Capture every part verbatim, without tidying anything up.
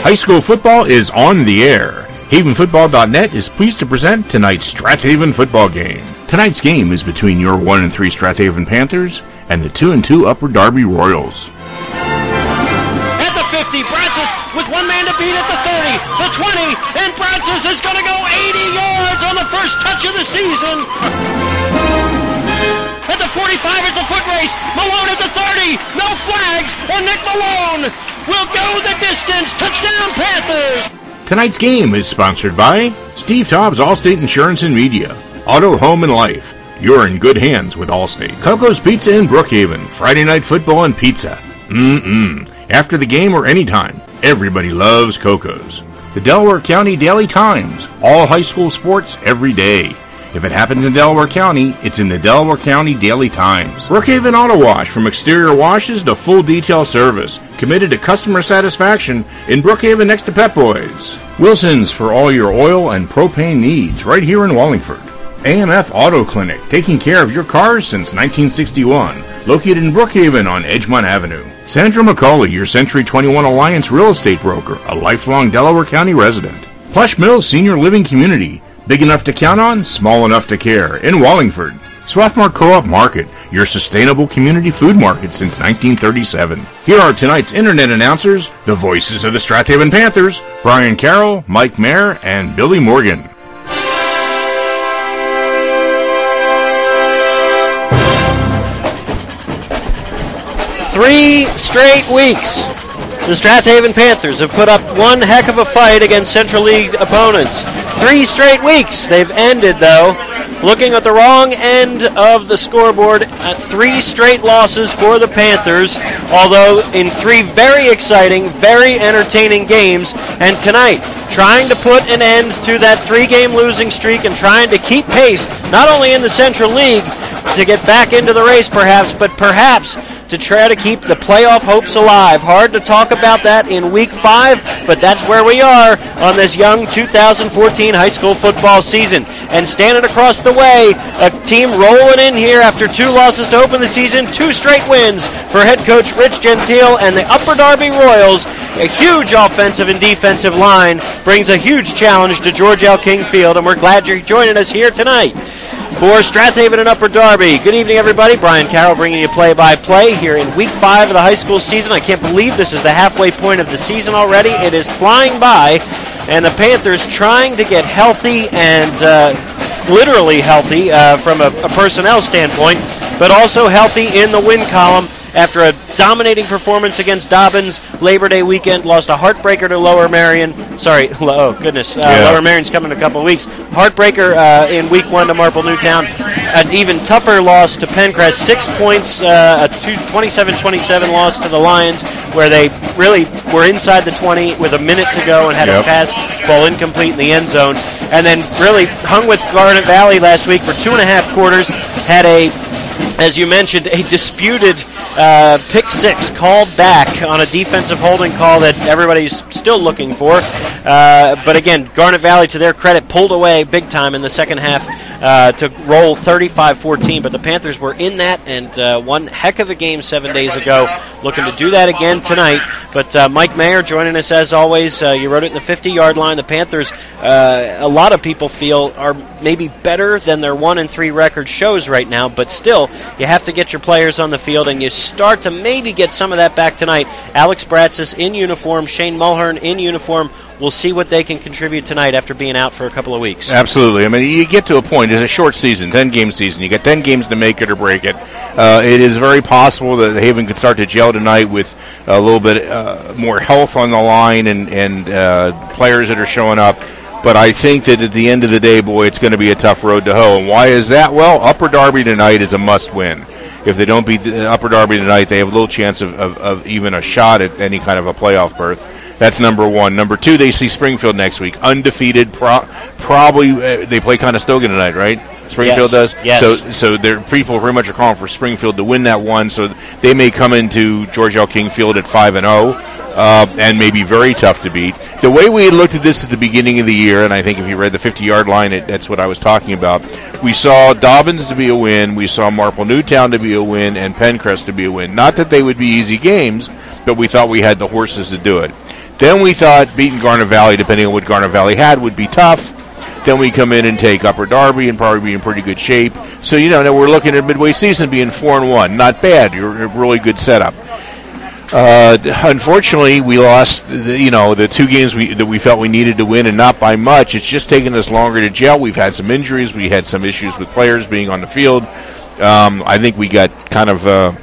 High school football is on the air. Haven Football dot net is pleased to present tonight's Strathaven football game. Tonight's game is between your one and three Strathaven Panthers and the two and two Upper Darby Royals. At the fifty, Bratsis with one man to beat at the thirty, the twenty, and Bratsis is going to go eighty yards on the first touch of the season. At the forty-five, it's a foot race. Malone at the thirty, no flags, and Nick Malone will go the distance. Touchdown, Panthers! Tonight's game is sponsored by Steve Taub's Allstate Insurance and Media, Auto, Home, and Life. You're in good hands with Allstate. Coco's Pizza in Brookhaven, Friday night football and pizza. Mm-mm. After the game or anytime, everybody loves Coco's. The Delaware County Daily Times, all high school sports every day. If it happens in Delaware County, it's in the Delaware County Daily Times. Brookhaven Auto Wash, from exterior washes to full detail service. Committed to customer satisfaction in Brookhaven next to Pep Boys. Wilson's for all your oil and propane needs, right here in Wallingford. A M F Auto Clinic, taking care of your cars since nineteen sixty-one. Located in Brookhaven on Edgemont Avenue. Sandra McCauley, your Century twenty-one Alliance real estate broker, a lifelong Delaware County resident. Plush Mills Senior Living Community. Big enough to count on, small enough to care, in Wallingford. Swarthmore Co-op Market, your sustainable community food market since nineteen thirty-seven. Here are tonight's internet announcers, the voices of the Strathaven Panthers, Brian Carroll, Mike Mayer, and Billy Morgan. Three straight weeks, the Strathaven Panthers have put up one heck of a fight against Central League opponents. Three straight weeks they've ended, though, looking at the wrong end of the scoreboard at three straight losses for the Panthers, although in three very exciting, very entertaining games. And tonight, trying to put an end to that three-game losing streak and trying to keep pace, not only in the Central League, to get back into the race perhaps, but perhaps to try to keep the playoff hopes alive. Hard to talk about that in week five, but that's where we are on this young two thousand fourteen high school football season. And standing across the way, a team rolling in here after two losses to open the season, two straight wins for head coach Rich Gentile and the Upper Darby Royals. A huge offensive and defensive line brings a huge challenge to George L. King Field, and we're glad you're joining us here tonight. For Strathaven and Upper Darby, good evening, everybody. Brian Carroll bringing you play-by-play here in week five of the high school season. I can't believe this is the halfway point of the season already. It is flying by, and the Panthers trying to get healthy and uh, literally healthy uh, from a, a personnel standpoint, but also healthy in the win column. After a dominating performance against Dobbins Labor Day weekend, lost a heartbreaker to Lower Marion. Sorry, oh goodness, uh, yeah. Lower Marion's coming in a couple of weeks. Heartbreaker uh, in week one to Marple Newtown. An even tougher loss to Pencrest, six points, uh, a twenty-seven twenty-seven loss to the Lions, where they really were inside the twenty with a minute to go and had yep. a pass ball incomplete in the end zone. And then really hung with Garnet Valley last week for two and a half quarters. Had a, as you mentioned, a disputed uh, pick six called back on a defensive holding call that everybody's still looking for. Uh, but again, Garnet Valley, to their credit, pulled away big time in the second half uh, to roll thirty-five fourteen. But the Panthers were in that and uh, one heck of a game seven days ago. Looking to do that again tonight. But uh, Mike Mayer joining us as always. Uh, you wrote it in the fifty-yard line. The Panthers, uh, a lot of people feel, are maybe better than their one and three record shows right now. But still, you have to get your players on the field, and you start to maybe get some of that back tonight. Alex Bratsis in uniform, Shane Mulhern in uniform. We'll see what they can contribute tonight after being out for a couple of weeks. Absolutely. I mean, you get to a point, it's a short season, ten-game season. You got ten games to make it or break it. Uh, it is very possible that Haven could start to gel tonight with a little bit uh, more health on the line and, and uh, players that are showing up. But I think that at the end of the day, boy, it's going to be a tough road to hoe. And why is that? Well, Upper Darby tonight is a must-win. If they don't beat the Upper Darby tonight, they have a little chance of, of, of even a shot at any kind of a playoff berth. That's number one. Number two, they see Springfield next week. Undefeated. Pro- probably uh, they play Conestoga tonight, right? Springfield yes. does? Yes. So so their people pretty much are calling for Springfield to win that one. So they may come into George L. King Field at five and oh uh, and may be very tough to beat. The way we had looked at this at the beginning of the year, and I think if you read the fifty-yard line, it, that's what I was talking about. We saw Dobbins to be a win. We saw Marple Newtown to be a win and Pencrest to be a win. Not that they would be easy games, but we thought we had the horses to do it. Then we thought beating Garnet Valley, depending on what Garnet Valley had, would be tough. Then we come in and take Upper Darby and probably be in pretty good shape. So, you know, now we're looking at midway season being four and one. Not bad. You're a really good setup. Uh, unfortunately, we lost, the, you know, the two games we, that we felt we needed to win, and not by much. It's just taken us longer to gel. We've had some injuries. We had some issues with players being on the field. Um, I think we got kind of uh,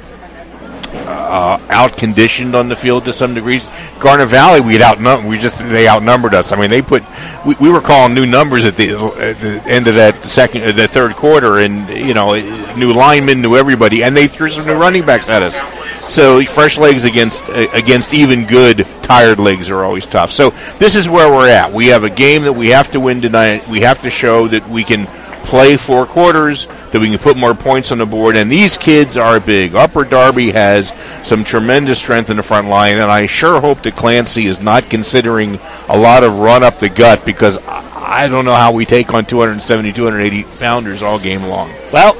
uh, out-conditioned on the field to some degrees. Garnet Valley, we had outnumbered. We just they outnumbered us. I mean, they put. We, we were calling new numbers at the, at the end of that second, uh, the third quarter, and you know, new linemen, knew everybody, and they threw some new running backs at us. So fresh legs against uh, against even good tired legs are always tough. So this is where we're at. We have a game that we have to win tonight. We have to show that we can play four quarters, that we can put more points on the board, and these kids are big. Upper Darby has some tremendous strength in the front line, and I sure hope that Clancy is not considering a lot of run up the gut, because I don't know how we take on two seventy, two eighty pounders all game long. Well,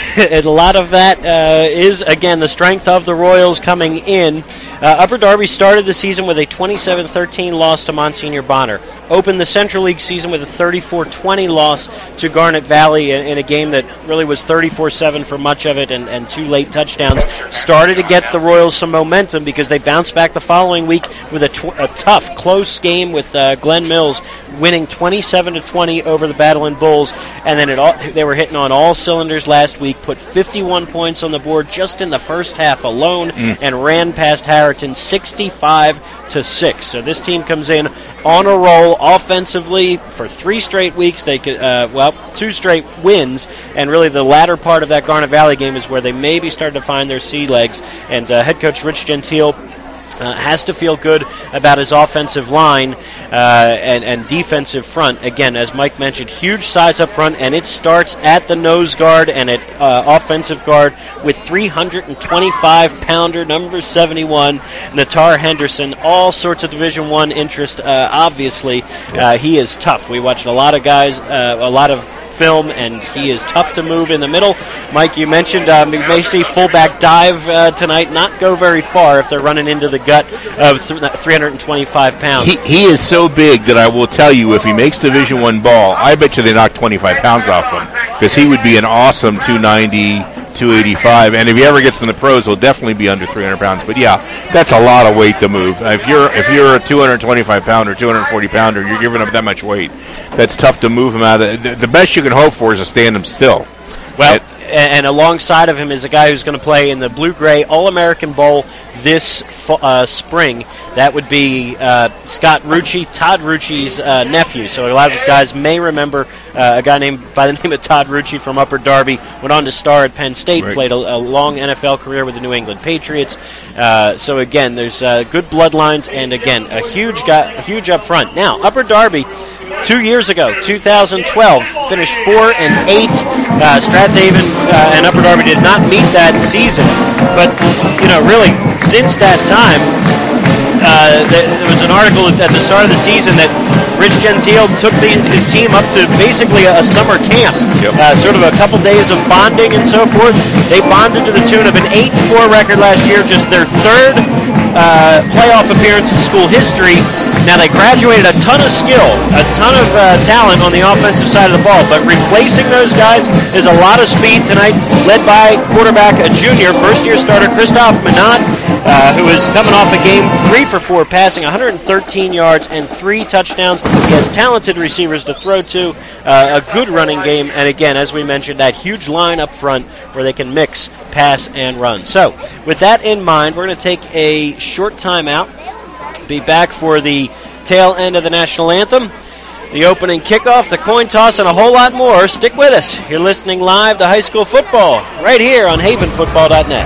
a lot of that uh, is, again, the strength of the Royals coming in. Uh, Upper Darby started the season with a twenty-seven thirteen loss to Monsignor Bonner. Opened the Central League season with a thirty-four twenty loss to Garnet Valley in, in a game that really was thirty-four seven for much of it, and, and two late touchdowns. Started to get the Royals some momentum because they bounced back the following week with a, tw- a tough, close game with uh, Glen Mills winning twenty-seven to twenty over the Battling Bulls, and then it all, they were hitting on all cylinders last week, put fifty-one points on the board just in the first half alone, mm. and ran past Harriton sixty-five to six. So this team comes in on a roll offensively for three straight weeks. They could, uh, well, two straight wins, and really the latter part of that Garnet Valley game is where they maybe started to find their sea legs. And uh, head coach Rich Gentile Uh, has to feel good about his offensive line uh, and, and defensive front. Again, as Mike mentioned, huge size up front, and it starts at the nose guard and at uh, offensive guard with three twenty-five pounder, number seventy-one, Natar Henderson. All sorts of Division One interest, uh, obviously. Uh, he is tough. We watched a lot of guys, uh, a lot of film, and he is tough to move in the middle. Mike, you mentioned um, you may see fullback dive uh, tonight, not go very far if they're running into the gut of th- three twenty-five pounds. He, he is so big that I will tell you, if he makes Division One ball, I bet you they knock twenty-five pounds off him, because he would be an awesome two ninety, two eighty-five, and if he ever gets in the pros, he'll definitely be under three hundred pounds. But yeah, that's a lot of weight to move. If you're if you're a two twenty-five pounder, two forty pounder, you're giving up that much weight. That's tough to move him out of. The best you can hope for is to stand him still. Well, it, and alongside of him is a guy who's going to play in the Blue-Gray All-American Bowl this uh, spring. That would be uh, Scott Rucci, Todd Rucci's uh, nephew. So a lot of guys may remember uh, a guy named by the name of Todd Rucci from Upper Darby. Went on to star at Penn State, right. Played a, a long N F L career with the New England Patriots. Uh, so again, there's uh, good bloodlines, and again, a huge guy, huge up front. Now, Upper Darby, two years ago, two thousand twelve, finished four and eight. Uh, Strathaven uh, and Upper Darby did not meet that season, but you know, really, since that time, uh, there was an article at the start of the season that Rich Gentile took the, his team up to basically a, a summer camp, yep. uh, sort of a couple days of bonding and so forth. They bonded to the tune of an eight and four record last year, just their third uh, playoff appearance in school history. Now, they graduated a ton of skill, a ton of uh, talent on the offensive side of the ball, but replacing those guys is a lot of speed tonight, led by quarterback, a junior, first-year starter, Christophe Menard, uh, who is coming off a game three for four, passing one hundred thirteen yards and three touchdowns. He has talented receivers to throw to, uh, a good running game, and again, as we mentioned, that huge line up front where they can mix pass and run. So, with that in mind, we're going to take a short time out. Be back for the tail end of the national anthem, the opening kickoff, the coin toss, and a whole lot more. Stick with us. You're listening live to high school football right here on haven football dot net.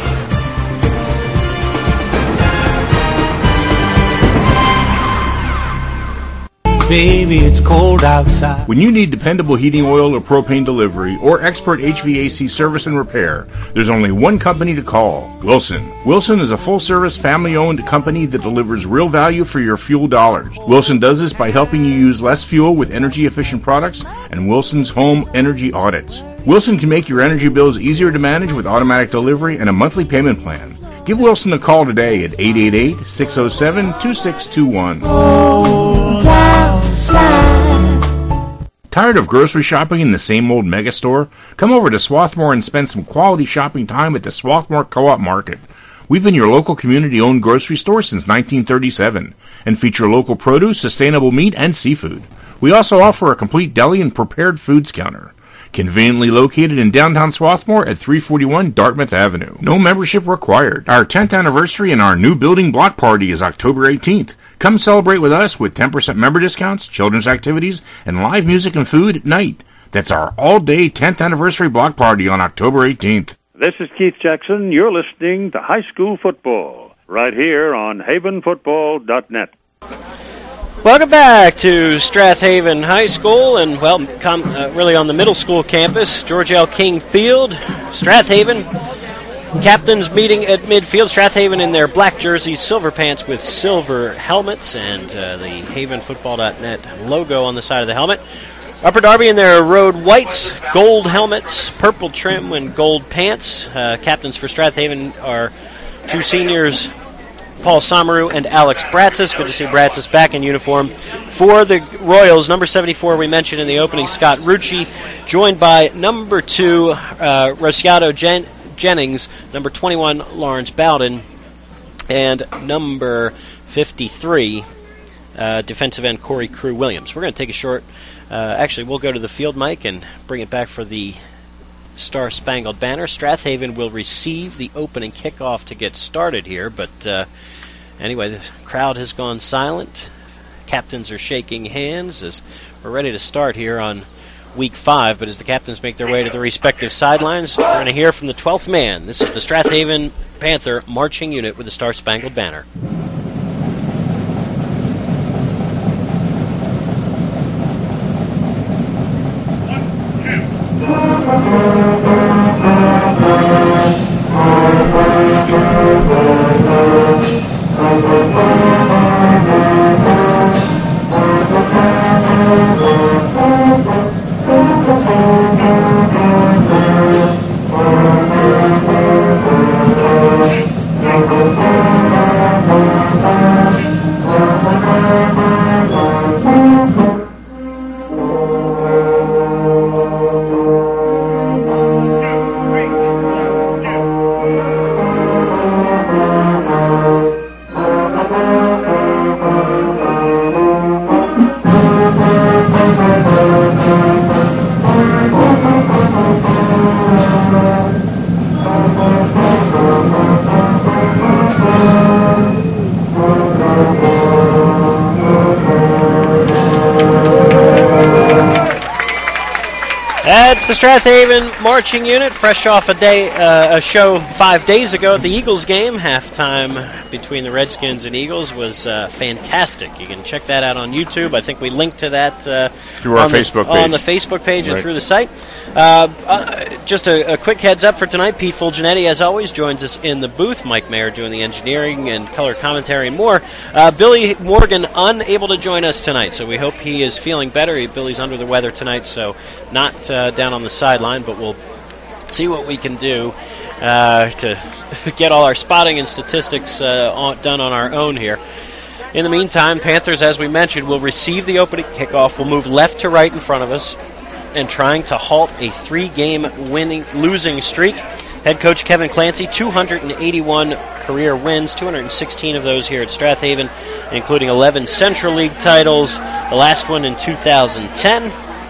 Baby, it's cold outside. When you need dependable heating oil or propane delivery or expert H V A C service and repair, there's only one company to call, Wilson. Wilson is a full-service, family-owned company that delivers real value for your fuel dollars. Wilson does this by helping you use less fuel with energy-efficient products and Wilson's home energy audits. Wilson can make your energy bills easier to manage with automatic delivery and a monthly payment plan. Give Wilson a call today at eight eight eight, six oh seven, two six two one. Tired of grocery shopping in the same old megastore? Come over to Swarthmore and spend some quality shopping time at the Swarthmore Co-op Market. We've been your local community-owned grocery store since nineteen thirty-seven and feature local produce, sustainable meat, and seafood. We also offer a complete deli and prepared foods counter. Conveniently located in downtown Swarthmore at three forty-one Dartmouth Avenue. No membership required. Our tenth anniversary and our new building block party is October eighteenth. Come celebrate with us with ten percent member discounts, children's activities, and live music and food at night. That's our all-day tenth anniversary block party on October eighteenth. This is Keith Jackson. You're listening to High School Football right here on haven football dot net. Welcome back to Strathaven High School, and, well, com- uh, really on the middle school campus, George L. King Field. Strathaven captains meeting at midfield. Strathaven in their black jerseys, silver pants with silver helmets, and uh, the haven football dot net logo on the side of the helmet. Upper Darby in their road whites, gold helmets, purple trim, and gold pants. Uh, captains for Strathaven are two seniors, Paul Somaru and Alex Bratsis. Good to see Bratsis back in uniform. For the Royals, number seventy-four we mentioned in the opening, Scott Rucci, joined by number two, uh, Rosciato Jen- Jennings, number twenty-one, Lawrence Bowden, and number fifty-three, uh, defensive end Corey Crew Williams. We're going to take a short, uh, actually we'll go to the field mic and bring it back for the Star Spangled Banner. Strathaven will receive the opening kickoff to get started here, but uh, anyway, the crowd has gone silent. Captains are shaking hands as we're ready to start here on week five, but as the captains make their way to the respective sidelines, we're going to hear from the twelfth man. This is the Strathaven Panther marching unit with the Star Spangled Banner. That's the Strathaven marching unit, fresh off a day, uh, a show five days ago at the Eagles game. Halftime between the Redskins and Eagles was uh, fantastic. You can check that out on YouTube. I think we linked to that uh, through our on Facebook the, page. on the Facebook page right. and through the site. Uh, uh, just a, a quick heads up for tonight. Pete Fulgenetti, as always, joins us in the booth. Mike Mayer doing the engineering and color commentary and more. Uh, Billy Morgan unable to join us tonight, so we hope he is feeling better. He, Billy's under the weather tonight, so not uh, down on the sideline, but we'll see what we can do uh, to get all our spotting and statistics uh, on, done on our own here. In the meantime, Panthers, as we mentioned, will receive the opening kickoff. We'll move left to right in front of us and trying to halt a three-game winning losing streak. Head coach Kevin Clancy, two hundred eighty-one career wins, two hundred sixteen of those here at Strathaven, including eleven Central League titles, the last one in two thousand ten.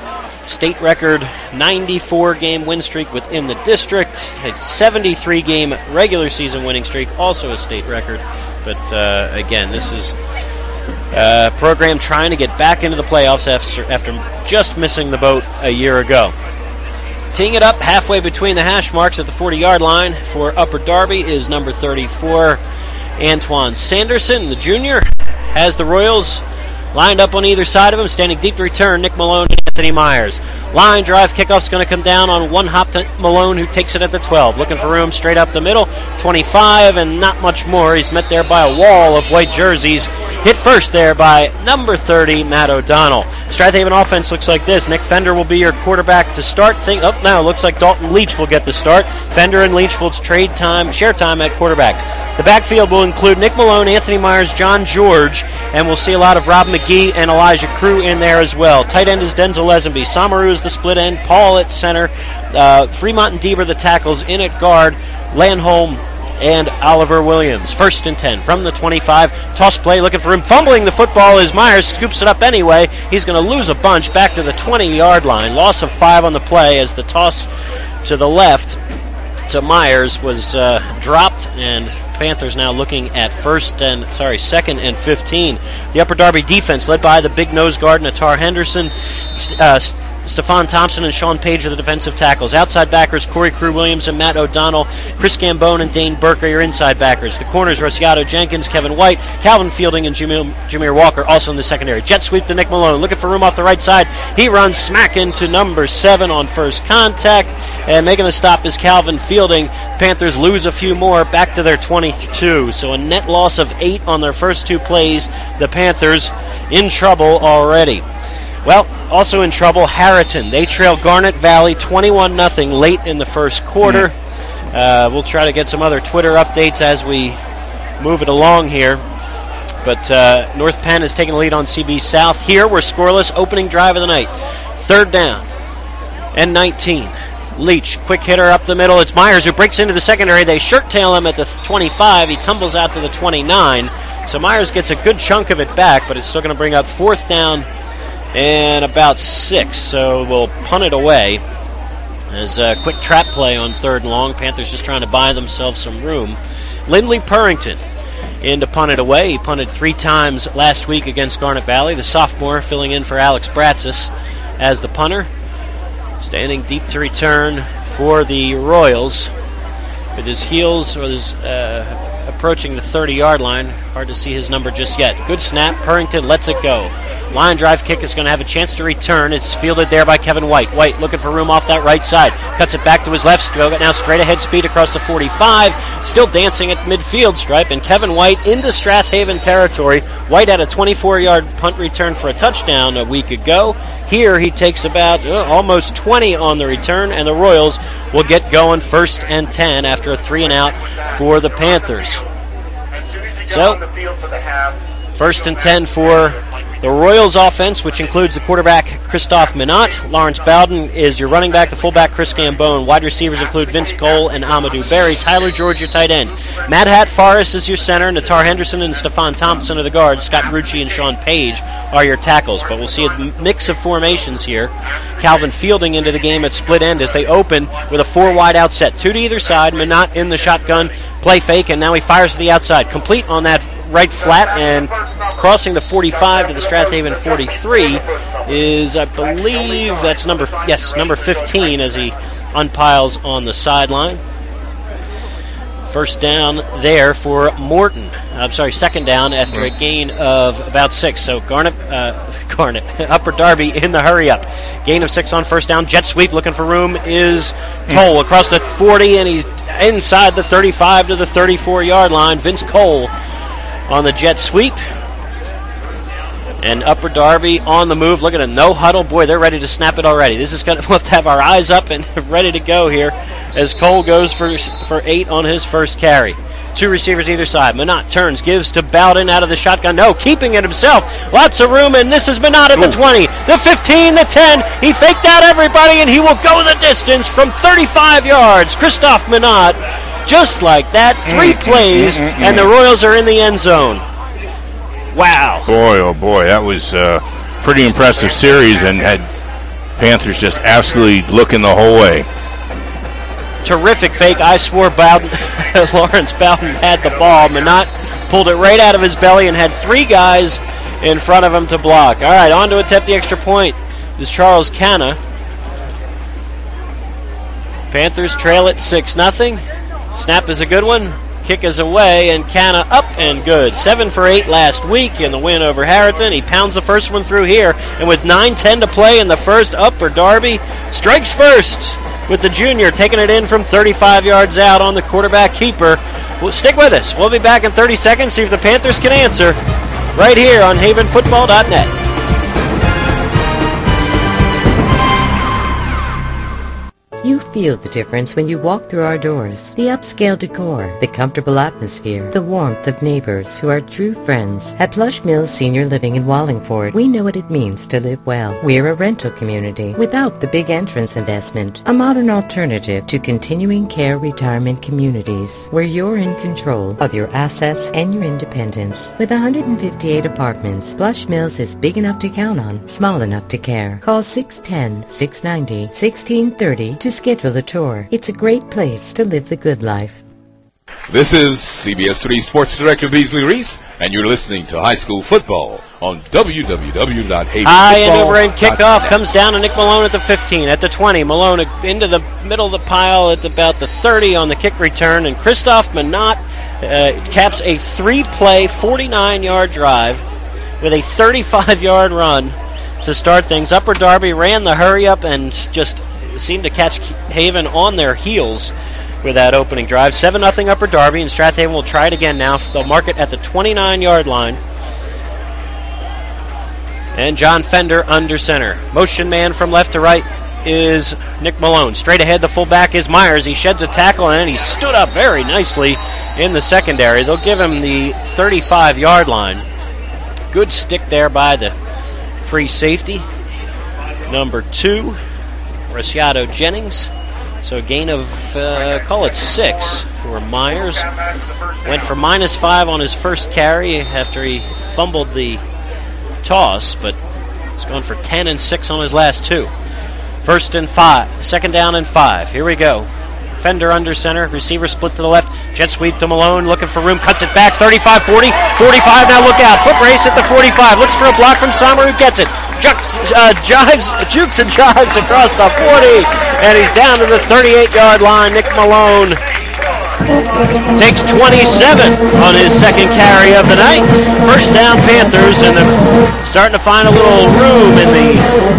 State record ninety-four game win streak within the district, a seventy-three game regular season winning streak, also a state record. But uh, again, this is a program trying to get back into the playoffs after, after just missing the boat a year ago. Teeing it up halfway between the hash marks at the forty-yard line for Upper Darby is number thirty-four, Antoine Sanderson, the junior, has the Royals lined up on either side of him, standing deep to return, Nick Malone and Anthony Myers. Line drive kickoff's going to come down on one hop to Malone, who takes it at the twelve. Looking for room straight up the middle, twenty-five, and not much more. He's met there by a wall of white jerseys. Hit first there by number thirty, Matt O'Donnell. Strathaven offense looks like this. Nick Fender will be your quarterback to start. Think up oh, now. Looks like Dalton Leach will get the start. Fender and Leach will trade time, share time at quarterback. The backfield will include Nick Malone, Anthony Myers, John George, and we'll see a lot of Rob McGee and Elijah Crew in there as well. Tight end is Denzel Lesenby. Samaru is the split end. Paul at center. Uh, Fremont and Deaver the tackles. In at guard, Landholm and Oliver Williams. First and ten from the twenty-five. Toss play looking for him. Fumbling the football as Myers scoops it up anyway. He's going to lose a bunch back to the twenty-yard line. Loss of five on the play as the toss to the left to Myers was uh, dropped, and Panthers now looking at first and, sorry, second and fifteen. The Upper Darby defense led by the big nose guard Natar Henderson, uh, Stephon Thompson and Sean Page are the defensive tackles. Outside backers, Corey Crew Williams and Matt O'Donnell. Chris Gambone and Dane Burke are your inside backers. The corners, Rosciato Jenkins, Kevin White, Calvin Fielding, and Jameer, Jameer Walker also in the secondary. Jet sweep to Nick Malone. Looking for room off the right side. He runs smack into number seven on first contact. And making the stop is Calvin Fielding. Panthers lose a few more back to their twenty-two. So a net loss of eight on their first two plays. The Panthers in trouble already. Well, also in trouble, Harriton. They trail Garnet Valley twenty-one nothing late in the first quarter. Uh, we'll try to get some other Twitter updates as we move it along here. But uh, North Penn is taking the lead on C B South. Here we're scoreless, opening drive of the night. Third down and nineteen. Leach, quick hitter up the middle. It's Myers who breaks into the secondary. They shirt tail him at the twenty-five. He tumbles out to the twenty-nine. So Myers gets a good chunk of it back, but it's still going to bring up fourth down and about six, so we'll punt it away. There's a quick trap play on third and long. Panthers just trying to buy themselves some room. Lindley Purrington in to punt it away. He punted three times last week against Garnet Valley. The sophomore filling in for Alex Bratsis as the punter. Standing deep to return for the Royals. With his heels or his, uh, approaching the thirty-yard line. Hard to see his number just yet. Good snap. Purrington lets it go. Line drive kick is going to have a chance to return. It's fielded there by Kevin White. White looking for room off that right side. Cuts it back to his left. Now straight ahead speed across the forty-five. Still dancing at midfield stripe. And Kevin White into Strathaven territory. White had a twenty-four-yard punt return for a touchdown a week ago. Here he takes about uh, almost twenty on the return. And the Royals will get going first and ten after a three and out for the Panthers. So, first and ten for the Royals offense, which includes the quarterback Christophe Minot. Lawrence Bowden is your running back, the fullback Chris Gambone. Wide receivers include Vince Cole and Amadou Berry. Tyler George, your tight end. Mad Hat Forrest is your center. Natar Henderson and Stephon Thompson are the guards. Scott Rucci and Sean Page are your tackles. But we'll see a mix of formations here. Calvin Fielding into the game at split end as they open with a four wide outset. Two to either side. Minot in the shotgun. Play fake, and now he fires to the outside. Complete on that right flat, and crossing the forty-five to the Strathaven forty-three is, I believe, that's number, yes, number fifteen as he unpiles on the sideline. First down there for Morton. I'm sorry, second down after a gain of about six. So Garnet, uh, Garnet, Upper Darby in the hurry up. Gain of six on first down. Jet sweep looking for room is Toll across the forty, and he's inside the thirty-five to the thirty-four-yard line. Vince Cole on the jet sweep. And Upper Darby on the move. Look at a no huddle. Boy, they're ready to snap it already. This is going to we'll have to have our eyes up and ready to go here as Cole goes for for eight on his first carry. Two receivers either side. Minot turns, gives to Bowden out of the shotgun. No, keeping it himself. Lots of room, and this is Minot at the twenty, the fifteen, the ten. He faked out everybody, and he will go the distance from thirty-five yards. Christophe Minot, just like that. Three plays, and the Royals are in the end zone. Wow. Boy, oh boy, that was a pretty impressive series, and had Panthers just absolutely looking the whole way. Terrific fake. I swore Bowden, Lawrence Bowden had the ball. Minot pulled it right out of his belly and had three guys in front of him to block. All right, on to attempt the extra point is Charles Canna. Panthers trail it six nothing. Snap is a good one. Kick is away, and Canna up and good. Seven for eight last week in the win over Harriton. He pounds the first one through here, and with nine ten to play in the first, Upper Darby strikes first with the junior taking it in from thirty-five yards out on the quarterback keeper. Well, stick with us. We'll be back in thirty seconds, see if the Panthers can answer right here on Haven Football dot net. You feel the difference when you walk through our doors. The upscale decor, the comfortable atmosphere, the warmth of neighbors who are true friends. At Plush Mills Senior Living in Wallingford, we know what it means to live well. We're a rental community without the big entrance investment. A modern alternative to continuing care retirement communities where you're in control of your assets and your independence. With one hundred fifty-eight apartments, Plush Mills is big enough to count on, small enough to care. Call six one zero, six nine zero, one six three zero to schedule a tour. It's a great place to live the good life. This is C B S three Sports Director Beasley Reese, and you're listening to High School Football on w w w dot haven football dot net. High end over end kickoff comes down to Nick Malone at the fifteen, at the twenty. Malone into the middle of the pile at about the thirty on the kick return, and Christoph Manott uh, caps a three-play, forty-nine-yard drive with a thirty-five-yard run to start things. Upper Darby ran the hurry-up and just seemed to catch Haven on their heels with that opening drive. seven nothing Upper Darby, and Strathaven will try it again now. They'll mark it at the twenty-nine-yard line. And John Fender under center. Motion man from left to right is Nick Malone. Straight ahead, the fullback is Myers. He sheds a tackle, and he stood up very nicely in the secondary. They'll give him the thirty-five-yard line. Good stick there by the free safety. Number two, Reciado Jennings. So a gain of, uh, call it six for Myers. Went for minus five on his first carry after he fumbled the toss, but he's gone for ten and six on his last two. First and five, second down and five. Here we go. Fender under center, receiver split to the left, jet sweep to Malone, looking for room, cuts it back, thirty-five forty, forty-five, now look out, foot race at the forty-five, looks for a block from Sommer, who gets it, Jukes, uh, jives, jukes and jives across the forty, and he's down to the thirty-eight-yard line. Nick Malone takes twenty-seven on his second carry of the night. First down Panthers, and they're starting to find a little room in the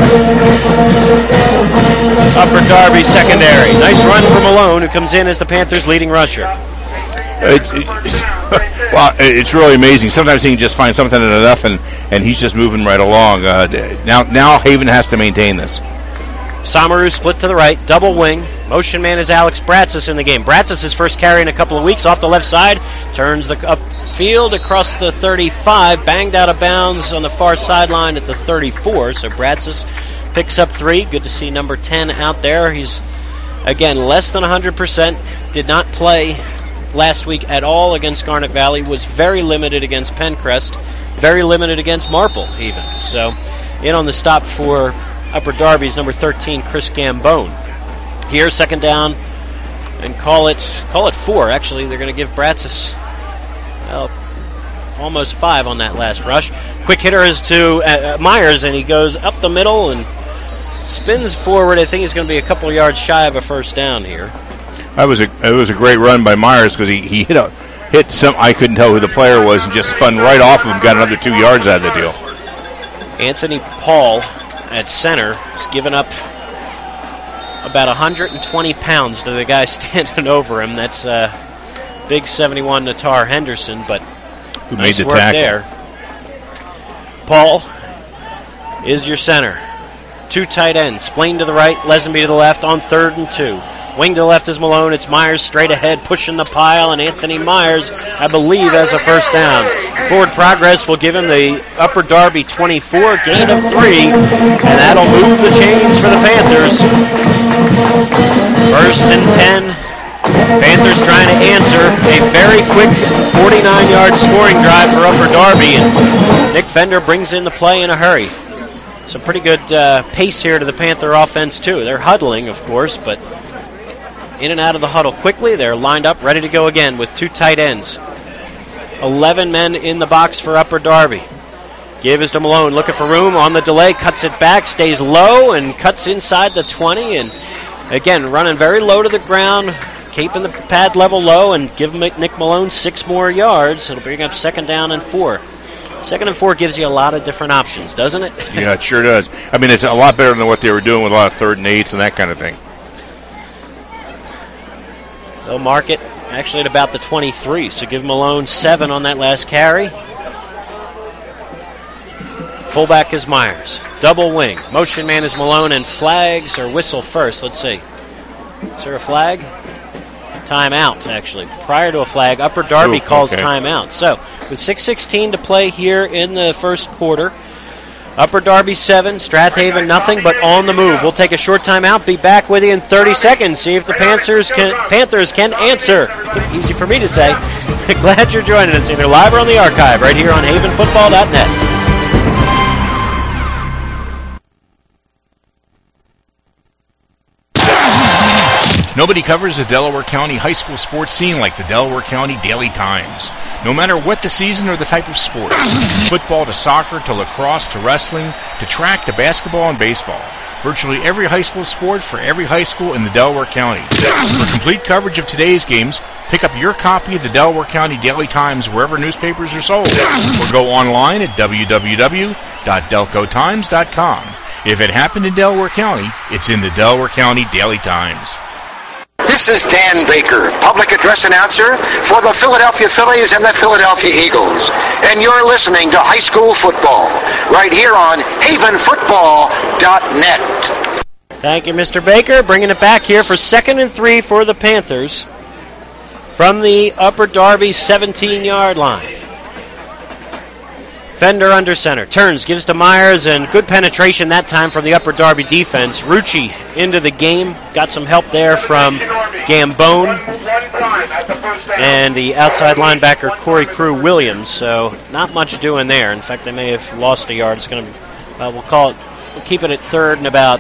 Upper Darby secondary. Nice run for Malone, who comes in as the Panthers' leading rusher. It, it, well, it's really amazing. Sometimes he can just find something out of nothing, and he's just moving right along. Uh, now, now Haven has to maintain this. Somaru split to the right, double wing. Motion man is Alex Bratsis in the game. Bratsis, his first carry in a couple of weeks, off the left side, turns the upfield across the thirty-five, banged out of bounds on the far sideline at the thirty-four. So Bratsis picks up three. Good to see number ten out there. He's, again, less than one hundred percent. Did not play last week at all against Garnet Valley. Was very limited against Pencrest. Very limited against Marple, even. So in on the stop for Upper Darby's number thirteen, Chris Gambone. Here, second down, and call it call it four. Actually, they're going to give Bratsis, well, almost five on that last rush. Quick hitter is to uh, Myers, and he goes up the middle and spins forward. I think he's going to be a couple yards shy of a first down here. That was a it was a great run by Myers because he, he hit a hit some I couldn't tell who the player was and just spun right off of him, got another two yards out of the deal. Anthony Paul at center has given up about one hundred twenty pounds to the guy standing over him. That's uh, big seventy-one Natar Henderson, but who nice made the work tackle there. Paul is your center. Two tight ends. Splain to the right, Lesenby to the left on third and two. Wing to the left is Malone. It's Myers straight ahead, pushing the pile, and Anthony Myers, I believe, has a first down. Forward progress will give him the Upper Darby twenty-four, gain of three, and that'll move the chains for the Panthers. First and ten. Panthers trying to answer a very quick forty-nine-yard scoring drive for Upper Darby, and Nick Fender brings in the play in a hurry. Some pretty good uh, pace here to the Panther offense, too. They're huddling, of course, but in and out of the huddle quickly. They're lined up, ready to go again with two tight ends. eleven men in the box for Upper Darby. Give is to Malone, looking for room on the delay, cuts it back, stays low, and cuts inside the twenty. And again, running very low to the ground, keeping the pad level low, and give Nick Malone six more yards. It'll bring up second down and four. Second and four gives you a lot of different options, doesn't it? Yeah, it sure does. I mean, it's a lot better than what they were doing with a lot of third and eights and that kind of thing. They'll mark it actually at about the twenty-three, so give Malone seven on that last carry. Fullback is Myers. Double wing. Motion man is Malone, and flags or whistle first. Let's see. Is there a flag? Timeout, actually. Prior to a flag, Upper Darby Ooh, calls okay. timeout. So, with six sixteen to play here in the first quarter, Upper Darby seven, Strathaven nothing, but on the move. We'll take a short timeout, be back with you in thirty seconds, see if the Panthers can, Panthers can answer. Easy for me to say. Glad you're joining us either live or on the archive right here on haven football dot net. Nobody covers the Delaware County high school sports scene like the Delaware County Daily Times. No matter what the season or the type of sport, from football to soccer to lacrosse to wrestling to track to basketball and baseball, virtually every high school sport for every high school in the Delaware County. For complete coverage of today's games, pick up your copy of the Delaware County Daily Times wherever newspapers are sold, or go online at w w w dot delco times dot com. If it happened in Delaware County, it's in the Delaware County Daily Times. This is Dan Baker, public address announcer for the Philadelphia Phillies and the Philadelphia Eagles. And you're listening to high school football right here on haven football dot net. Thank you, Mister Baker. Bringing it back here for second and three for the Panthers from the Upper Darby seventeen-yard line. Fender under center. Turns, gives to Myers, and good penetration that time from the Upper Darby defense. Rucci into the game. Got some help there from Gambone and the outside linebacker Corey Crew Williams. So not much doing there. In fact, they may have lost a yard. It's going to be, uh, we'll call it, we'll keep it at third and about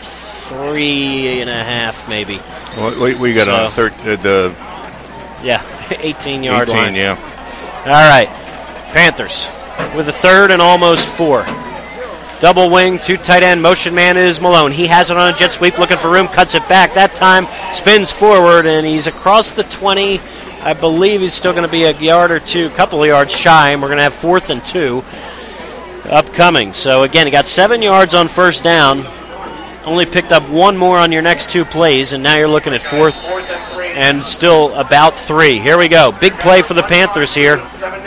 three and a half maybe. Well, we, we got so, on third, uh, the yeah, eighteen-yard line. Yeah. All right, Panthers with a third and almost four. Double wing, two tight end, motion man is Malone. He has it on a jet sweep, looking for room, cuts it back. That time spins forward, and he's across the twenty. I believe he's still going to be a yard or two, a couple of yards shy, and we're going to have fourth and two upcoming. So, again, he got seven yards on first down. Only picked up one more on your next two plays, and now you're looking at fourth and still about three. Here we go. Big play for the Panthers here.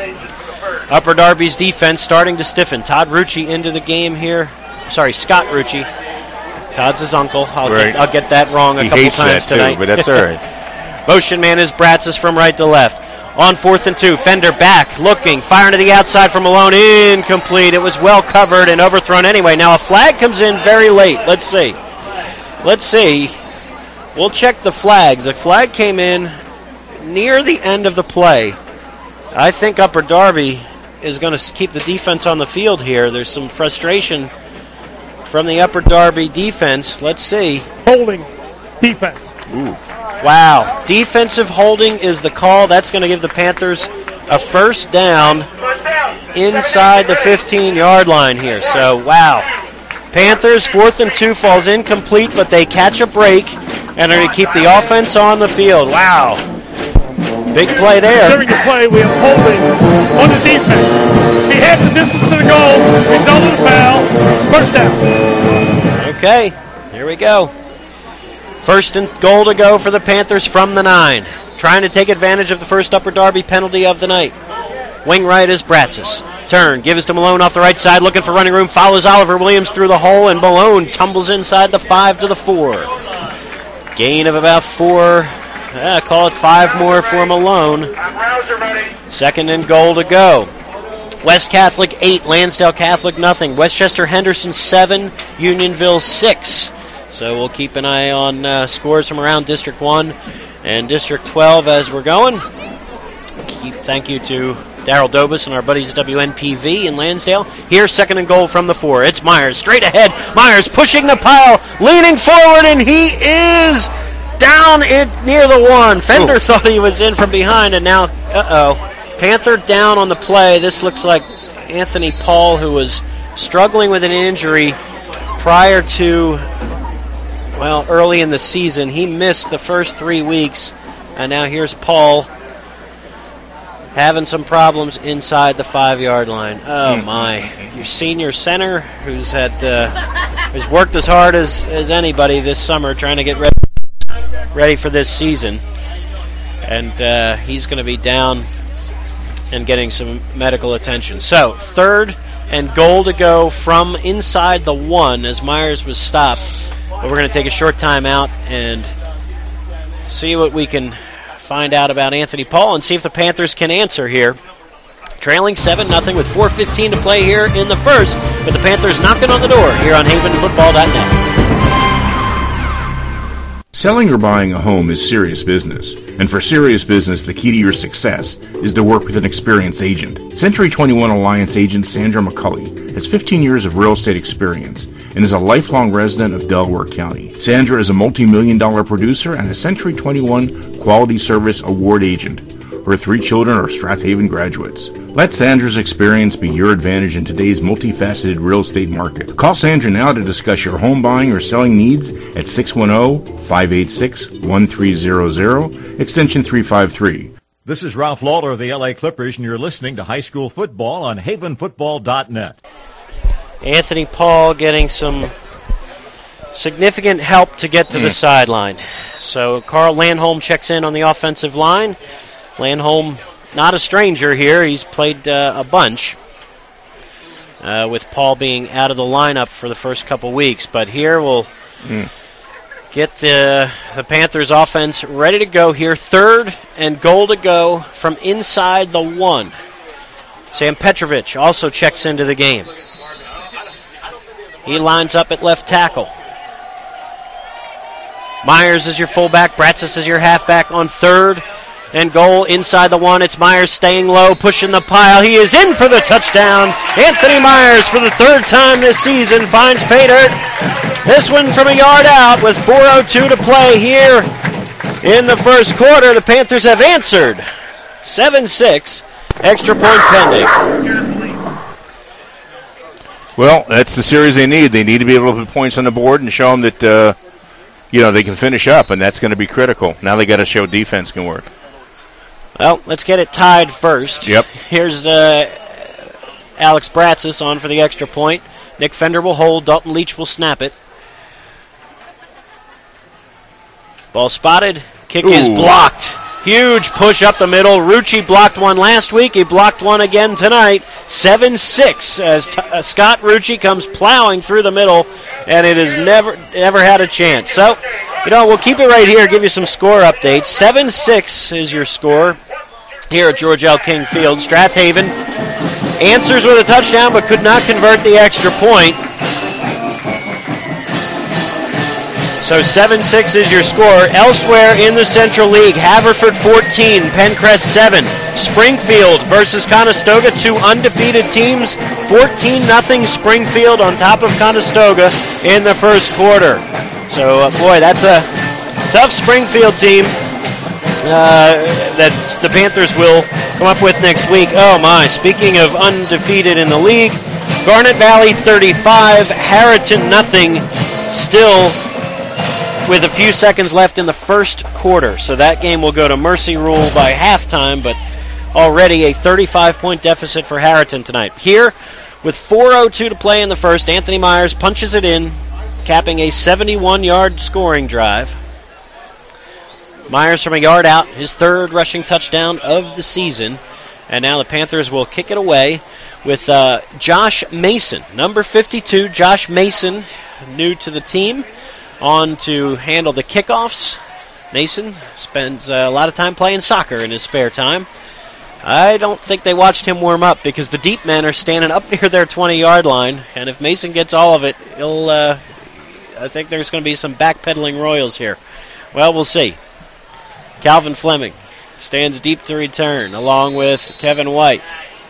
Upper Darby's defense starting to stiffen. Todd Rucci into the game here. Sorry, Scott Rucci. Todd's his uncle. I'll, right. get, I'll get that wrong a he couple hates times that tonight. Too, but that's all right. Motion man is Bratzis from right to left. On fourth and two, Fender back, looking, firing to the outside from Malone. Incomplete. It was well covered and overthrown anyway. Now a flag comes in very late. Let's see. Let's see. We'll check the flags. A flag came in near the end of the play. I think Upper Darby is going to keep the defense on the field here. There's some frustration from the Upper Darby defense. Let's see. Holding defense. Ooh. Wow. Defensive holding is the call. That's going to give the Panthers a first down inside the fifteen-yard line here. So, wow. Panthers, fourth and two, falls incomplete, but they catch a break and are going to keep the offense on the field. Wow. Big play there. During the play, we have holding on the defense. He had the distance to the goal. He doubled the foul. First down. Okay, here we go. First and goal to go for the Panthers from the nine. Trying to take advantage of the first Upper Darby penalty of the night. Wing right is Bratzis. Turn, gives to Malone off the right side, looking for running room. Follows Oliver Williams through the hole, and Malone tumbles inside the five to the four. Gain of about four. Yeah, call it five more for Malone. Second and goal to go. West Catholic eight, Lansdale Catholic nothing. Westchester Henderson seven, Unionville six. So we'll keep an eye on uh, scores from around District one and District twelve as we're going. Keep, thank you to Darryl Dobus and our buddies at W N P V in Lansdale. Here's second and goal from the four. It's Myers straight ahead. Myers pushing the pile, leaning forward, and he is down in, near the one. Fender Ooh. thought he was in from behind, and now, uh-oh. Panther down on the play. This looks like Anthony Paul, who was struggling with an injury prior to, well, early in the season. He missed the first three weeks, and now here's Paul having some problems inside the five-yard line. Oh, my. Your senior center, who's had uh, who's worked as hard as, as anybody this summer trying to get ready ready for this season, and uh, he's going to be down and getting some medical attention. So third and goal to go from inside the one as Myers was stopped. But we're going to take a short time out and see what we can find out about Anthony Paul and see if the Panthers can answer here. Trailing seven nothing with four fifteen to play here in the first, but the Panthers knocking on the door here on Haven Football dot net. Selling or buying a home is serious business, and for serious business, the key to your success is to work with an experienced agent. Century twenty-one Alliance agent Sandra McCulley has fifteen years of real estate experience and is a lifelong resident of Delaware County. Sandra is a multi-million dollar producer and a Century twenty-one Quality Service Award agent. Her three children are Strathaven graduates. Let Sandra's experience be your advantage in today's multifaceted real estate market. Call Sandra now to discuss your home buying or selling needs at six one zero, five eight six, one three zero zero, extension three five three. This is Ralph Lawler of the L A Clippers, and you're listening to High School Football on Haven Football dot net. Anthony Paul getting some significant help to get to mm. the sideline. So Carl Landholm checks in on the offensive line. Landholm, not a stranger here. He's played uh, a bunch uh, with Paul being out of the lineup for the first couple weeks. But here we'll mm. get the, the Panthers offense ready to go here. Third and goal to go from inside the one. Sam Petrovic also checks into the game. He lines up at left tackle. Myers is your fullback. Bratsis is your halfback on third. And goal inside the one. It's Myers staying low, pushing the pile. He is in for the touchdown. Anthony Myers, for the third time this season, finds pay dirt. This one from a yard out with four oh two to play here in the first quarter. The Panthers have answered. seven six, extra point pending. Well, that's the series they need. They need to be able to put points on the board and show them that, uh, you know, they can finish up, and that's going to be critical. Now they got to show defense can work. Well, let's get it tied first. Yep. Here's uh, Alex Bratsis on for the extra point. Nick Fender will hold. Dalton Leach will snap it. Ball spotted. Kick Ooh. is blocked. Huge push up the middle. Rucci blocked one last week. He blocked one again tonight. seven six as t- uh, Scott Rucci comes plowing through the middle, and it has never, never had a chance. So, you know, we'll keep it right here, give you some score updates. seven six is your score here at George L. King Field. Strathaven answers with a touchdown but could not convert the extra point. So seven six is your score. Elsewhere in the Central League, Haverford fourteen, Pencrest seven. Springfield versus Conestoga, two undefeated teams. fourteen nothing Springfield on top of Conestoga in the first quarter. So, uh, boy, that's a tough Springfield team uh, that the Panthers will come up with next week. Oh, my. Speaking of undefeated in the league, Garnet Valley thirty-five, Harriton nothing, still with a few seconds left in the first quarter. So that game will go to mercy rule by halftime, but already a thirty-five point deficit for Harriton tonight. Here, with four oh two to play in the first, Anthony Myers punches it in, capping a seventy-one yard scoring drive. Myers from a yard out, his third rushing touchdown of the season. And now the Panthers will kick it away with uh, Josh Mason. Number fifty-two, Josh Mason, new to the team, on to handle the kickoffs. Mason spends uh, a lot of time playing soccer in his spare time. I don't think they watched him warm up because the deep men are standing up near their twenty-yard line, and if Mason gets all of it, he'll. Uh, I think there's going to be some backpedaling Royals here. Well, we'll see. Calvin Fleming stands deep to return, along with Kevin White.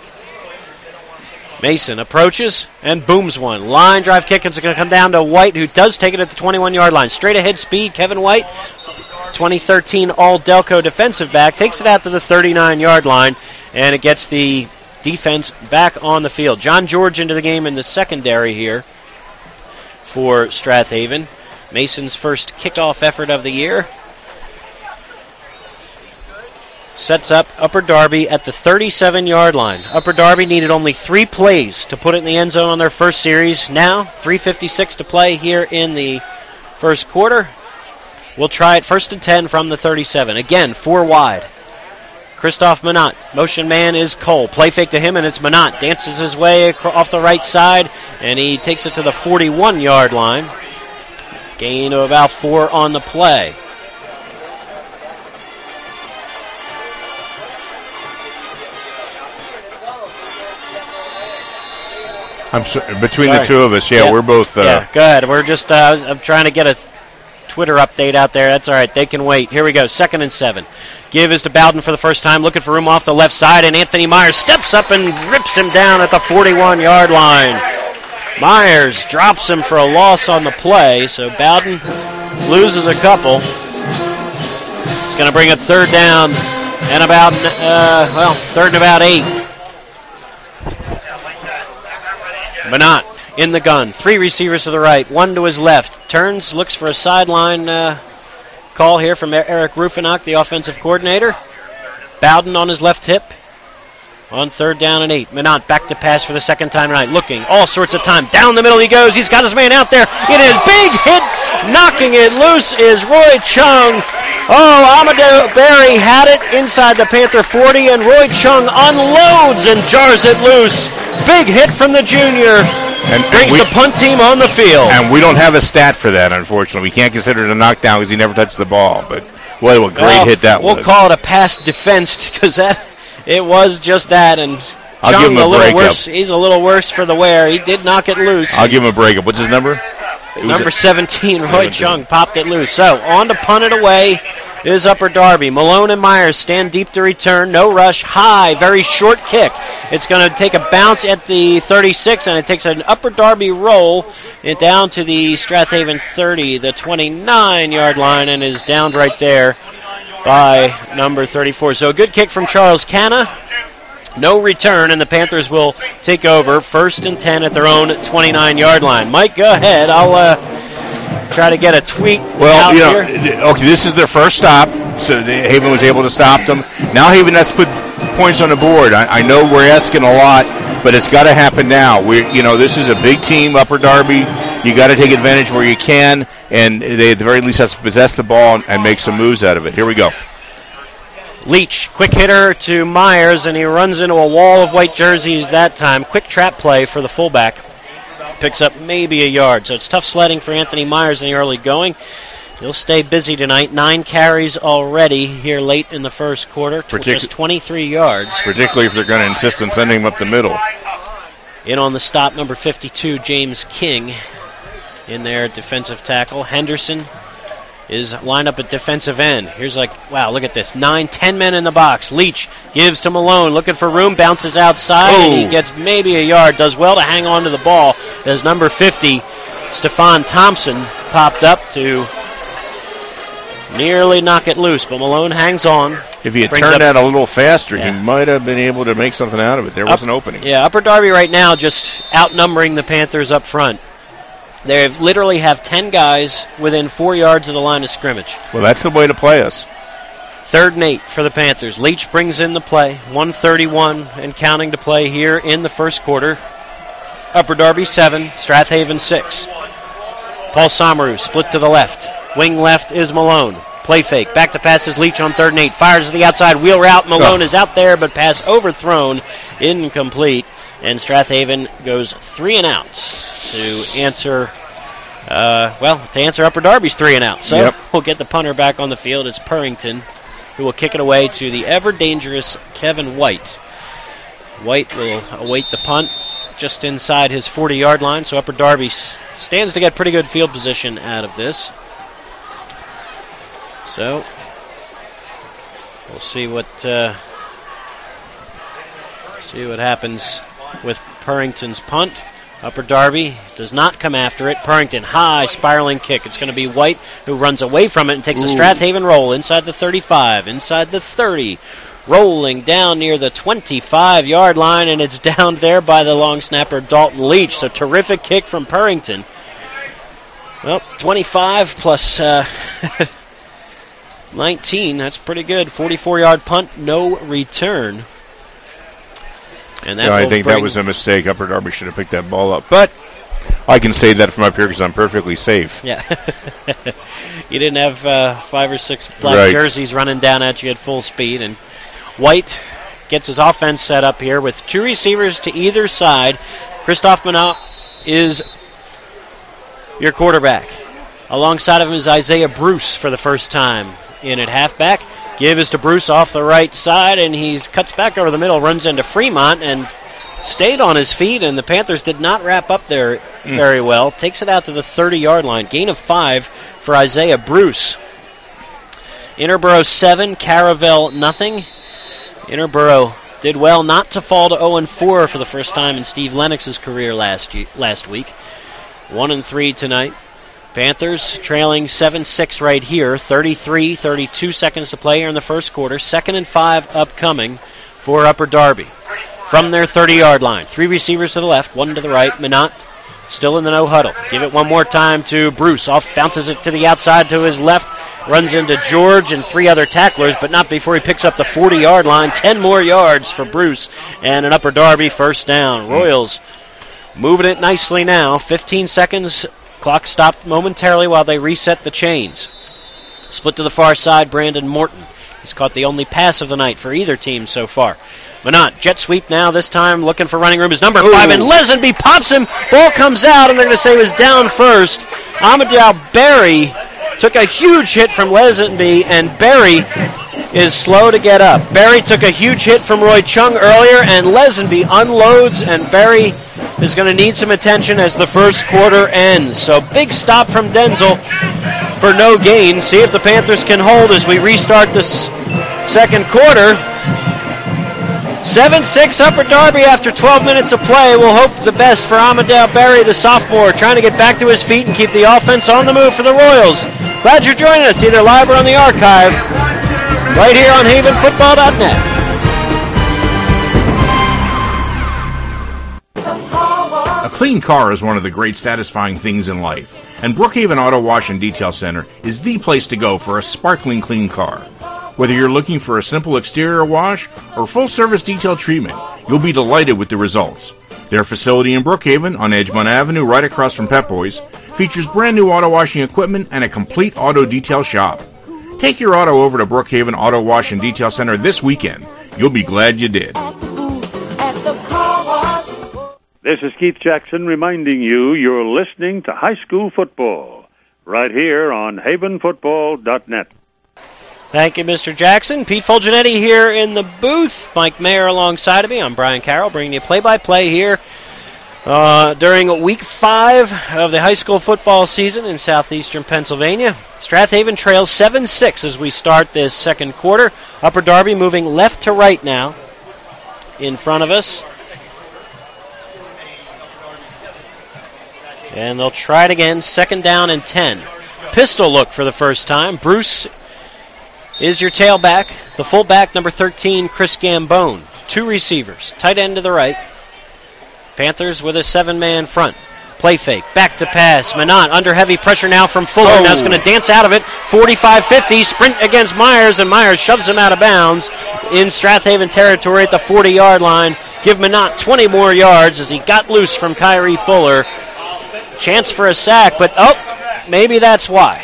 Mason approaches and booms one. Line drive kick. It's going to come down to White, who does take it at the twenty-one-yard line. Straight ahead speed, Kevin White, twenty thirteen All-Delco defensive back, takes it out to the thirty-nine-yard line, and it gets the defense back on the field. John George into the game in the secondary here for Strathaven. Mason's first kickoff effort of the year. Sets up Upper Darby at the thirty-seven-yard line. Upper Darby needed only three plays to put it in the end zone on their first series. Now, three fifty-six to play here in the first quarter. We'll try it first and ten from the thirty-seven. Again, four wide. Christoph Minot. Motion man is Cole. Play fake to him, and it's Minot. Dances his way acro- off the right side, and he takes it to the forty-one-yard line. Gain of about four on the play. I'm so, between Sorry. the two of us, yeah, yeah. we're both. Uh, yeah, go ahead. We're just, uh, I'm trying to get a Twitter update out there. That's all right. They can wait. Here we go. Second and seven. Give is to Bowden for the first time, looking for room off the left side, and Anthony Myers steps up and rips him down at the forty-one-yard line. Myers drops him for a loss on the play, so Bowden loses a couple. It's going to bring it third down and about, uh, well, third and about eight. Minot in the gun. Three receivers to the right, one to his left. Turns, looks for a sideline uh, call here from Eric Rufinock, the offensive coordinator. Bowden on his left hip. On third down and eight. Minot back to pass for the second time tonight. Looking all sorts of time. Down the middle he goes. He's got his man out there. It is big hit. Knocking it loose is Roy Chung. Oh, Amadou Barry had it inside the Panther forty, and Roy Chung unloads and jars it loose. Big hit from the junior. And brings we, the punt team on the field. And we don't have a stat for that, unfortunately. We can't consider it a knockdown because he never touched the ball. But, boy, what a great well, hit that we'll was. We'll call it a pass defense because that it was just that. And I'll Chung give him a, a little break worse. up. He's a little worse for the wear. He did knock it loose. I'll give him a break up. What's his number? Number seventeen, Roy seventeen. Chung popped it loose. So on to punt it away is Upper Darby. Malone and Myers stand deep to return. No rush. High, very short kick. It's going to take a bounce at the thirty-six, and it takes an Upper Darby roll and down to the Strathaven thirty, the twenty-nine-yard line, and is downed right there by number thirty-four. So a good kick from Charles Canna. No return, and the Panthers will take over first and ten at their own twenty-nine-yard line. Mike, go ahead. I'll uh, try to get a tweet Well, out you know, here. okay, this is their first stop, so the, Haven was able to stop them. Now Haven has to put points on the board. I, I know we're asking a lot, but it's got to happen now. We, you know, this is a big team, Upper Darby. You got to take advantage where you can, and they at the very least have to possess the ball and, and make some moves out of it. Here we go. Leach, quick hitter to Myers, and he runs into a wall of white jerseys that time. Quick trap play for the fullback. Picks up maybe a yard. So it's tough sledding for Anthony Myers in the early going. He'll stay busy tonight. Nine carries already here late in the first quarter. Partic- just twenty-three yards. Particularly if they're going to insist on sending him up the middle. In on the stop, number fifty-two, James King. In there at defensive tackle. Henderson is lined up at defensive end. Here's like, wow, look at this. Nine, ten men in the box. Leach gives to Malone, looking for room, bounces outside, oh. and he gets maybe a yard. Does well to hang on to the ball as number fifty, Stephon Thompson, popped up to nearly knock it loose, but Malone hangs on. If he had turned that a little faster, yeah. he might have been able to make something out of it. There was up, an opening. Yeah, Upper Darby right now just outnumbering the Panthers up front. They literally have ten guys within four yards of the line of scrimmage. Well, that's the way to play us. Third and eight for the Panthers. Leach brings in the play. one thirty-one and counting to play here in the first quarter. Upper Darby seven, Strathaven six. Paul Somaru split to the left. Wing left is Malone. Play fake. Back to pass is Leach on third and eight. Fires to the outside. Wheel route. Malone oh. is out there, but pass overthrown. Incomplete. And Strathaven goes three and out to answer, uh, well, to answer Upper Darby's three and out. So yep. we'll get the punter back on the field. It's Purrington who will kick it away to the ever-dangerous Kevin White. White will await the punt just inside his forty-yard line, so Upper Darby stands to get pretty good field position out of this. So we'll see what uh, see what happens with Purrington's punt. Upper Darby does not come after it. Purrington, high, spiraling kick. It's going to be White who runs away from it and takes Ooh. a Strathaven roll inside the thirty-five, inside the thirty, rolling down near the twenty-five-yard line, and it's down there by the long snapper Dalton Leach. So terrific kick from Purrington. Well, twenty-five plus uh, nineteen, that's pretty good. forty-four-yard punt, no return. And that yeah, I think that was a mistake. Upper Darby should have picked that ball up. But I can say that from up here because I'm perfectly safe. Yeah. You didn't have uh, five or six black right. jerseys running down at you at full speed. And White gets his offense set up here with two receivers to either side. Christophe Minot is your quarterback. Alongside of him is Isaiah Bruce for the first time in at halfback. Give is to Bruce off the right side, and he cuts back over the middle, runs into Fremont, and stayed on his feet, and the Panthers did not wrap up there mm. very well. Takes it out to the thirty-yard line. Gain of five for Isaiah Bruce. Interborough seven, Caravelle nothing. Interborough did well not to fall to oh and four for the first time in Steve Lennox's career last last week. one and three tonight. Panthers trailing seven six right here. thirty-three thirty-two seconds to play here in the first quarter. Second and five upcoming for Upper Darby. From their thirty-yard line. Three receivers to the left, one to the right. Minot still in the no huddle. Give it one more time to Bruce. Off bounces it to the outside to his left. Runs into George and three other tacklers, but not before he picks up the forty-yard line. Ten more yards for Bruce and an Upper Darby first down. Royals moving it nicely now. fifteen seconds. Clock stopped momentarily while they reset the chains. Split to the far side, Brandon Morton. He's caught the only pass of the night for either team so far. Minot, jet sweep now, this time looking for running room is number Ooh. five, and Lesenby pops him. Ball comes out, and they're going to say he was down first. Amadou Berry took a huge hit from Lesenby, and Berry is slow to get up. Berry took a huge hit from Roy Chung earlier, and Lesenby unloads, and Berry is going to need some attention as the first quarter ends. So big stop from Denzel for no gain. See if the Panthers can hold as we restart this second quarter. seven six Upper Darby after twelve minutes of play. We'll hope the best for Amadou Berry, the sophomore, trying to get back to his feet and keep the offense on the move for the Royals. Glad you're joining us, either live or on the archive, right here on Haven Football dot net. A clean car is one of the great satisfying things in life, and Brookhaven Auto Wash and Detail Center is the place to go for a sparkling clean car. Whether you're looking for a simple exterior wash or full-service detail treatment, you'll be delighted with the results. Their facility in Brookhaven on Edgemont Avenue, right across from Pep Boys, features brand new auto washing equipment and a complete auto detail shop. Take your auto over to Brookhaven Auto Wash and Detail Center this weekend. You'll be glad you did. This is Keith Jackson reminding you you're listening to high school football right here on Haven Football dot net. Thank you, Mister Jackson. Pete Fulgenetti here in the booth. Mike Mayer alongside of me. I'm Brian Carroll, bringing you play-by-play here uh, during week five of the high school football season in southeastern Pennsylvania. Strathaven trails seven six as we start this second quarter. Upper Darby moving left to right now in front of us. And they'll try it again, second down and ten. Pistol look for the first time. Bruce is your tailback. The fullback, number thirteen, Chris Gambone. Two receivers, tight end to the right. Panthers with a seven-man front. Play fake, back to pass. Minot under heavy pressure now from Fuller. Oh. Now it's going to dance out of it. forty-five fifty, sprint against Myers, and Myers shoves him out of bounds in Strathaven territory at the forty-yard line. Give Minot twenty more yards as he got loose from Kyrie Fuller. Chance for a sack, but oh, maybe that's why.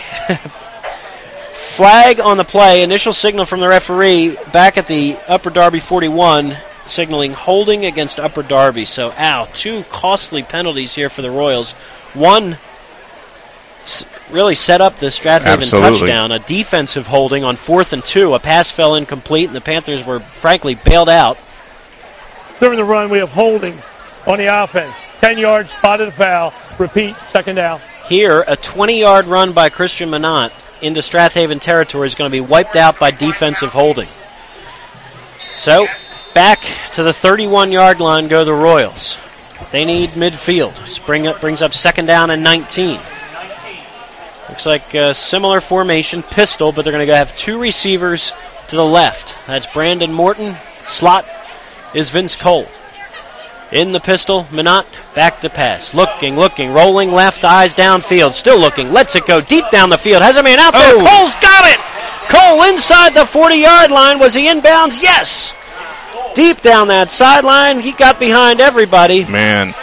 Flag on the play, initial signal from the referee back at the Upper Darby forty-one, signaling holding against Upper Darby. So, ow, two costly penalties here for the Royals. One s- really set up the Strathaven Absolutely. touchdown, a defensive holding on fourth and two. A pass fell incomplete, and the Panthers were, frankly, bailed out. During the run, we have holding on the offense. ten yards, spotted a foul. Repeat, second down. Here, a twenty-yard run by Christian Minot into Strathaven territory is going to be wiped out by defensive holding. So, back to the thirty-one-yard line go the Royals. They need midfield. Spring up, brings up second down and nineteen. Looks like a similar formation, pistol, but they're going to have two receivers to the left. That's Brandon Morton. Slot is Vince Cole. In the pistol, Minot, back to pass. Looking, looking, rolling left, eyes downfield. Still looking, lets it go deep down the field. Has a man out there. Oh. Cole's got it! Cole inside the forty-yard line. Was he inbounds? Yes! Deep down that sideline. He got behind everybody. Man,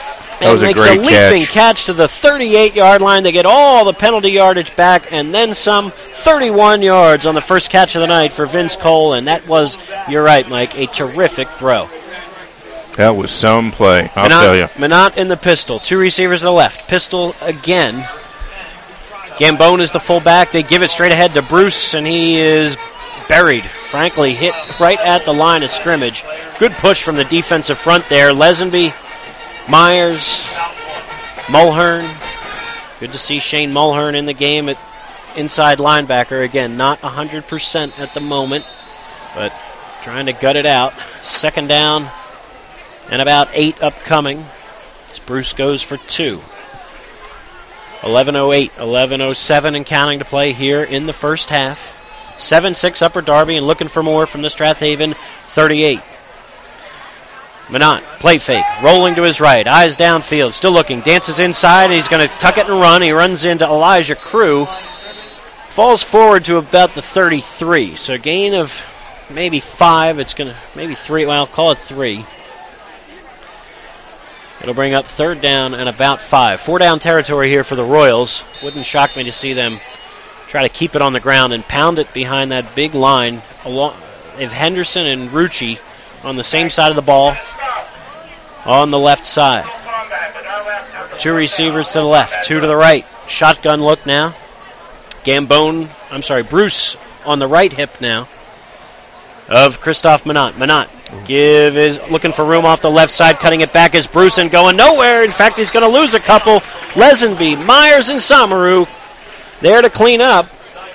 and was a makes great a leaping catch. catch to the thirty-eight-yard line. They get all the penalty yardage back and then some. thirty-one yards on the first catch of the night for Vince Cole, and that was, you're right, Mike, a terrific throw. That was some play, I'll Minot, tell you. Minot in the pistol. Two receivers to the left. Pistol again. Gambone is the fullback. They give it straight ahead to Bruce, and he is buried. Frankly, hit right at the line of scrimmage. Good push from the defensive front there. Lesenby, Myers, Mulhern. Good to see Shane Mulhern in the game at inside linebacker. Again, not one hundred percent at the moment, but trying to gut it out. Second down and about eight upcoming as Bruce goes for two. eleven oh eight, eleven oh seven and counting to play here in the first half. seven six Upper Darby and looking for more from the Strathaven thirty-eight. Minot, play fake, rolling to his right, eyes downfield, still looking, dances inside, and he's going to tuck it and run. He runs into Elijah Crew, falls forward to about the thirty-three, so gain of maybe five. It's going to, maybe three, well, call it three. It'll bring up third down and about five. Four down territory here for the Royals. Wouldn't shock me to see them try to keep it on the ground and pound it behind that big line. Along, they have Henderson and Rucci on the same side of the ball on the left side. Two receivers to the left, two to the right. Shotgun look now. Gambone, I'm sorry, Bruce on the right hip now of Christophe Minot. Minot give is looking for room off the left side, cutting it back as Bruce and going nowhere. In fact, he's going to lose a couple. Lesenby, Myers, and Samaru there to clean up.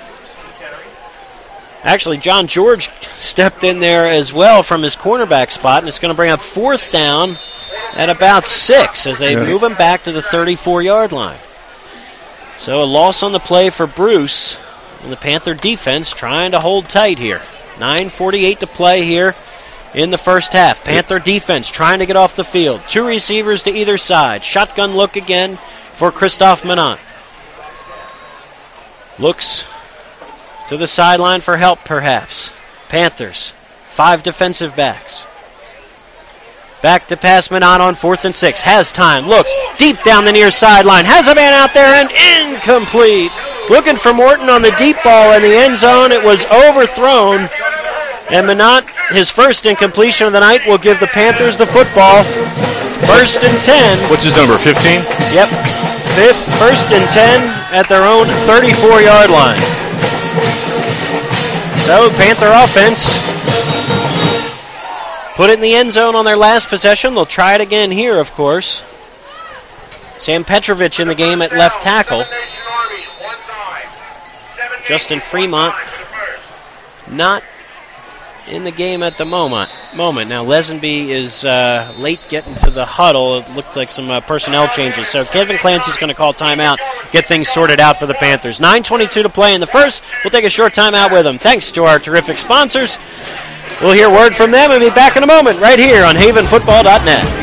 Actually, John George stepped in there as well from his cornerback spot, and it's going to bring up fourth down at about six as they yeah. move him back to the thirty-four-yard line. So a loss on the play for Bruce, and the Panther defense trying to hold tight here. nine forty-eight to play here in the first half. Panther defense trying to get off the field. Two receivers to either side. Shotgun look again for Christophe Minot. Looks to the sideline for help, perhaps. Panthers, five defensive backs. Back to pass Minot on fourth and six. Has time. Looks deep down the near sideline. Has a man out there and incomplete. Looking for Morton on the deep ball in the end zone. It was overthrown. And Minot, his first incompletion of the night, will give the Panthers the football. First and ten. What's his number, fifteen? Yep. Fifth, first and ten at their own thirty-four-yard line. So, Panther offense put it in the end zone on their last possession. They'll try it again here, of course. Sam Petrovich in the game at left tackle. Justin Fremont not in the game at the moment. Moment. Now, Lesenby is uh, late getting to the huddle. It looked like some uh, personnel changes. So Kevin Clancy's going to call timeout, get things sorted out for the Panthers. nine twenty-two to play in the first. We'll take a short timeout with them. Thanks to our terrific sponsors. We'll hear word from them and be back in a moment right here on Haven Football dot net.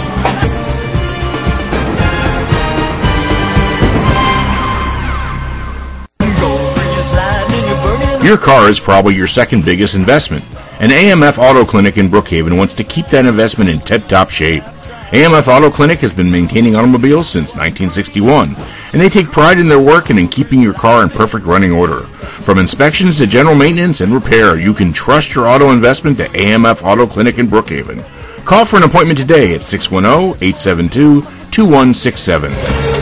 Your car is probably your second biggest investment, and A M F Auto Clinic in Brookhaven wants to keep that investment in tip-top shape. A M F Auto Clinic has been maintaining automobiles since nineteen sixty-one, and they take pride in their work and in keeping your car in perfect running order. From inspections to general maintenance and repair, you can trust your auto investment to A M F Auto Clinic in Brookhaven. Call for an appointment today at six one zero, eight seven two, two one six seven.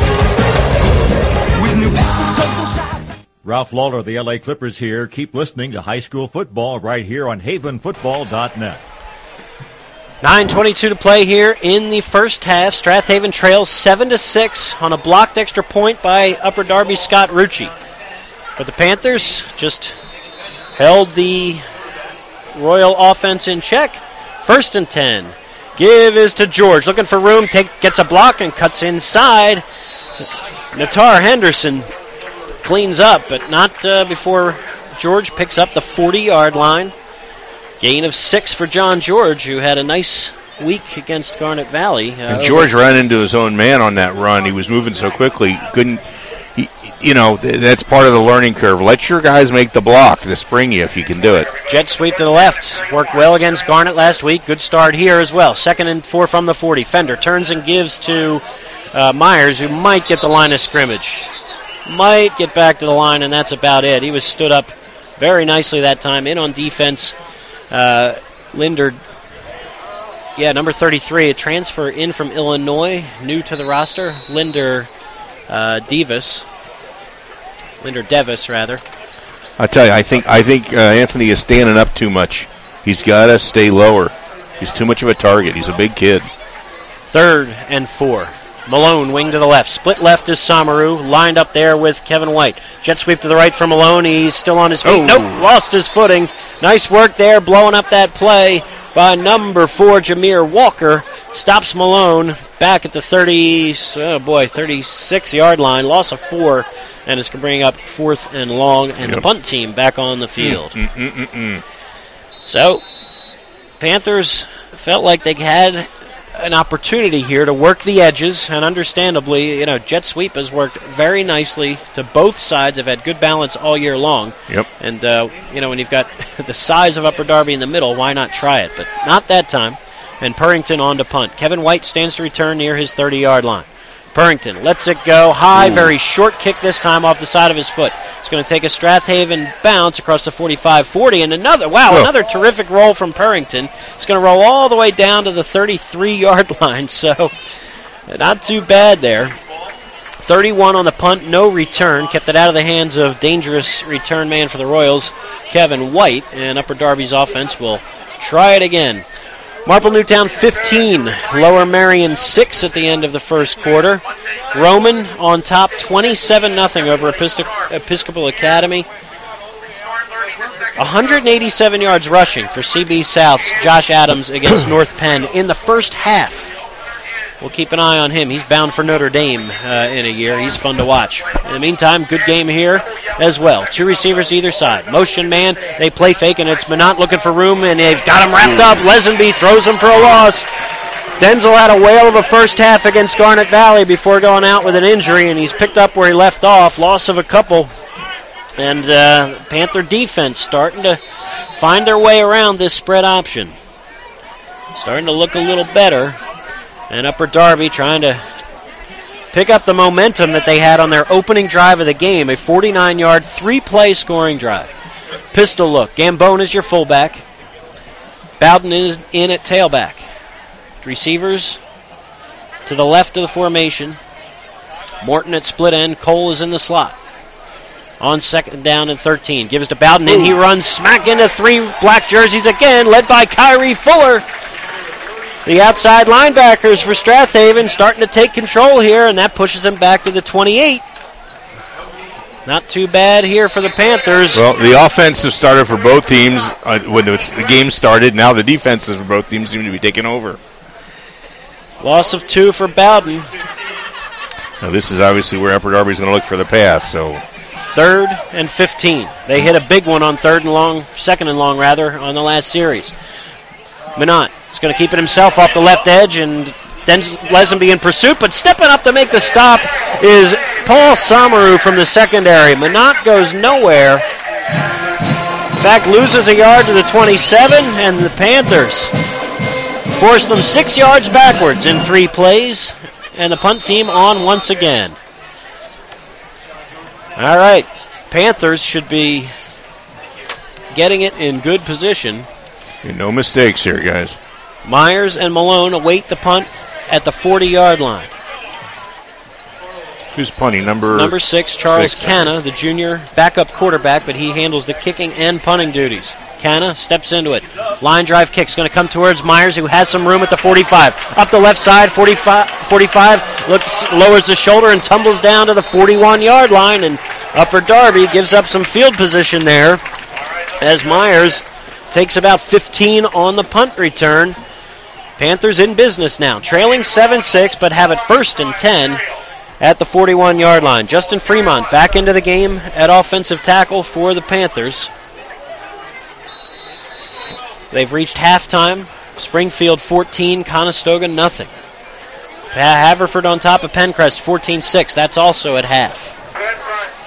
Ralph Lawler of the L A Clippers here. Keep listening to high school football right here on Haven Football dot net. nine twenty-two to play here in the first half. Strathaven trails seven to six on a blocked extra point by Upper Darby Scott Rucci. But the Panthers just held the Royal offense in check. First and ten. Give is to George. Looking for room. Take, gets a block and cuts inside. Natar Henderson cleans up, but not uh, before George picks up the forty-yard line. Gain of six for John George, who had a nice week against Garnet Valley. Uh, and George ran into his own man on that run. He was moving so quickly, couldn't. He, you know, that's part of the learning curve. Let your guys make the block to spring you if you can do it. Jet sweep to the left. Worked well against Garnet last week. Good start here as well. Second and four from the forty. Fender turns and gives to uh, Myers, who might get the line of scrimmage. Might get back to the line, and that's about it. He was stood up very nicely that time. In on defense, uh, Linder, yeah, number thirty-three, a transfer in from Illinois, new to the roster. Linder uh, Davis. Linder Devis, rather. I tell you, I think I think uh, Anthony is standing up too much. He's got to stay lower. He's too much of a target. He's a big kid. Third and four. Malone, wing to the left. Split left is Samaru, lined up there with Kevin White. Jet sweep to the right for Malone. He's still on his feet. Oh. Nope, lost his footing. Nice work there, blowing up that play by number four, Jameer Walker. Stops Malone back at the thirty, oh boy, thirty-six-yard line. Loss of four, and it's going to bring up fourth and long, and yep. the punt team back on the field. Mm, mm, mm, mm. So, Panthers felt like they had an opportunity here to work the edges, and understandably, you know, jet sweep has worked very nicely to both sides. Have had good balance all year long. Yep. And, uh, you know, when you've got the size of Upper Darby in the middle, why not try it? But not that time. And Purrington on to punt. Kevin White stands to return near his thirty-yard line. Purrington lets it go high, Ooh. Very short kick this time off the side of his foot. It's going to take a Strathaven bounce across the forty-five forty, and another, wow, oh. another terrific roll from Purrington. It's going to roll all the way down to the thirty-three-yard line, so not too bad there. thirty-one on the punt, no return. Kept it out of the hands of dangerous return man for the Royals, Kevin White, and Upper Darby's offense will try it again. Marple Newtown fifteen, Lower Marion six at the end of the first quarter. Roman on top twenty-seven nothing over Episcop- Episcopal Academy. one hundred eighty-seven yards rushing for C B South's Josh Adams against North Penn in the first half. We'll keep an eye on him. He's bound for Notre Dame uh, in a year. He's fun to watch. In the meantime, good game here as well. Two receivers either side. Motion man, they play fake, and it's Minot looking for room, and they've got him wrapped up. Lesenby throws him for a loss. Denzel had a whale of a first half against Garnet Valley before going out with an injury, and he's picked up where he left off. Loss of a couple. And uh, Panther defense starting to find their way around this spread option. Starting to look a little better. And Upper Darby trying to pick up the momentum that they had on their opening drive of the game, a forty-nine-yard, three-play scoring drive. Pistol look. Gambone is your fullback. Bowden is in at tailback. Receivers to the left of the formation. Morton at split end. Cole is in the slot. On second down and thirteen. Gives to Bowden, and he runs smack into three black jerseys again, led by Kyrie Fuller. The outside linebackers for Strathaven starting to take control here, and that pushes them back to the twenty-eight. Not too bad here for the Panthers. Well, the offense has started for both teams uh, when it's, the game started. Now the defenses for both teams seem to be taking over. Loss of two for Bowden. Now this is obviously where Upper Darby's going to look for the pass. So third and fifteen. They hit a big one on third and long, second and long rather, on the last series. Minot is going to keep it himself off the left edge, and then Lesenby in pursuit, but stepping up to make the stop is Paul Samaru from the secondary. Minot goes nowhere. In fact, loses a yard to the twenty-seven, and the Panthers force them six yards backwards in three plays, and the punt team on once again. All right, Panthers should be getting it in good position. No mistakes here, guys. Myers and Malone await the punt at the forty-yard line. Who's punting? Number Number six, Charles six, Canna, the junior backup quarterback, but he handles the kicking and punting duties. Canna steps into it. Line drive kick's going to come towards Myers, who has some room at the forty-five. Up the left side, forty-five, forty-five looks, lowers the shoulder and tumbles down to the forty-one-yard line, and Upper Darby gives up some field position there as Myers takes about fifteen on the punt return. Panthers in business now, trailing seven six, but have it first and ten at the forty-one-yard line. Justin Fremont back into the game at offensive tackle for the Panthers. They've reached halftime. Springfield fourteen, Conestoga nothing. Haverford on top of Pencrest fourteen six. That's also at half.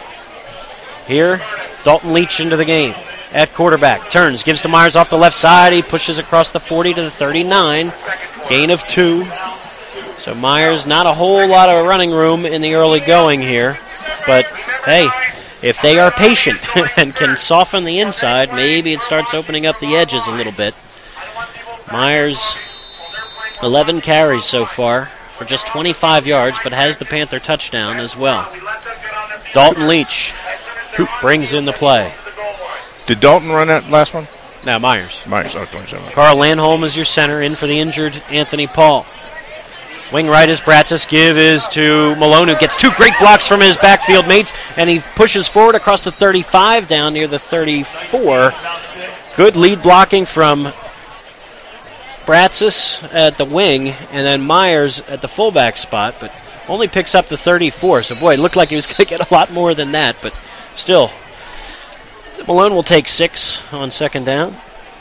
Here, Dalton Leach into the game at quarterback. Turns, gives to Myers off the left side. He pushes across the forty to the thirty-nine. Gain of two. So Myers, not a whole lot of running room in the early going here. But, hey, if they are patient and can soften the inside, maybe it starts opening up the edges a little bit. Myers, eleven carries so far for just twenty-five yards, but has the Panther touchdown as well. Dalton Leach brings in the play. Did Dalton run that last one? No, Myers. Myers, oh, twenty-seven. Carl Landholm is your center, in for the injured Anthony Paul. Wing right is Bratsis. Give is to Malone, who gets two great blocks from his backfield mates, and he pushes forward across the thirty-five down near the thirty-four. Good lead blocking from Bratsis at the wing, and then Myers at the fullback spot, but only picks up the thirty-four. So, boy, it looked like he was going to get a lot more than that, but still. Malone will take six on second down.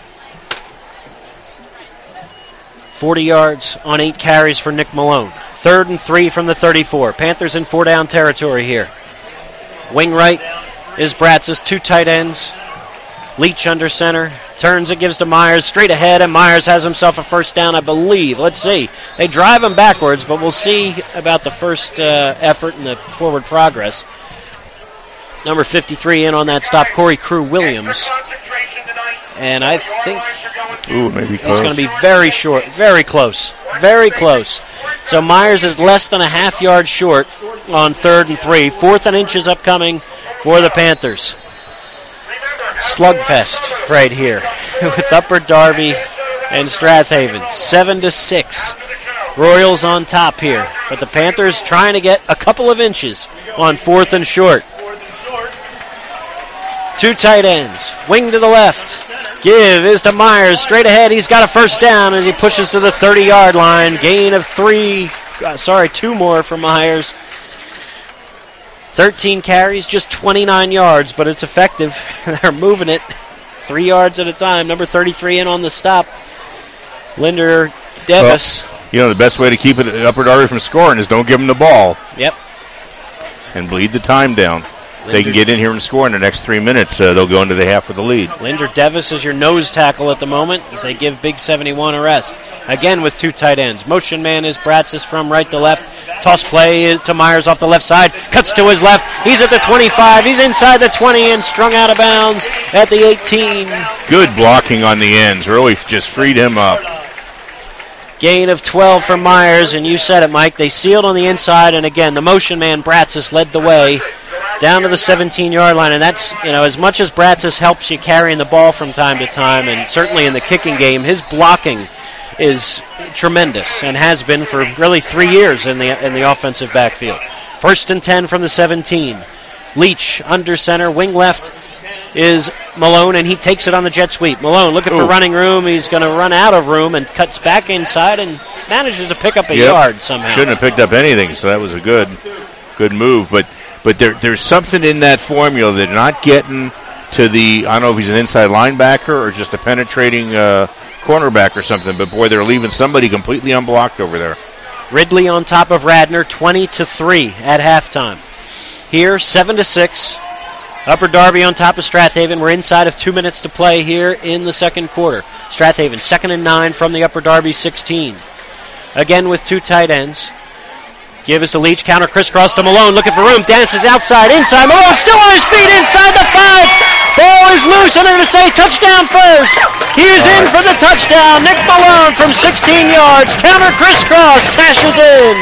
forty yards on eight carries for Nick Malone. Third and three from the thirty-four. Panthers in four-down territory here. Wing right is Bratsis, two tight ends. Leach under center. Turns it, gives to Myers. Straight ahead, and Myers has himself a first down, I believe. Let's see. They drive him backwards, but we'll see about the first uh, effort and the forward progress. Number fifty-three in on that stop, Corey Crew Williams. And I think Ooh, maybe close. It's going to be very short, very close, very close. So Myers is less than a half yard short on third and three. Fourth and inches upcoming for the Panthers. Slugfest right here with Upper Darby and Strathaven. Seven to six. Royals on top here, but the Panthers trying to get a couple of inches on fourth and short. Two tight ends. Wing to the left. Give is to Myers. Straight ahead. He's got a first down as he pushes to the thirty-yard line. Gain of three. Uh, sorry, two more for Myers. thirteen carries, just twenty-nine yards, but it's effective. They're moving it three yards at a time. Number thirty-three in on the stop. Linder Devis. Well, you know, the best way to keep it Upper Darby from scoring is don't give them the ball. Yep. And bleed the time down. If they can get in here and score in the next three minutes, uh, they'll go into the half with the lead. Linder Devis is your nose tackle at the moment as they give Big seventy-one a rest. Again with two tight ends. Motion man is Bratsis from right to left. Toss play to Myers off the left side. Cuts to his left. He's at the twenty-five. He's inside the twenty and strung out of bounds at the eighteen. Good blocking on the ends. Really just freed him up. Gain of twelve for Myers, and you said it, Mike. They sealed on the inside, and again, the motion man Bratsis led the way down to the seventeen-yard line, and that's, you know, as much as Bratsis helps you carrying the ball from time to time, and certainly in the kicking game, his blocking is tremendous and has been for really three years in the in the offensive backfield. First and ten from the seventeen. Leach under center, wing left is Malone, and he takes it on the jet sweep. Malone looking Ooh. for running room. He's going to run out of room and cuts back inside and manages to pick up a yep. yard somehow. Shouldn't have picked up anything, so that was a good good move. But but there there's something in that formula. They're not getting to the, I don't know if he's an inside linebacker or just a penetrating uh, cornerback or something, but boy, they're leaving somebody completely unblocked over there. Ridley on top of Radnor, twenty to three at halftime. Here, seven to six. Upper Darby on top of Strathaven. We're inside of two minutes to play here in the second quarter. Strathaven, second and nine from the Upper Darby sixteen. Again with two tight ends. Give us to Leach, counter crisscross to Malone, looking for room, dances outside, inside. Malone still on his feet inside the five. Ball is loose, and they're going to say touchdown first. He is in for the touchdown. Nick Malone from sixteen yards, counter crisscross, cashes in.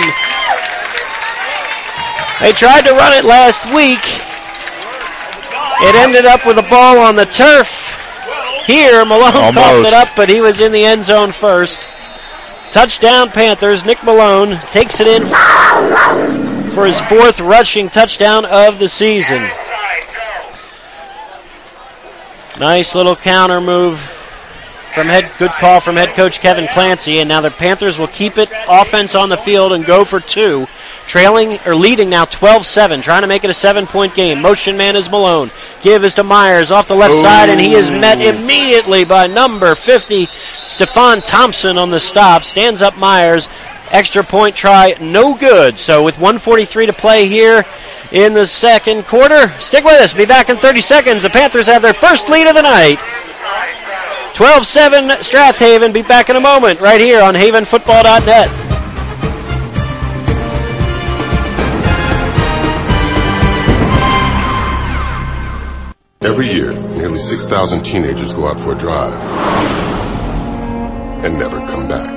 They tried to run it last week. It ended up with a ball on the turf. Here, Malone Almost. coughed it up, but he was in the end zone first. Touchdown Panthers. Nick Malone takes it in for his fourth rushing touchdown of the season. Nice little counter move from head. Good call from head coach Kevin Clancy, and now the Panthers will keep it offense on the field and go for two. Trailing or leading now twelve seven, trying to make it a seven-point game. Motion man is Malone. Give is to Myers off the left Ooh. side, and he is met immediately by number fifty, Stephon Thompson on the stop. Stands up Myers Extra point try, no good. So with one forty-three to play here in the second quarter, stick with us. Be back in thirty seconds. The Panthers have their first lead of the night. twelve seven Strathaven. Be back in a moment right here on haven football dot net. Every year, nearly six thousand teenagers go out for a drive and never come back.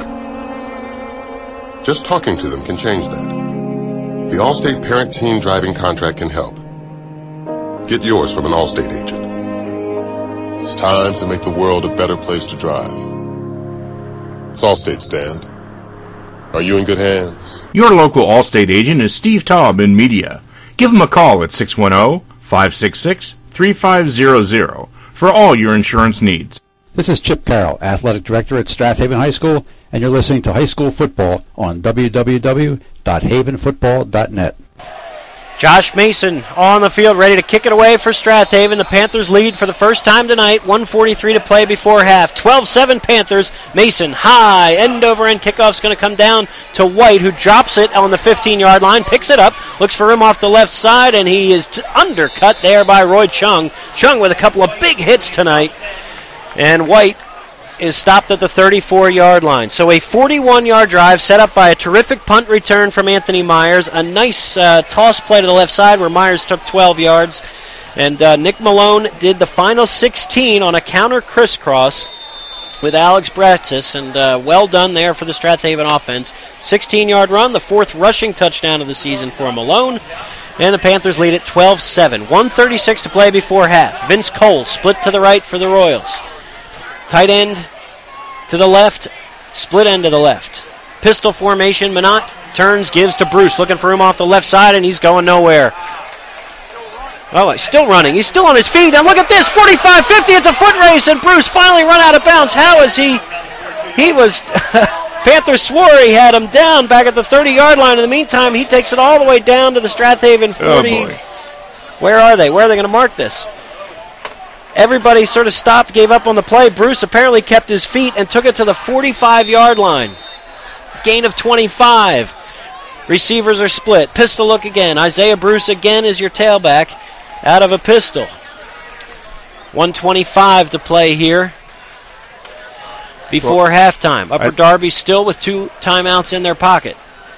Just talking to them can change that. The Allstate Parent-Teen Driving Contract can help. Get yours from an Allstate agent. It's time to make the world a better place to drive. It's Allstate, Stand. Are you in good hands? Your local Allstate agent is Steve Taub in media. Give him a call at six one zero, five six six, three five zero zero for all your insurance needs. This is Chip Carroll, Athletic Director at Strathaven High School, and you're listening to High School Football on w w w dot haven football dot net. Josh Mason on the field, ready to kick it away for Strathaven. The Panthers lead for the first time tonight. one forty-three to play before half. twelve seven Panthers. Mason high, end-over-end kickoff's going to come down to White, who drops it on the fifteen-yard line, picks it up, looks for him off the left side, and he is t- undercut there by Roy Chung. Chung with a couple of big hits tonight. And White is stopped at the thirty-four-yard line. So a forty-one-yard drive set up by a terrific punt return from Anthony Myers. A nice uh, toss play to the left side where Myers took twelve yards. And uh, Nick Malone did the final sixteen on a counter crisscross with Alex Bratsis. And uh, well done there for the Strathaven offense. sixteen-yard run, the fourth rushing touchdown of the season for Malone. And the Panthers lead at twelve seven. one thirty-six to play before half. Vince Cole split to the right for the Royals. Tight end to the left, split end to the left. Pistol formation, Minot turns, gives to Bruce, looking for him off the left side, and he's going nowhere. Oh, he's still running. He's still on his feet, and look at this, forty-five fifty, it's a foot race, and Bruce finally run out of bounds. How is he? He was, Panthers swore he had him down back at the thirty-yard line. In the meantime, he takes it all the way down to the Strathaven forty. Oh, boy. Where are they? Where are they going to mark this? Everybody sort of stopped, gave up on the play. Bruce apparently kept his feet and took it to the forty-five-yard line. Gain of twenty-five. Receivers are split. Pistol look again. Isaiah Bruce again is your tailback out of a pistol. one twenty-five to play here before well, halftime. Upper I, Darby still with two timeouts in their pocket.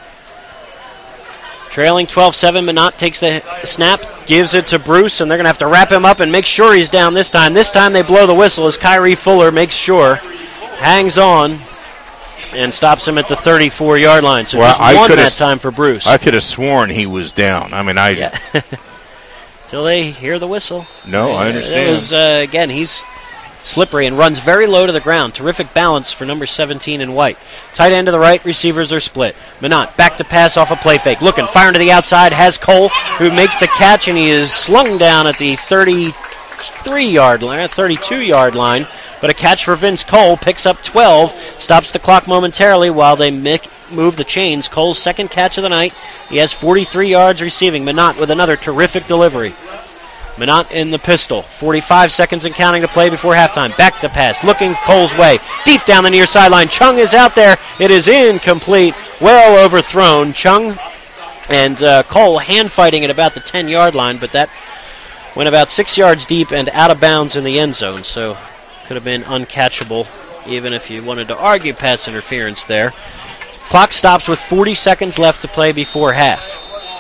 Trailing twelve seven, Minot takes the snap, gives it to Bruce, and they're going to have to wrap him up and make sure he's down this time. This time they blow the whistle as Kyrie Fuller makes sure, hangs on, and stops him at the thirty-four-yard line. So well, just I one that time for Bruce. I could have sworn he was down. I mean, I... Yeah. Till they hear the whistle. No, uh, I understand. It was, uh, again, he's slippery and runs very low to the ground. Terrific balance for number seventeen in White. Tight end to the right, receivers are split. Minot back to pass off a play fake. Looking, firing to the outside, has Cole, who makes the catch, and he is slung down at the thirty-three-yard line, thirty-two-yard line. But a catch for Vince Cole, picks up twelve, stops the clock momentarily while they make, move the chains. Cole's second catch of the night. He has forty-three yards receiving. Minot with another terrific delivery. Minot in the pistol. forty-five seconds and counting to play before halftime. Back to pass. Looking Cole's way. Deep down the near sideline. Chung is out there. It is incomplete. Well overthrown. Chung and uh, Cole hand fighting at about the ten-yard line, but that went about six yards deep and out of bounds in the end zone, so could have been uncatchable even if you wanted to argue pass interference there. Clock stops with forty seconds left to play before half.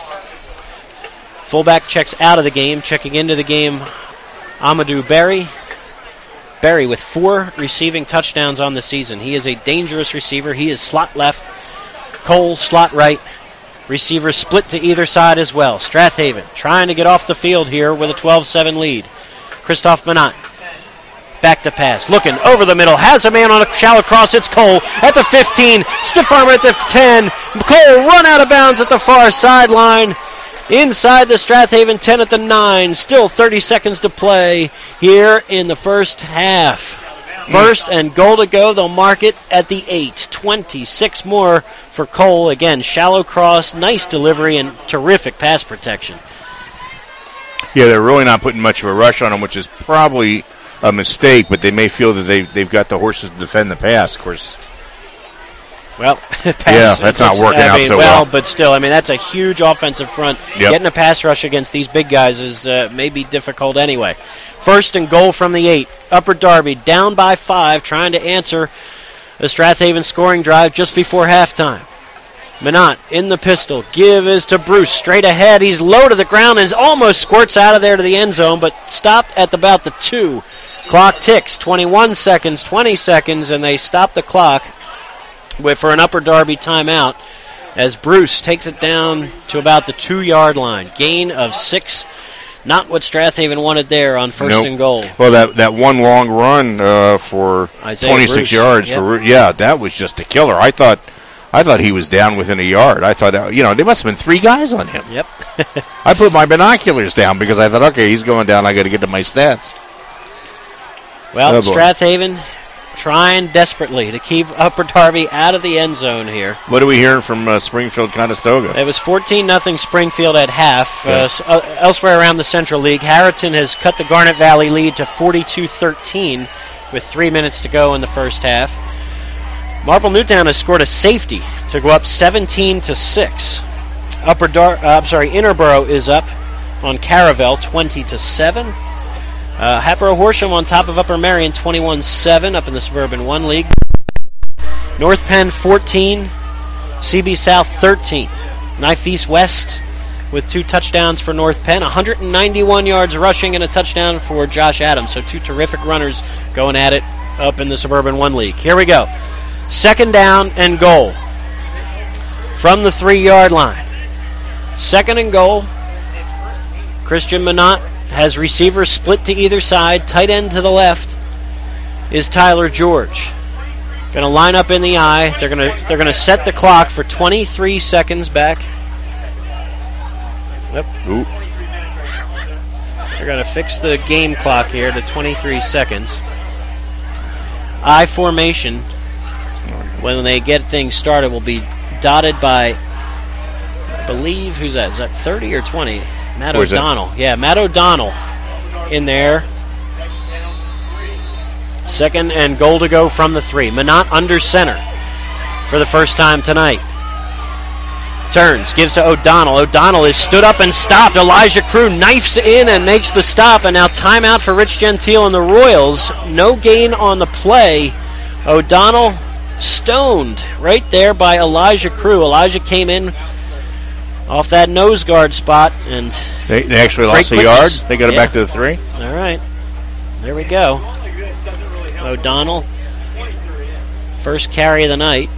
Fullback checks out of the game. Checking into the game, Amadou Berry. Berry with four receiving touchdowns on the season. He is a dangerous receiver. He is slot left. Cole, slot right. Receivers split to either side as well. Strathaven trying to get off the field here with a twelve seven lead. Christophe Minot. Back to pass. Looking over the middle. Has a man on a shallow cross. It's Cole at the fifteen. Stiff arm at the ten. Cole run out of bounds at the far sideline. Inside the Strathaven ten at the nine. Still thirty seconds to play here in the first half. First and goal to go. They'll mark it at the eight. twenty-six more for Cole. Again, shallow cross, nice delivery, and terrific pass protection. Yeah, they're really not putting much of a rush on him, which is probably a mistake, but they may feel that they, they've got the horses to defend the pass. Of course, Well, pass, yeah, that's not working I out mean, so well. well. But still, I mean, that's a huge offensive front. Yep. Getting a pass rush against these big guys is uh, maybe difficult anyway. First and goal from the eight. Upper Darby down by five, trying to answer the Strathaven scoring drive just before halftime. Minot in the pistol. Give is to Bruce. Straight ahead. He's low to the ground and almost squirts out of there to the end zone, but stopped at about the two. Clock ticks. twenty-one seconds, twenty seconds, and they stop the clock with for an Upper Darby timeout as Bruce takes it down to about the two-yard line. Gain of six. Not what Strathaven wanted there on first nope. and goal. Well, that that one long run uh, for Isaiah twenty-six Bruce. yards Yep. for yeah, that was just a killer. I thought I thought he was down within a yard. I thought uh, you know there must have been three guys on him. Yep. I put my binoculars down because I thought, okay, he's going down. I got to get to my stats. Well, oh, Strathaven trying desperately to keep Upper Darby out of the end zone here. What are we hearing from uh, Springfield Conestoga? It was fourteen nothing Springfield at half. Yeah. Uh, uh, elsewhere around the Central League, Harriton has cut the Garnet Valley lead to forty-two thirteen with three minutes to go in the first half. Marple Newtown has scored a safety to go up seventeen to six. Upper Dar- uh, I'm sorry, Interborough is up on Caravel twenty to seven. Uh, Hatboro Horsham on top of Upper Marion twenty-one seven up in the Suburban one League. North Penn fourteen, C B South thirteen. Knife East West with two touchdowns for North Penn, one hundred ninety-one yards rushing and a touchdown for Josh Adams. So two terrific runners going at it up in the Suburban one League. Here we go. Second down and goal from the three-yard line. Second and goal. Christian Minot has receivers split to either side. Tight end to the left is Tyler George. Going to line up in the eye. They're going to they're going to set the clock for twenty-three seconds back. Yep. Ooh. They're going to fix the game clock here to twenty-three seconds. I formation, when they get things started, will be dotted by, I believe, who's that? Is that thirty or twenty? Matt Where's O'Donnell. That? Yeah, Matt O'Donnell in there. Second and goal to go from the three. Minot under center for the first time tonight. Turns, gives to O'Donnell. O'Donnell is stood up and stopped. Elijah Crew knifes in and makes the stop. And now timeout for Rich Gentile and the Royals. No gain on the play. O'Donnell stoned right there by Elijah Crew. Elijah came in off that nose guard spot. And They, they actually lost a yard. They got it yeah. back to the three. All right. There we go. O'Donnell, first carry of the night.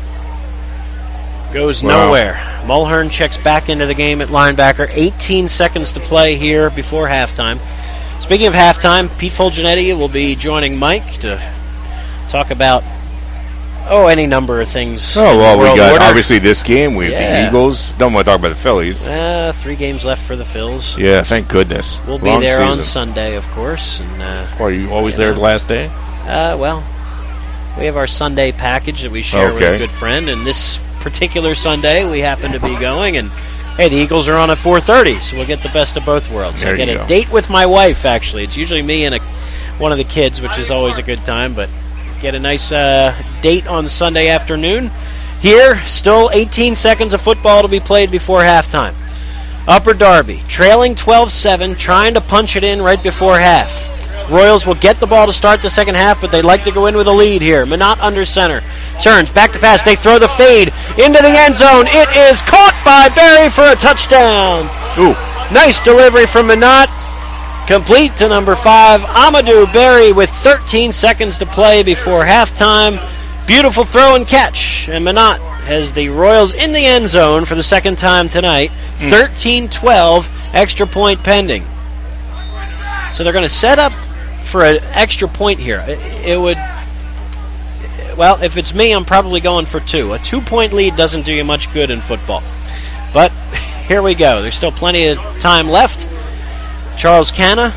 Goes Wow. nowhere. Mulhern checks back into the game at linebacker. eighteen seconds to play here before halftime. Speaking of halftime, Pete Fulgenetti will be joining Mike to talk about, oh, any number of things. Oh, well, we World got, order. obviously, this game. We have Yeah. the Eagles. Don't want to talk about the Phillies. Uh, three games left for the Phils. Yeah, thank goodness. We'll be Long there season. on Sunday, of course. And uh, Are you always you there know. the last day? Uh, well, we have our Sunday package that we share with Okay. a good friend, and this particular Sunday we happen to be going, and hey, the Eagles are on at four thirty, so we'll get the best of both worlds. There I get you a go. date with my wife, actually. It's usually me and a, one of the kids, which is always a good time, but get a nice uh, date on Sunday afternoon. Here, still eighteen seconds of football to be played before halftime. Upper Darby, trailing twelve seven, trying to punch it in right before half. Royals will get the ball to start the second half, but they'd like to go in with a lead here. Minot under center. Turns, back to pass. They throw the fade into the end zone. It is caught by Berry for a touchdown. Ooh. Nice delivery from Minot. Complete to number five, Amadou Berry, with thirteen seconds to play before halftime. Beautiful throw and catch. And Minot has the Royals in the end zone for the second time tonight. thirteen twelve, extra point pending. So they're going to set up for an extra point here. It, it would, well, if it's me, I'm probably going for two. A two-point lead doesn't do you much good in football. But here we go. There's still plenty of time left. Charles Canna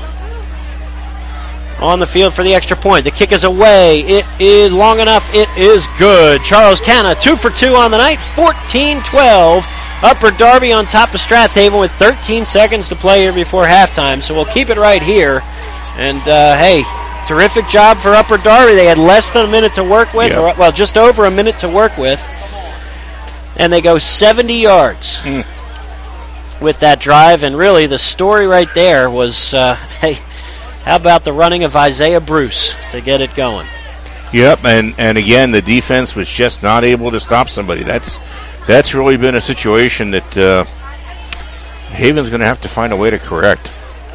on the field for the extra point. The kick is away. It is long enough. It is good. Charles Canna, two for two on the night, fourteen twelve. Upper Darby on top of Strathaven with thirteen seconds to play here before halftime. So we'll keep it right here. And, uh, hey, Terrific job for Upper Darby. They had less than a minute to work with, yep. or, well, just over a minute to work with, and they go seventy yards mm. with that drive. And really, the story right there was, uh, hey, how about the running of Isaiah Bruce to get it going? Yep, and, and again, the defense was just not able to stop somebody. That's that's really been a situation that uh, Haven's going to have to find a way to correct.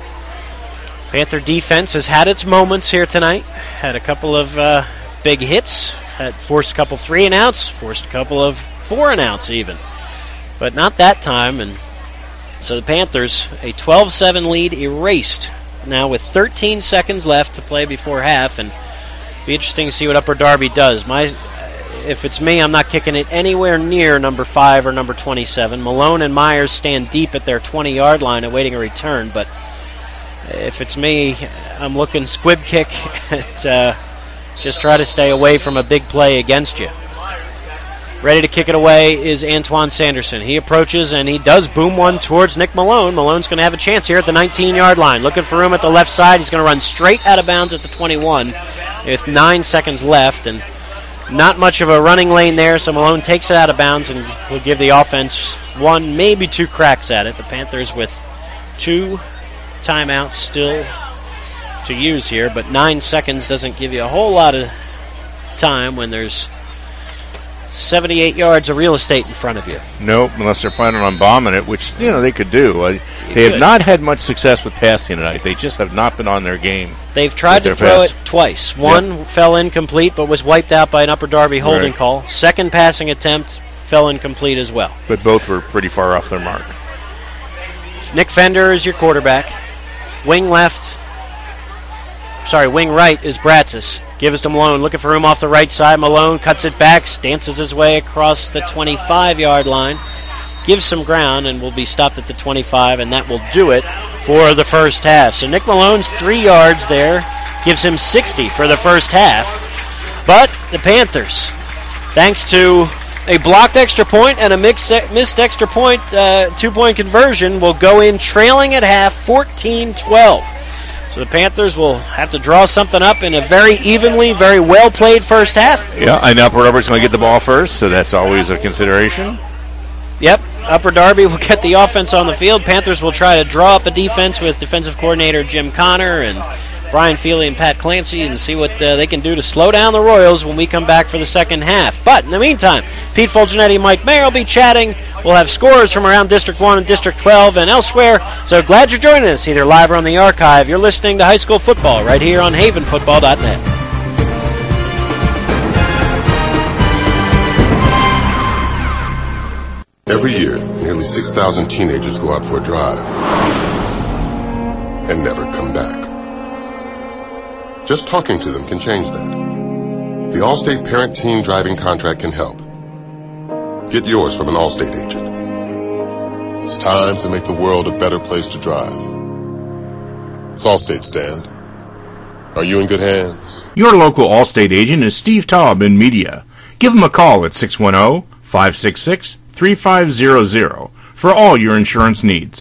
Panther defense has had its moments here tonight. Had a couple of uh, big hits. Had forced a couple three and outs. Forced a couple of four and outs even. But not that time. And so the Panthers, a twelve seven lead erased now with thirteen seconds left to play before half. And be interesting to see what Upper Darby does. My, if it's me, I'm not kicking it anywhere near number five or number twenty-seven. Malone and Myers stand deep at their twenty-yard line awaiting a return. But if it's me, I'm looking squib kick and uh, just try to stay away from a big play against you. Ready to kick it away is Antoine Sanderson. He approaches and he does boom one towards Nick Malone. Malone's going to have a chance here at the nineteen-yard line. Looking for room at the left side. He's going to run straight out of bounds at the twenty-one with nine seconds left. And not much of a running lane there, so Malone takes it out of bounds and will give the offense one, maybe two cracks at it. The Panthers with two timeouts still to use here, but nine seconds doesn't give you a whole lot of time when there's seventy-eight yards of real estate in front of you. Nope, unless they're planning on bombing it, which, you know, they could do. Uh, they could. have not had much success with passing tonight. They just have not been on their game. They've tried to throw pass. it twice. One yep. fell incomplete but was wiped out by an Upper Darby holding right. call. Second passing attempt fell incomplete as well. But both were pretty far off their mark. Nick Fender is your quarterback. Wing left, sorry, wing right is Bratsis. Gives to Malone, looking for room off the right side. Malone cuts it back, stances his way across the twenty-five-yard line. Gives some ground and will be stopped at the twenty-five, and that will do it for the first half. So Nick Malone's three yards there gives him sixty for the first half. But the Panthers, thanks to a blocked extra point and a mixed, missed extra point, uh, two-point conversion, will go in trailing at half fourteen twelve. So the Panthers will have to draw something up in a very evenly, very well-played first half. Yeah, and Upper Darby's going to get the ball first, so that's always a consideration. Yep, Upper Darby will get the offense on the field. Panthers will try to draw up a defense with defensive coordinator Jim Connor and Brian Feely and Pat Clancy and see what uh, they can do to slow down the Royals when we come back for the second half. But in the meantime, Pete Fulgenetti and Mike Mayer will be chatting. We'll have scores from around District one and District twelve and elsewhere. So glad you're joining us, either live or on the archive. You're listening to High School Football right here on Haven Football dot net. Every year, nearly six thousand teenagers go out for a drive and never come back. Just talking to them can change that. The Allstate Parent-Teen Driving Contract can help. Get yours from an Allstate agent. It's time to make the world a better place to drive. It's Allstate, Stand. Are you in good hands? Your local Allstate agent is Steve Taub in Media. Give him a call at six one zero, five six six, three five zero zero for all your insurance needs.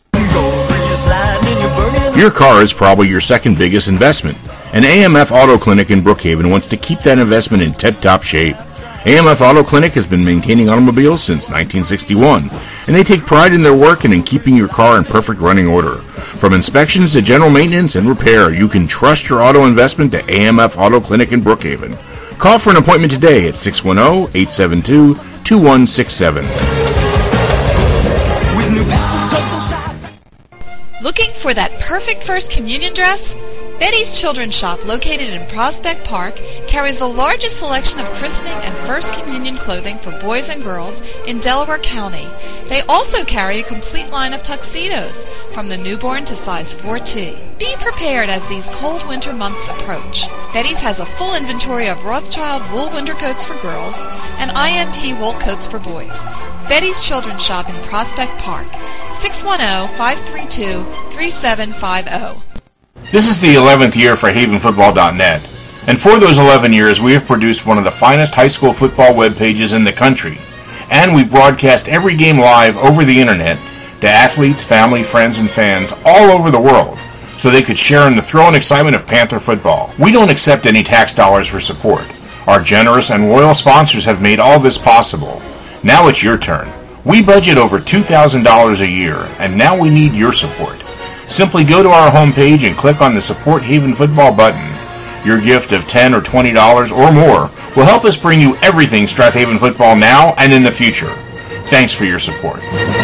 Your car is probably your second biggest investment, and A M F Auto Clinic in Brookhaven wants to keep that investment in tip-top shape. A M F Auto Clinic has been maintaining automobiles since nineteen sixty-one, and they take pride in their work and in keeping your car in perfect running order. From inspections to general maintenance and repair, you can trust your auto investment to A M F Auto Clinic in Brookhaven. Call for an appointment today at six one zero, eight seven two, two one six seven. Looking for that perfect first communion dress? Betty's Children's Shop, located in Prospect Park, carries the largest selection of christening and first communion clothing for boys and girls in Delaware County. They also carry a complete line of tuxedos, from the newborn to size four T. Be prepared as these cold winter months approach. Betty's has a full inventory of Rothschild wool winter coats for girls and I M P wool coats for boys. Betty's Children's Shop in Prospect Park, six one zero, five three two, three seven five zero. This is the eleventh year for Haven Football dot net, and for those eleven years we have produced one of the finest high school football web pages in the country, and we've broadcast every game live over the internet to athletes, family, friends, and fans all over the world. so they could share in the thrill and excitement of Panther football. We don't accept any tax dollars for support. Our generous and loyal sponsors have made all this possible. Now it's your turn. We budget over two thousand dollars a year, and now we need your support. Simply go to our homepage and click on the Support Haven Football button. Your gift of ten dollars or twenty dollars or more will help us bring you everything Strathaven football now and in the future. Thanks for your support.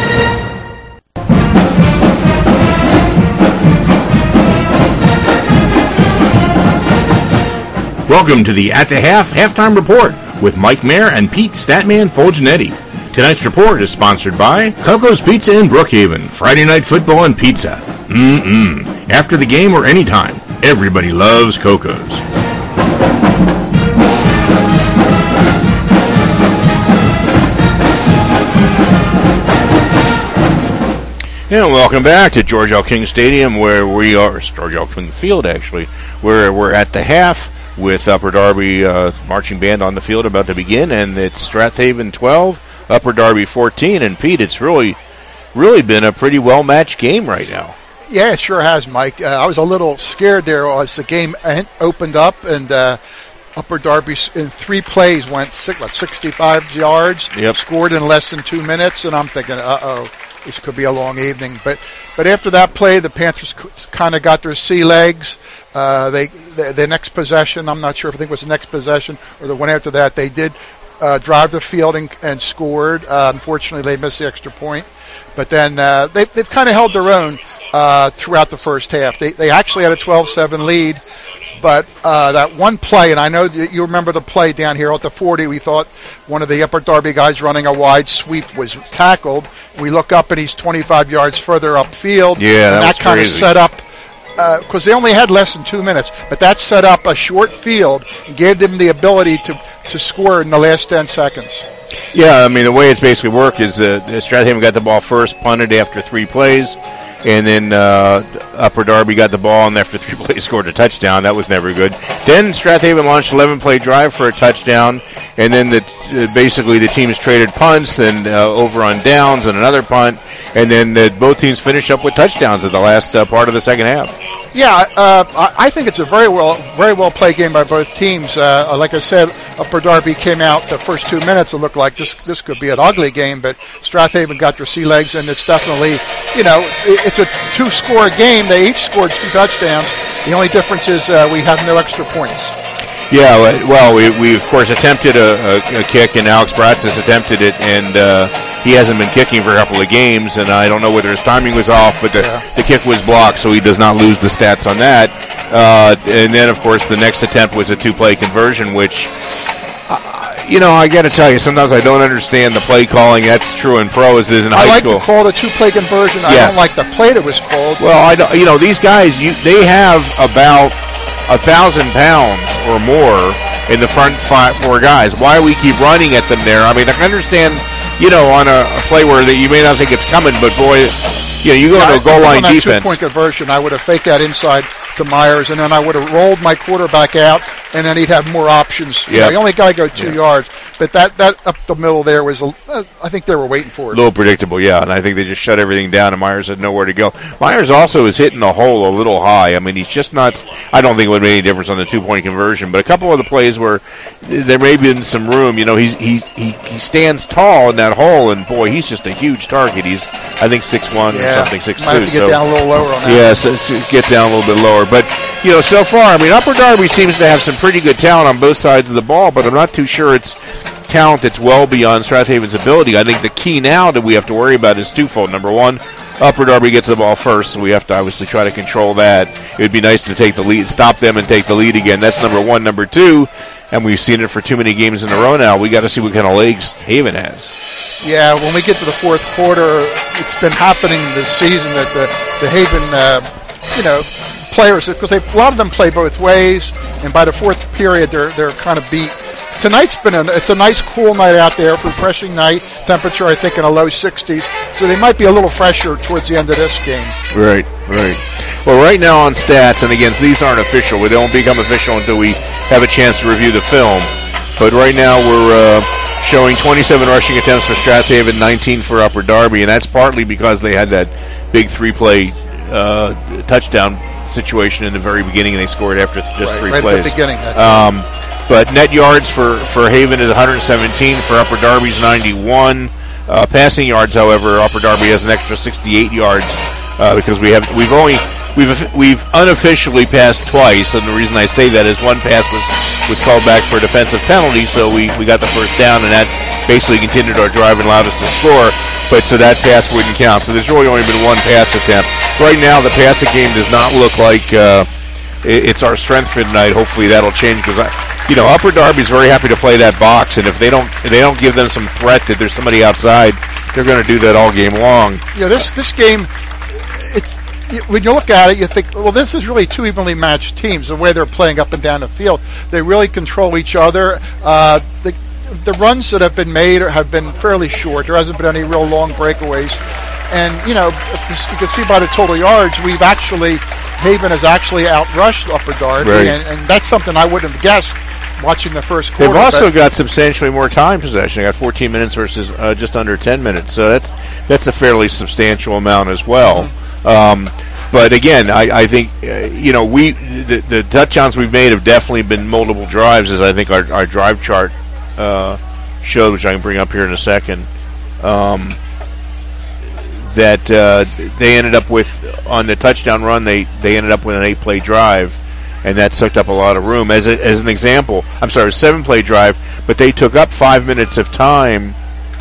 Welcome to the At the Half Halftime Report with Mike Mayer and Pete Statman Fulgenetti. Tonight's report is sponsored by Coco's Pizza in Brookhaven, Friday Night Football and Pizza. Mm-mm. After the game or anytime, everybody loves Coco's. And welcome back to George L. King Stadium, where we are, George L. King Field actually, where we're at the half with Upper Darby uh, marching band on the field about to begin, and it's Strathaven twelve, Upper Darby fourteen, and Pete, it's really, really been a pretty well-matched game right now. Yeah, it sure has, Mike. Uh, I was a little scared there as the game opened up, and uh, Upper Darby in three plays went six, what, sixty-five yards, yep. Scored in less than two minutes, and I'm thinking, uh-oh, this could be a long evening. But but after that play, the Panthers kind of got their sea legs. Uh, they the, the next possession, I'm not sure if I think it was the next possession or the one after that, they did uh, drive the field and, and scored. Uh, unfortunately, they missed the extra point. But then uh, they, they've kind of held their own uh, throughout the first half. They they actually had a twelve seven lead. But uh, that one play, and I know that you remember the play down here at the forty, we thought one of the Upper Darby guys running a wide sweep was tackled. We look up and he's twenty-five yards further upfield. Yeah, that, and that was kind crazy. of set up, because uh, they only had less than two minutes, but that set up a short field and gave them the ability to, to score in the last ten seconds. Yeah, I mean, the way it's basically worked is uh, Strathaven got the ball first, punted after three plays. And then uh, Upper Darby got the ball, and after three plays scored a touchdown. That was never good. Then Strathaven launched an eleven-play drive for a touchdown, and then the, uh, basically the teams traded punts, then uh, over on downs and another punt, and then the, both teams finished up with touchdowns at the last uh, part of the second half. Yeah, uh, I think it's a very well, very well played game by both teams. Uh, like I said, Upper Darby came out the first two minutes. It looked like this this could be an ugly game, but Strathaven got their sea legs, and it's definitely, you know, it's a two-score game. They each scored two touchdowns. The only difference is uh, we have no extra points. Yeah, well, we, we of course attempted a, a, a kick, and Alex Bratzis attempted it, and uh, he hasn't been kicking for a couple of games, and I don't know whether his timing was off, but the, yeah. the kick was blocked, so he does not lose the stats on that. Uh, and then, of course, the next attempt was a two-play conversion, which, uh, you know, I got to tell you, sometimes I don't understand the play calling. That's true in pros as in I high like school. I like to call the two-play conversion. Yes. I don't like the play that was called. Well, I don't, you know, these guys, you, they have about a thousand pounds or more in the front five, four guys. Why we keep running at them there? I mean, I can understand, you know, on a, a play where the, you may not think it's coming, but boy, you know, you go yeah, into a goal line on that defense. Two-point conversion, I would have faked that inside to Myers, and then I would have rolled my quarterback out, and then he'd have more options. Yeah, he only got to go two yeah. yards, but that, that up the middle there was, a, uh, I think they were waiting for it. A little predictable, yeah, and I think they just shut everything down, and Myers had nowhere to go. Myers also is hitting the hole a little high. I mean, he's just not, I don't think it would make any difference on the two-point conversion, but a couple of the plays where there may be some room, you know, he's, he's, he he stands tall in that hole, and boy, he's just a huge target. He's, I think, six one yeah. or something, six two. Might have to get so, down a little lower on that. Yeah, so, so get down a little bit lower, but you know, so far, I mean, Upper Darby seems to have some pretty good talent on both sides of the ball, but I'm not too sure it's talent that's well beyond Strathaven's ability. I think the key now that we have to worry about is twofold. Number one, Upper Darby gets the ball first, so we have to obviously try to control that. It would be nice to take the lead, stop them and take the lead again. That's number one. Number two, and we've seen it for too many games in a row now, we got to see what kind of legs Haven has. Yeah, when we get to the fourth quarter, it's been happening this season that the, the Haven, uh, you know, players, because a lot of them play both ways, and by the fourth period, they're they're kind of beat. Tonight's been a, it's a nice cool night out there, refreshing night. Temperature, I think, in the low sixties, so they might be a little fresher towards the end of this game. Right, right. Well, right now on stats, and again, these aren't official. They don't become official until we have a chance to review the film. But right now we're uh, showing twenty-seven rushing attempts for Strathaven, nineteen for Upper Darby, and that's partly because they had that big three-play uh, touchdown situation in the very beginning, and they scored after just right, three right plays. At the beginning. Um, but net yards for, for Haven is one hundred seventeen. For Upper Darby's ninety-one. Uh, passing yards, however, Upper Darby has an extra sixty-eight yards uh, because we have we've only we've we've unofficially passed twice, and the reason I say that is one pass was, was called back for a defensive penalty, so we, we got the first down, and that basically continued our drive and allowed us to score. But so that pass wouldn't count. So there's really only been one pass attempt. Right now, the passing game does not look like uh, it, it's our strength for tonight. Hopefully, that'll change because I. You know, Upper Darby's very happy to play that box, and if they don't, if they don't give them some threat that there's somebody outside, they're going to do that all game long. Yeah, this this game, it's when you look at it, you think, well, this is really two evenly matched teams. The way they're playing up and down the field, they really control each other. Uh, the the runs that have been made have been fairly short. There hasn't been any real long breakaways, and you know, you can see by the total yards, we've actually Haven has actually outrushed Upper Darby, right. and, and that's something I wouldn't have guessed watching the first quarter. They've also got substantially more time possession. They got fourteen minutes versus uh, just under ten minutes, so that's that's a fairly substantial amount as well. Mm-hmm. Um, but again, I, I think uh, you know we the, the touchdowns we've made have definitely been multiple drives, as I think our, our drive chart uh, showed, which I can bring up here in a second. Um, that uh, they ended up with on the touchdown run, they they ended up with an eight-play drive. And that sucked up a lot of room. As a, as an example, I'm sorry, a seven-play drive, but they took up five minutes of time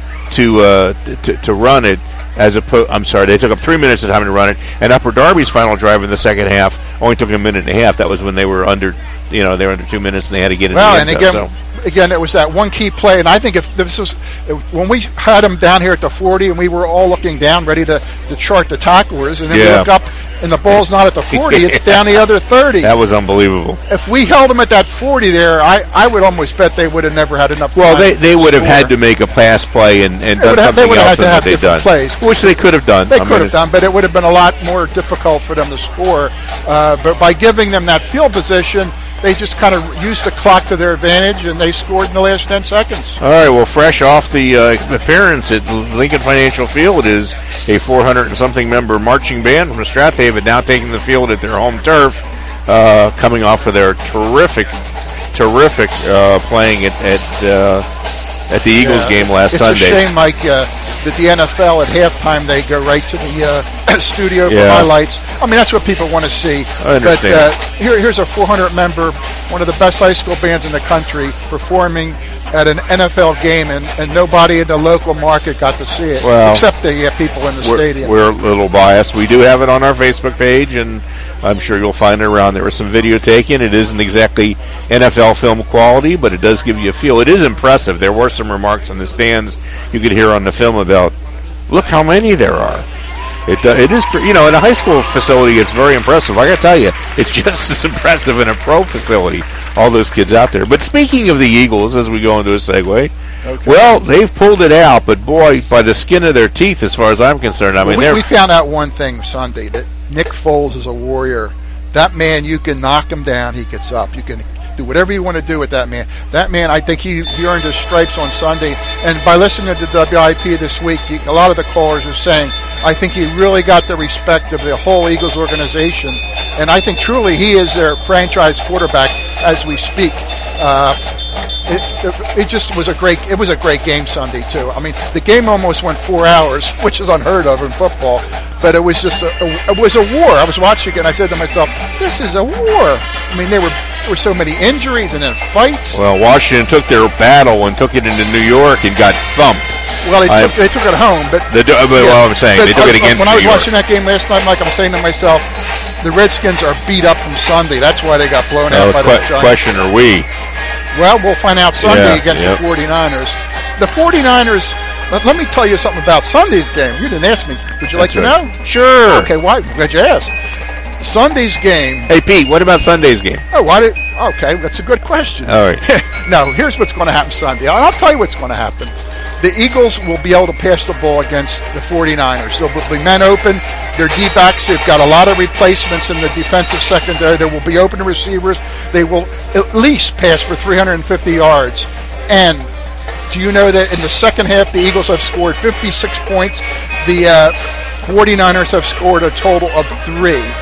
to uh, to, to run it. As a, I'm sorry, they took up three minutes of time to run it. And Upper Darby's final drive in the second half only took a minute and a half. That was when they were under, you know, they were under two minutes and they had to get in well, the end and zone, again, so. again, it was that one key play. And I think if this was if, when we had them down here at the forty, and we were all looking down, ready to, to chart the tacklers, and then yeah. we look up. And the ball's not at the forty, it's down the other thirty. That was unbelievable. If we held them at that forty there, I, I would almost bet they would have never had enough Well, time they, they would have score. had to make a pass play and, and They done would have- something they would have else had to than have what they've done. different plays. Which they could have done. They I could mean, have it's- done, but it would have been a lot more difficult for them to score. Uh, but by giving them that field position, they just kind of used the clock to their advantage, and they scored in the last ten seconds. All right, well, fresh off the uh, appearance at Lincoln Financial Field is a four hundred and something member marching band from Strathaven now taking the field at their home turf, uh, coming off of their terrific, terrific uh, playing at at, uh, at the Eagles Yeah. game last it's Sunday. It's a shame, Mike, uh, that the N F L at halftime they go right to the uh, studio for Yeah. highlights. I mean, that's what people want to see. I understand. But uh, here, here's a four hundred member, one of the best high school bands in the country, performing at an N F L game, and, and nobody in the local market got to see it, Well, except the uh, people in the we're, stadium. We're a little biased. We do have it on our Facebook page, and I'm sure you'll find it around. There was some video taken. It isn't exactly N F L film quality, but it does give you a feel. It is impressive. There were some remarks on the stands you could hear on the film about, look how many there are. It uh, it is, pre- you know, in a high school facility, it's very impressive. I got to tell you, it's just as impressive in a pro facility, all those kids out there. But speaking of the Eagles, as we go into a segue, okay. well, they've pulled it out, but boy, by the skin of their teeth, as far as I'm concerned. I mean, well, they're we, we found out one thing Sunday, that Nick Foles is a warrior. That man, you can knock him down, he gets up. You can do whatever you want to do with that man. That man, I think he, he earned his stripes on Sunday. And by listening to W I P this week, he, a lot of the callers are saying, I think he really got the respect of the whole Eagles organization. And I think truly he is their franchise quarterback as we speak. Uh, It, it, it just was a great. It was a great game Sunday too. I mean, the game almost went four hours, which is unheard of in football. But it was just a, a it was a war. I was watching it, and I said to myself, "This is a war." I mean, there were there were so many injuries and then fights. Well, Washington took their battle and took it into New York and got thumped. Well, they I, took, they took it home, but the, but yeah, well, I'm saying they took was, it against when New I was York. watching that game last night, Mike, I'm saying to myself, the Redskins are beat up from Sunday. That's why they got blown out uh, by que- the Giants. question are we? Well, we'll find out Sunday Yeah, against yep. the forty-niners. The forty-niners, let, let me tell you something about Sunday's game. You didn't ask me. Would you like That's to right. know? Sure. Okay, why? Glad you asked. Sunday's game. Hey, Pete, what about Sunday's game? Oh, why did? Okay, that's a good question. All right. No, here's what's going to happen Sunday. I'll tell you what's going to happen. The Eagles will be able to pass the ball against the forty-niners. There will be men open. Their D-backs, they've got a lot of replacements in the defensive secondary. There will be open receivers. They will at least pass for three hundred fifty yards. And do you know that in the second half, the Eagles have scored fifty-six points. The uh, forty-niners have scored a total of three.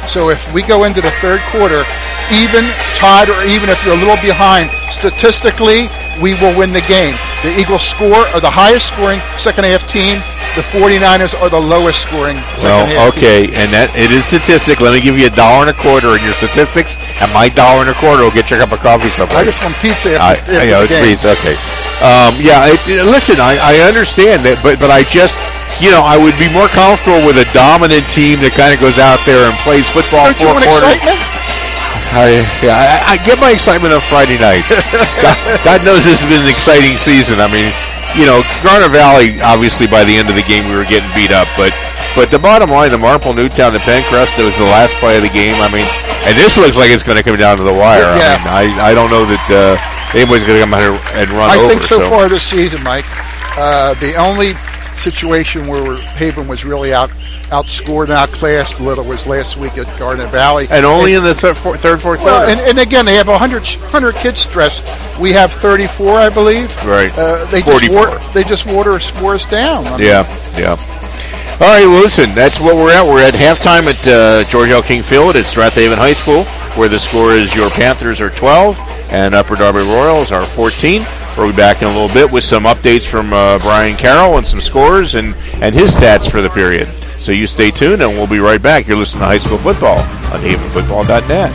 So if we go into the third quarter, even, tied, or even if you're a little behind, statistically, we will win the game. The Eagles score are the highest scoring second half team. The 49ers are the lowest scoring second Well, half okay, team. and that it is statistic. Let me give you a dollar and a quarter in your statistics, and my dollar and a quarter will get you a cup of coffee someplace. I just want pizza I, after, after I know, the game. please, okay. Um, yeah, it, it- listen, I, I understand that, but but I just, you know, I would be more comfortable with a dominant team that kind of goes out there and plays football Don't you four want quarters. excitement? I, yeah, I, I get my excitement on Friday nights. God, God knows this has been an exciting season. I mean, you know, Garner Valley, obviously by the end of the game we were getting beat up, but but the bottom line, the Marple, Newtown, and Pencrest, it was the last play of the game. I mean, and this looks like it's going to come down to the wire. Yeah. I mean, I, I don't know that uh, anybody's going to come out here and run I over. think so, far this season, Mike, uh, the only situation where Haven was really out outscored and outclassed a little was last week at Garnet Valley. And only in the third, fourth, third, fourth Well, quarter. and, and again, they have one hundred, one hundred kids stressed. We have thirty-four, I believe. Right. Uh, they just forty-four. wore, they just wore us, wore us down. I mean, Yeah, yeah. All right, well, listen, that's what we're at. We're at halftime at uh, George L. King Field at Strathaven High School, where the score is your Panthers are twelve and Upper Darby Royals are fourteen. We'll be back in a little bit with some updates from uh, Brian Carroll and some scores and, and his stats for the period. So you stay tuned, and we'll be right back. You're listening to High School Football on haven football dot net.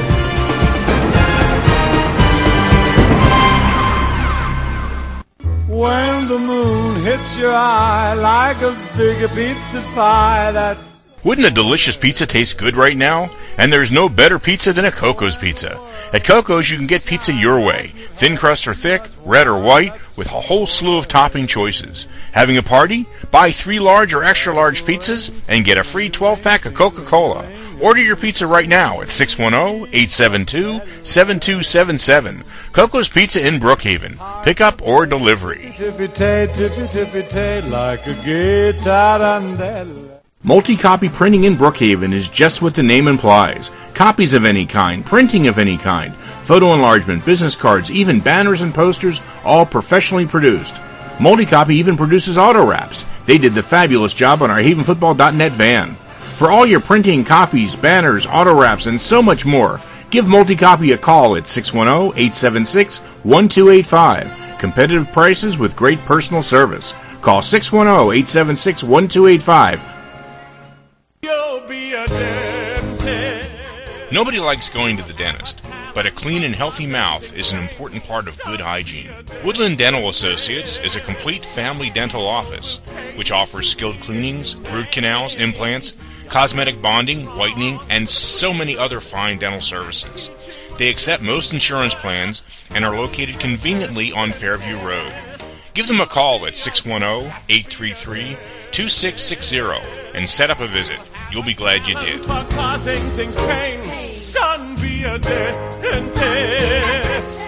When the moon hits your eye like a big pizza pie, that's... Wouldn't a delicious pizza taste good right now? And there's no better pizza than a Coco's Pizza. At Coco's, you can get pizza your way, thin crust or thick, red or white, with a whole slew of topping choices. Having a party? Buy three large or extra large pizzas and get a free twelve-pack of Coca-Cola. Order your pizza right now at six one zero, eight seven two, seven two seven seven. Coco's Pizza in Brookhaven. Pickup or delivery. Tippy-tay, tippy-tippy-tay, like a guitar. Multi-copy printing in Brookhaven is just what the name implies. Copies of any kind, printing of any kind, photo enlargement, business cards, even banners and posters, all professionally produced. Multi-copy even produces auto wraps. They did the fabulous job on our haven football dot net van. For all your printing, copies, banners, auto wraps, and so much more, give Multi-copy a call at six one zero, eight seven six, one two eight five. Competitive prices with great personal service. Call six one zero, eight seven six, one two eight five. You'll be a dentist. Nobody likes going to the dentist, but a clean and healthy mouth is an important part of good hygiene. Woodland Dental Associates is a complete family dental office, which offers skilled cleanings, root canals, implants, cosmetic bonding, whitening, and so many other fine dental services. They accept most insurance plans and are located conveniently on Fairview Road. Give them a call at six one zero, eight three three, two six six zero and set up a visit. You'll be glad you did. For causing things pain, son, be a dentist.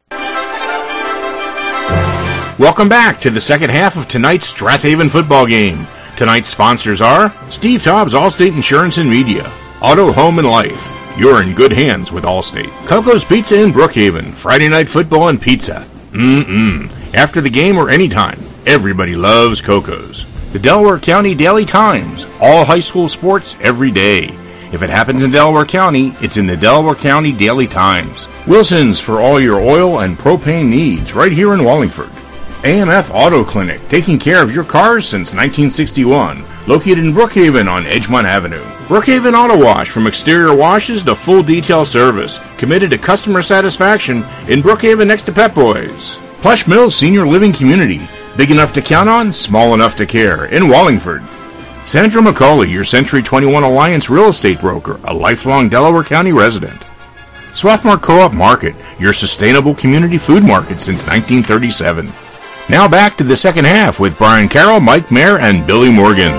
Welcome back to the second half of tonight's Strathaven football game. Tonight's sponsors are Steve Tobbs Allstate Insurance and Media, Auto, Home, and Life. You're in good hands with Allstate. Coco's Pizza in Brookhaven, Friday night football and pizza. Mm-mm. After the game or anytime, everybody loves Coco's. The Delaware County Daily Times, all high school sports every day. If it happens in Delaware County, it's in the Delaware County Daily Times. Wilson's for all your oil and propane needs right here in Wallingford. A M F Auto Clinic, taking care of your cars since nineteen sixty-one. Located in Brookhaven on Edgemont Avenue. Brookhaven Auto Wash, from exterior washes to full detail service. Committed to customer satisfaction in Brookhaven next to Pep Boys. Plush Mills Senior Living Community. Big enough to count on, small enough to care. In Wallingford. Sandra McCauley, your Century twenty-one Alliance real estate broker, a lifelong Delaware County resident. Swarthmore Co-op Market, your sustainable community food market since nineteen thirty-seven. Now back to the second half with Brian Carroll, Mike Mayer, and Billy Morgan.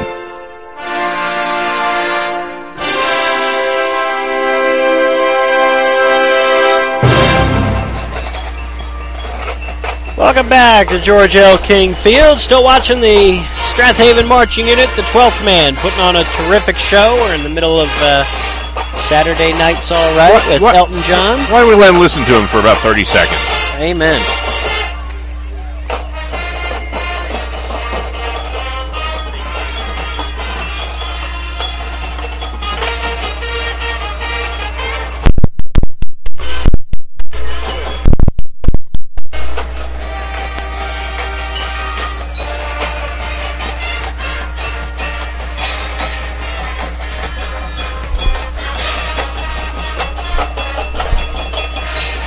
Welcome back to George L. King Field. Still watching the Strathaven Marching Unit, the twelfth man, putting on a terrific show. We're in the middle of uh, Saturday Night's All Right What- with what- Elton John. Why don't we let him listen to him for about thirty seconds? Amen.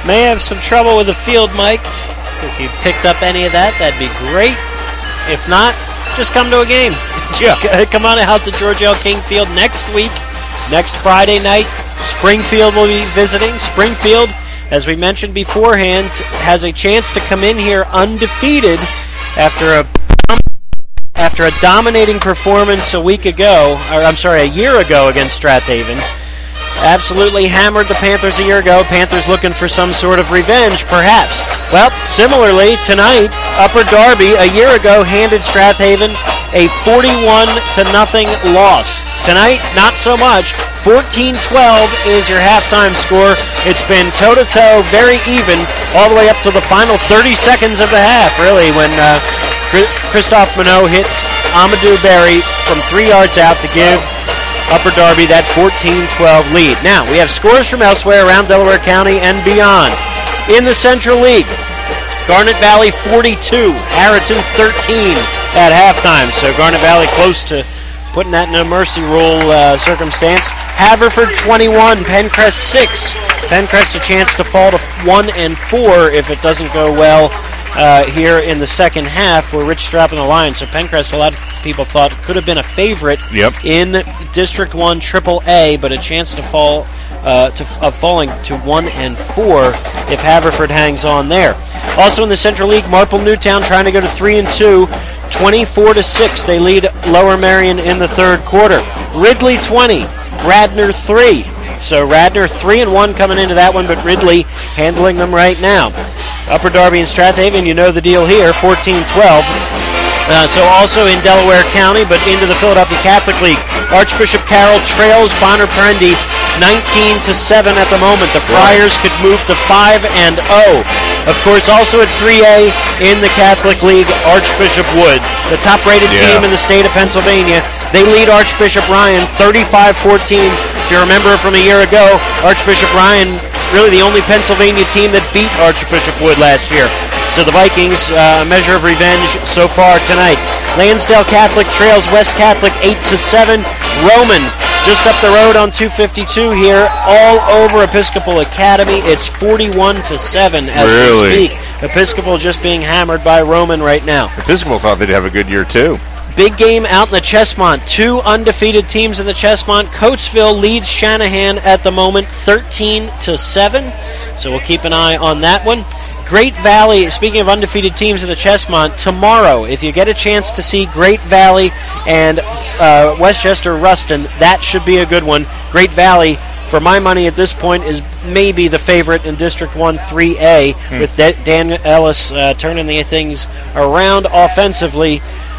may have some trouble with the field mic. If you picked up any of that, that'd be great. If not, just come to a game. Just yeah. Come on out to George L. King Field next week. Next Friday night, Springfield will be visiting. Springfield, as we mentioned beforehand, has a chance to come in here undefeated after a after a dominating performance a week ago, or I'm sorry, a year ago against Strathaven. Absolutely hammered the Panthers a year ago. Panthers looking for some sort of revenge, perhaps. Well, similarly, tonight, Upper Darby a year ago handed Strathaven a forty-one to nothing loss. Tonight, not so much. fourteen twelve is your halftime score. It's been toe-to-toe, very even, all the way up to the final thirty seconds of the half, really, when uh, Christophe Minot hits Amadou Barry from three yards out to give Upper Darby that fourteen twelve lead. Now, we have scores from elsewhere around Delaware County and beyond. In the Central League, Garnet Valley forty-two, Harriton thirteen at halftime. So Garnet Valley close to putting that in a mercy rule uh, circumstance. Haverford twenty-one, Pencrest six. Pencrest a chance to fall to one and four if it doesn't go well uh, here in the second half. Where Rich Strap in the line. So Pencrest, a lot of people thought could have been a favorite yep. in District One Triple A, but a chance to fall uh, to uh, falling to one and four if Haverford hangs on there. Also in the Central League, Marple Newtown trying to go to three and two. twenty-four to six, they lead Lower Marion in the third quarter. Ridley twenty, Radnor three. So Radnor three and one coming into that one, but Ridley handling them right now. Upper Darby and Strathaven, you know the deal here, fourteen twelve. Uh, so also in Delaware County, but into the Philadelphia Catholic League. Archbishop Carroll trails Bonner Prendy nineteen to seven at the moment. The Friars could move to five and oh. Of course, also at three A in the Catholic League, Archbishop Wood, the top-rated yeah. team in the state of Pennsylvania. They lead Archbishop Ryan thirty-five fourteen. If you remember from a year ago, Archbishop Ryan, really the only Pennsylvania team that beat Archbishop Wood last year. So the Vikings, uh, a measure of revenge so far tonight. Lansdale Catholic trails West Catholic eight to seven. Roman just up the road on two fifty-two here, all over Episcopal Academy. It's forty-one to seven as really? we speak. Episcopal just being hammered by Roman right now. Episcopal thought they'd have a good year too. Big game out in the Chesmont. Two undefeated teams in the Chesmont. Coatesville leads Shanahan at the moment thirteen to seven. So we'll keep an eye on that one. Great Valley, speaking of undefeated teams in the Chesmont, tomorrow, if you get a chance to see Great Valley and uh, Westchester Ruston, that should be a good one. Great Valley, for my money at this point, is maybe the favorite in District one three A, hmm. with De- Dan Ellis uh, turning the things around offensively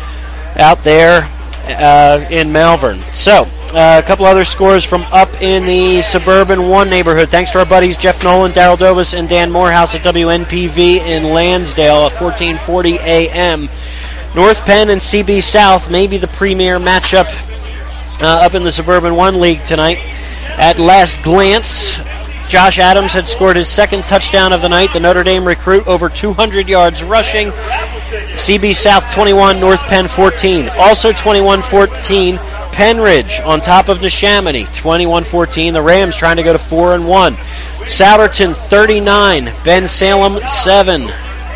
out there uh, in Malvern. So, uh, a couple other scores from up in the Suburban one neighborhood. Thanks to our buddies Jeff Nolan, Daryl Dobus, and Dan Morehouse at W N P V in Lansdale at fourteen forty A M. North Penn and C B South may be the premier matchup uh, up in the Suburban one League tonight. At last glance, Josh Adams had scored his second touchdown of the night. The Notre Dame recruit over two hundred yards rushing. C B South twenty-one, North Penn fourteen. Also twenty-one fourteen, Penridge on top of Neshaminy, twenty-one fourteen. The Rams trying to go to four and one. Souderton thirty-nine, Ben Salem seven.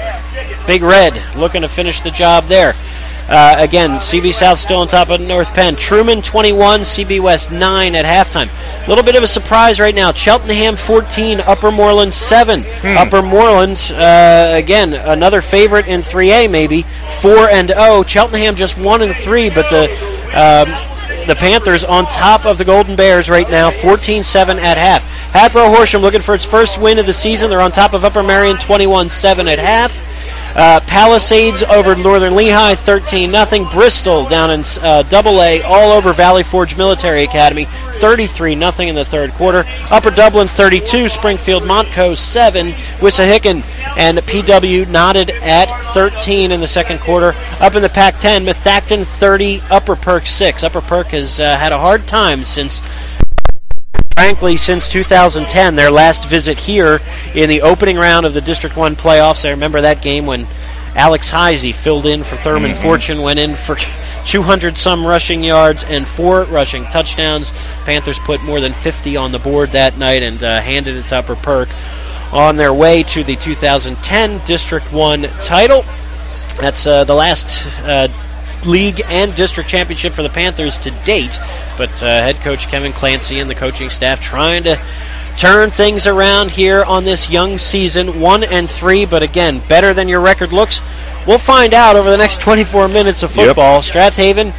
Big Red looking to finish the job there. Uh, again, C B South still on top of North Penn. Truman twenty-one, C B West nine at halftime. A little bit of a surprise right now. Cheltenham fourteen, Upper Moreland seven. Hmm. Upper Moreland, uh, again, another favorite in three A maybe, four and oh. Cheltenham just one and three, but the um, the Panthers on top of the Golden Bears right now, fourteen seven at half. Hadbro Horsham looking for its first win of the season. They're on top of Upper Marion, twenty-one seven at half. Uh, Palisades over Northern Lehigh, thirteen nothing. Bristol down in uh, Double A, all over Valley Forge Military Academy, thirty-three nothing in the third quarter. Upper Dublin, thirty-two. Springfield Montco, seven. Wissahickon and P W knotted at thirteen in the second quarter. Up in the Pac ten, Methacton, thirty. Upper Perk, six. Upper Perk has uh, had a hard time since... Frankly, since two thousand ten, their last visit here in the opening round of the District one playoffs. I remember that game when Alex Heisey filled in for Thurman mm-hmm. Fortune, went in for two hundred some rushing yards and four rushing touchdowns. Panthers put more than fifty on the board that night and uh, handed it to Upper Perk. on their way to the two thousand ten District one title. That's uh, the last uh, league and district championship for the Panthers to date. But uh, head coach Kevin Clancy and the coaching staff trying to turn things around here on this young season. One and three, but again, better than your record looks. We'll find out over the next twenty-four minutes of football. Yep. Strathaven,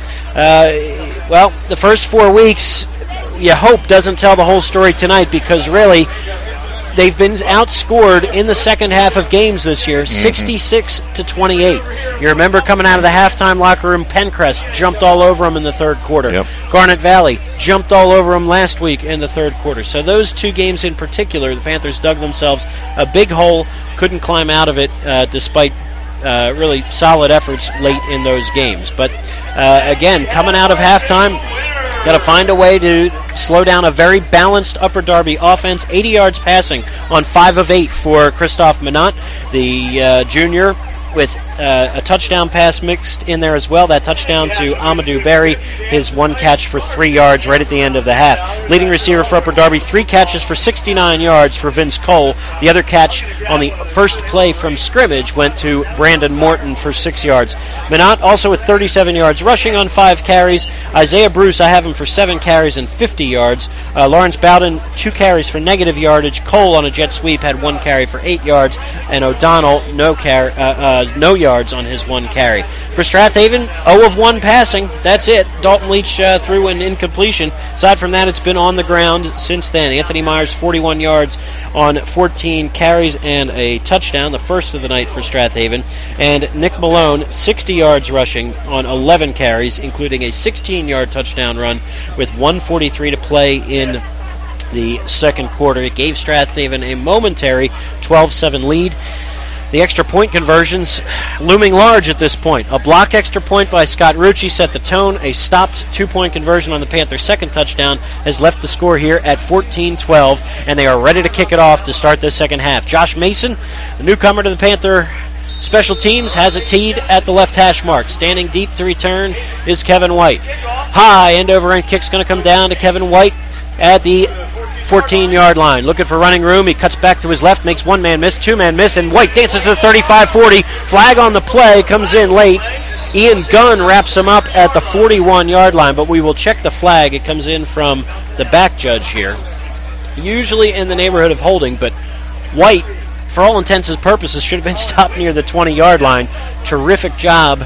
uh, well, the first four weeks, you hope doesn't tell the whole story tonight, because really, they've been outscored in the second half of games this year, mm-hmm. sixty-six to twenty-eight. You remember coming out of the halftime locker room, Pencrest jumped all over them in the third quarter. Yep. Garnet Valley jumped all over them last week in the third quarter. So those two games in particular, the Panthers dug themselves a big hole, couldn't climb out of it uh, despite uh, really solid efforts late in those games. But uh, again, coming out of halftime, got to find a way to slow down a very balanced Upper Darby offense. eighty yards passing on five of eight for Christophe Minot, the uh, junior, with uh, a touchdown pass mixed in there as well. That touchdown to Amadou Berry, his one catch for three yards right at the end of the half. Leading receiver for Upper Darby, three catches for sixty-nine yards for Vince Cole. The other catch on the first play from scrimmage went to Brandon Morton for six yards. Minot also with thirty-seven yards rushing on five carries. Isaiah Bruce, I have him for seven carries and fifty yards. Uh, Lawrence Bowden, two carries for negative yardage. Cole on a jet sweep had one carry for eight yards. And O'Donnell, no car- uh, uh, no yards on his one carry. For Strathaven, zero of one passing. That's it. Dalton Leach uh, threw an incompletion. Aside from that, it's been on the ground since then. Anthony Myers, forty-one yards on fourteen carries and a touchdown, the first of the night for Strathaven. And Nick Malone, sixty yards rushing on eleven carries, including a sixteen-yard touchdown run with one forty-three to play in the second quarter. It gave Strathaven a momentary twelve seven lead. The extra point conversions looming large at this point. A block extra point by Scott Rucci set the tone. A stopped two-point conversion on the Panthers' second touchdown has left the score here at fourteen twelve, and they are ready to kick it off to start the second half. Josh Mason, the newcomer to the Panther special teams, has it teed at the left hash mark. Standing deep to return is Kevin White. High end-over-end kick's going to come down to Kevin White at the fourteen-yard line. Looking for running room. He cuts back to his left, makes one man miss, two man miss, and White dances to the thirty-five forty. Flag on the play, comes in late. Ian Gunn wraps him up at the forty-one-yard line, but we will check the flag. It comes in from the back judge here. Usually in the neighborhood of holding, but White, for all intents and purposes, should have been stopped near the twenty-yard line. Terrific job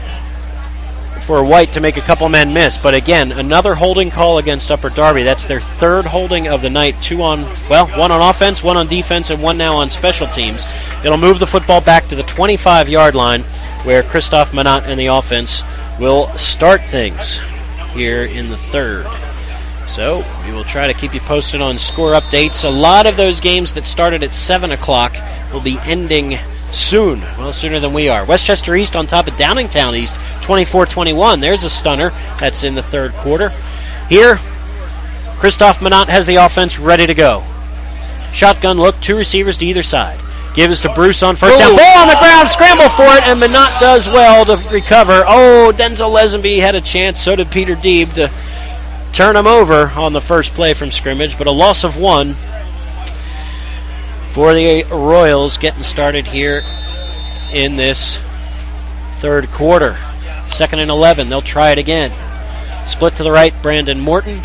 for White to make a couple men miss. But again, another holding call against Upper Darby. That's their third holding of the night. Two on, well, one on offense, one on defense, and one now on special teams. It'll move the football back to the twenty-five-yard line, where Christophe Minot and the offense will start things here in the third. So we will try to keep you posted on score updates. A lot of those games that started at seven o'clock will be ending soon, well, sooner than we are. Westchester East on top of Downingtown East, twenty-four twenty-one. There's a stunner. That's in the third quarter. Here, Christophe Minot has the offense ready to go. Shotgun look, two receivers to either side. Gives to Bruce on first down. Ball on the ground, scramble for it, and Minot does well to recover. Oh, Denzel Lesenby had a chance, so did Peter Deeb, to turn him over on the first play from scrimmage, but a loss of one for the Royals getting started here in this third quarter. Second and eleven. They'll try it again. Split to the right, Brandon Morton.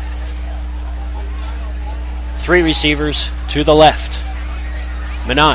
Three receivers to the left. Minot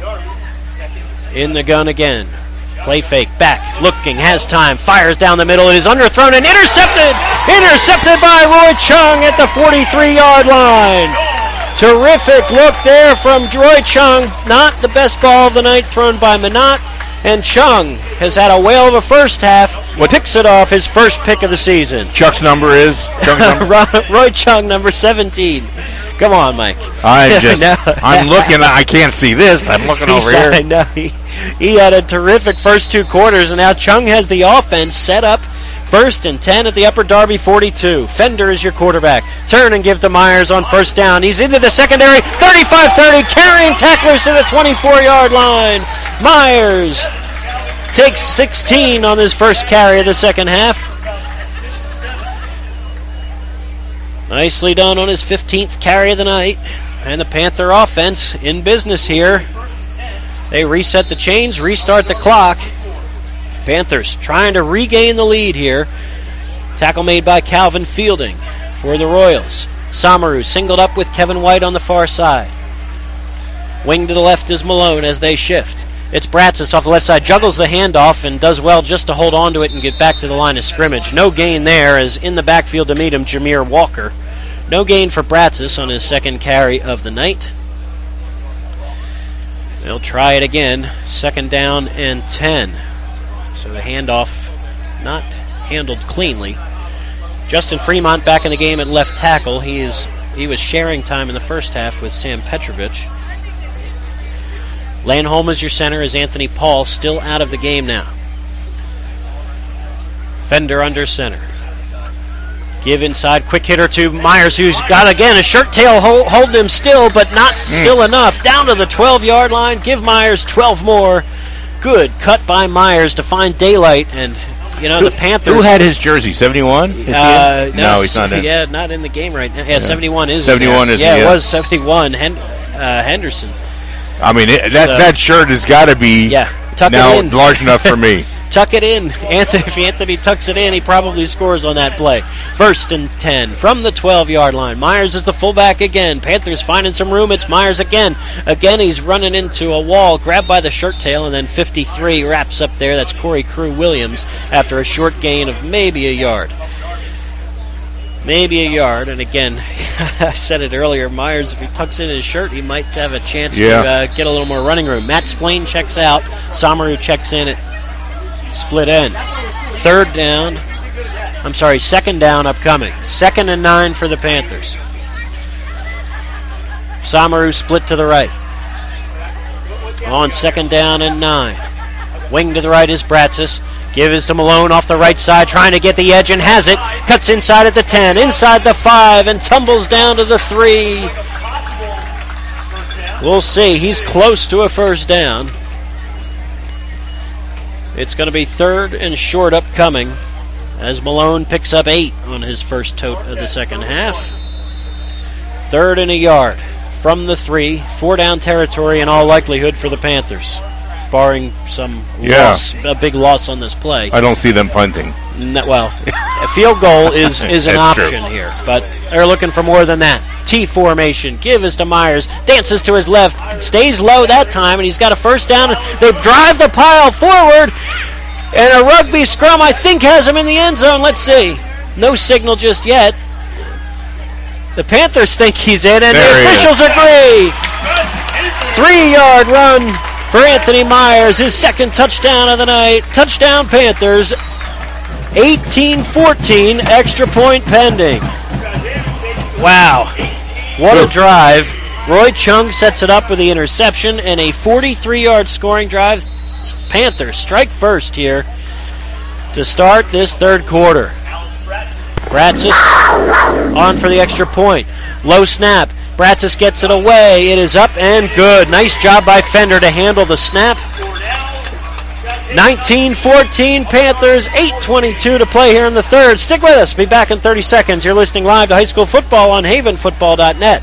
in the gun again. Play fake, back, looking, has time, fires down the middle. It is underthrown and intercepted! Intercepted by Roy Chung at the forty-three-yard line. Terrific look there from Roy Chung. Not the best ball of the night thrown by Minot. And Chung has had a whale of a first half. What picks it off, his first pick of the season. Chuck's number is? Number? Roy Chung, number seventeen. Come on, Mike. I'm just, I'm looking, I can't see this. I'm looking over here. I know. He, he had a terrific first two quarters, and now Chung has the offense set up. First and ten at the Upper Darby forty-two. Fender is your quarterback. Turn and give to Myers on first down. He's into the secondary. thirty-five thirty, carrying tacklers to the twenty-four-yard line. Myers takes sixteen on his first carry of the second half. Nicely done on his fifteenth carry of the night. and the Panther offense in business here. They reset the chains, restart the clock. Panthers trying to regain the lead here. Tackle made by Calvin Fielding for the Royals. Samaru singled up with Kevin White on the far side. Wing to the left is Malone as they shift. It's Bratsis off the left side, juggles the handoff and does well just to hold on to it and get back to the line of scrimmage. No gain there as in the backfield to meet him, Jameer Walker. No gain for Bratsis on his second carry of the night. They'll try it again. Second down and ten. So the handoff not handled cleanly. Justin Fremont back in the game at left tackle. He is he was sharing time in the first half with Sam Petrovich. Lanholm is your center as Anthony Paul still out of the game now. Fender under center. Give inside, quick hitter to Myers, who's got, again, a shirt tail hold, holding him still, but not mm. still enough. Down to the twelve-yard line. Give Myers twelve more. Good cut by Myers to find daylight, and, you know, who, the Panthers... Who had his jersey, seventy-one? Is uh, he no, no, he's not in. Yeah, not in the game right now. Yeah, yeah. seventy-one is seventy-one is Yeah, yeah. it was seventy-one. Hen- uh, Henderson. I mean, it, that, so, that shirt has got to be yeah, tuck now it in. large enough for me. Tuck it in. Anthony, if Anthony tucks it in, he probably scores on that play. First and ten from the twelve-yard line. Myers is the fullback again. Panthers finding some room. It's Myers again. Again, he's running into a wall, grabbed by the shirt tail, and then fifty-three wraps up there. That's Corey Crew Williams after a short gain of maybe a yard. Maybe a yard. And again, I said it earlier, Myers, if he tucks in his shirt, he might have a chance yeah. to uh, get a little more running room. Matt Splain checks out. Samaru checks in at split end. Third down. I'm sorry, second down upcoming. Second and nine for the Panthers. Samaru split to the right. On second down and nine. Wing to the right is Bratsis. Give is to Malone off the right side, trying to get the edge and has it. Cuts inside at the ten, inside the five, and tumbles down to the three. We'll see. He's close to a first down. It's going to be third and short upcoming as Malone picks up eight on his first tote of the second half. Third and a yard from the three. Four down territory in all likelihood for the Panthers, barring some yeah. loss, a big loss on this play. I don't see them punting. No, well, a field goal is, is an option true. here, but they're looking for more than that. T formation. Give is to Myers. Dances to his left. Stays low that time, and he's got a first down. They drive the pile forward, and a rugby scrum, I think, has him in the end zone. Let's see. No signal just yet. The Panthers think he's in, and there the officials agree. Three-yard run for Anthony Myers, his second touchdown of the night. Touchdown Panthers. eighteen fourteen, extra point pending. Wow. What a drive. Roy Chung sets it up with the interception and a forty-three-yard scoring drive. Panthers strike first here to start this third quarter. Bratsis on for the extra point. Low snap. Bratsis gets it away. It is up and good. Nice job by Fender to handle the snap. nineteen fourteen Panthers, eight twenty-two to play here in the third. Stick with us. Be back in thirty seconds. You're listening live to High School Football on haven football dot net.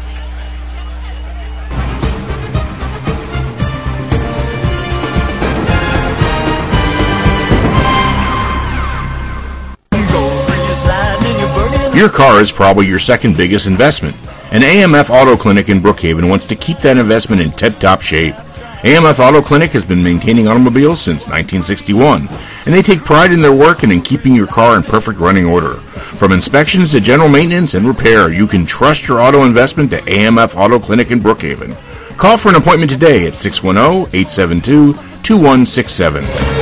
Your car is probably your second biggest investment, and A M F Auto Clinic in Brookhaven wants to keep that investment in tip-top shape. A M F Auto Clinic has been maintaining automobiles since nineteen sixty-one, and they take pride in their work and in keeping your car in perfect running order. From inspections to general maintenance and repair, you can trust your auto investment to A M F Auto Clinic in Brookhaven. Call for an appointment today at six one zero, eight seven two, two one six seven.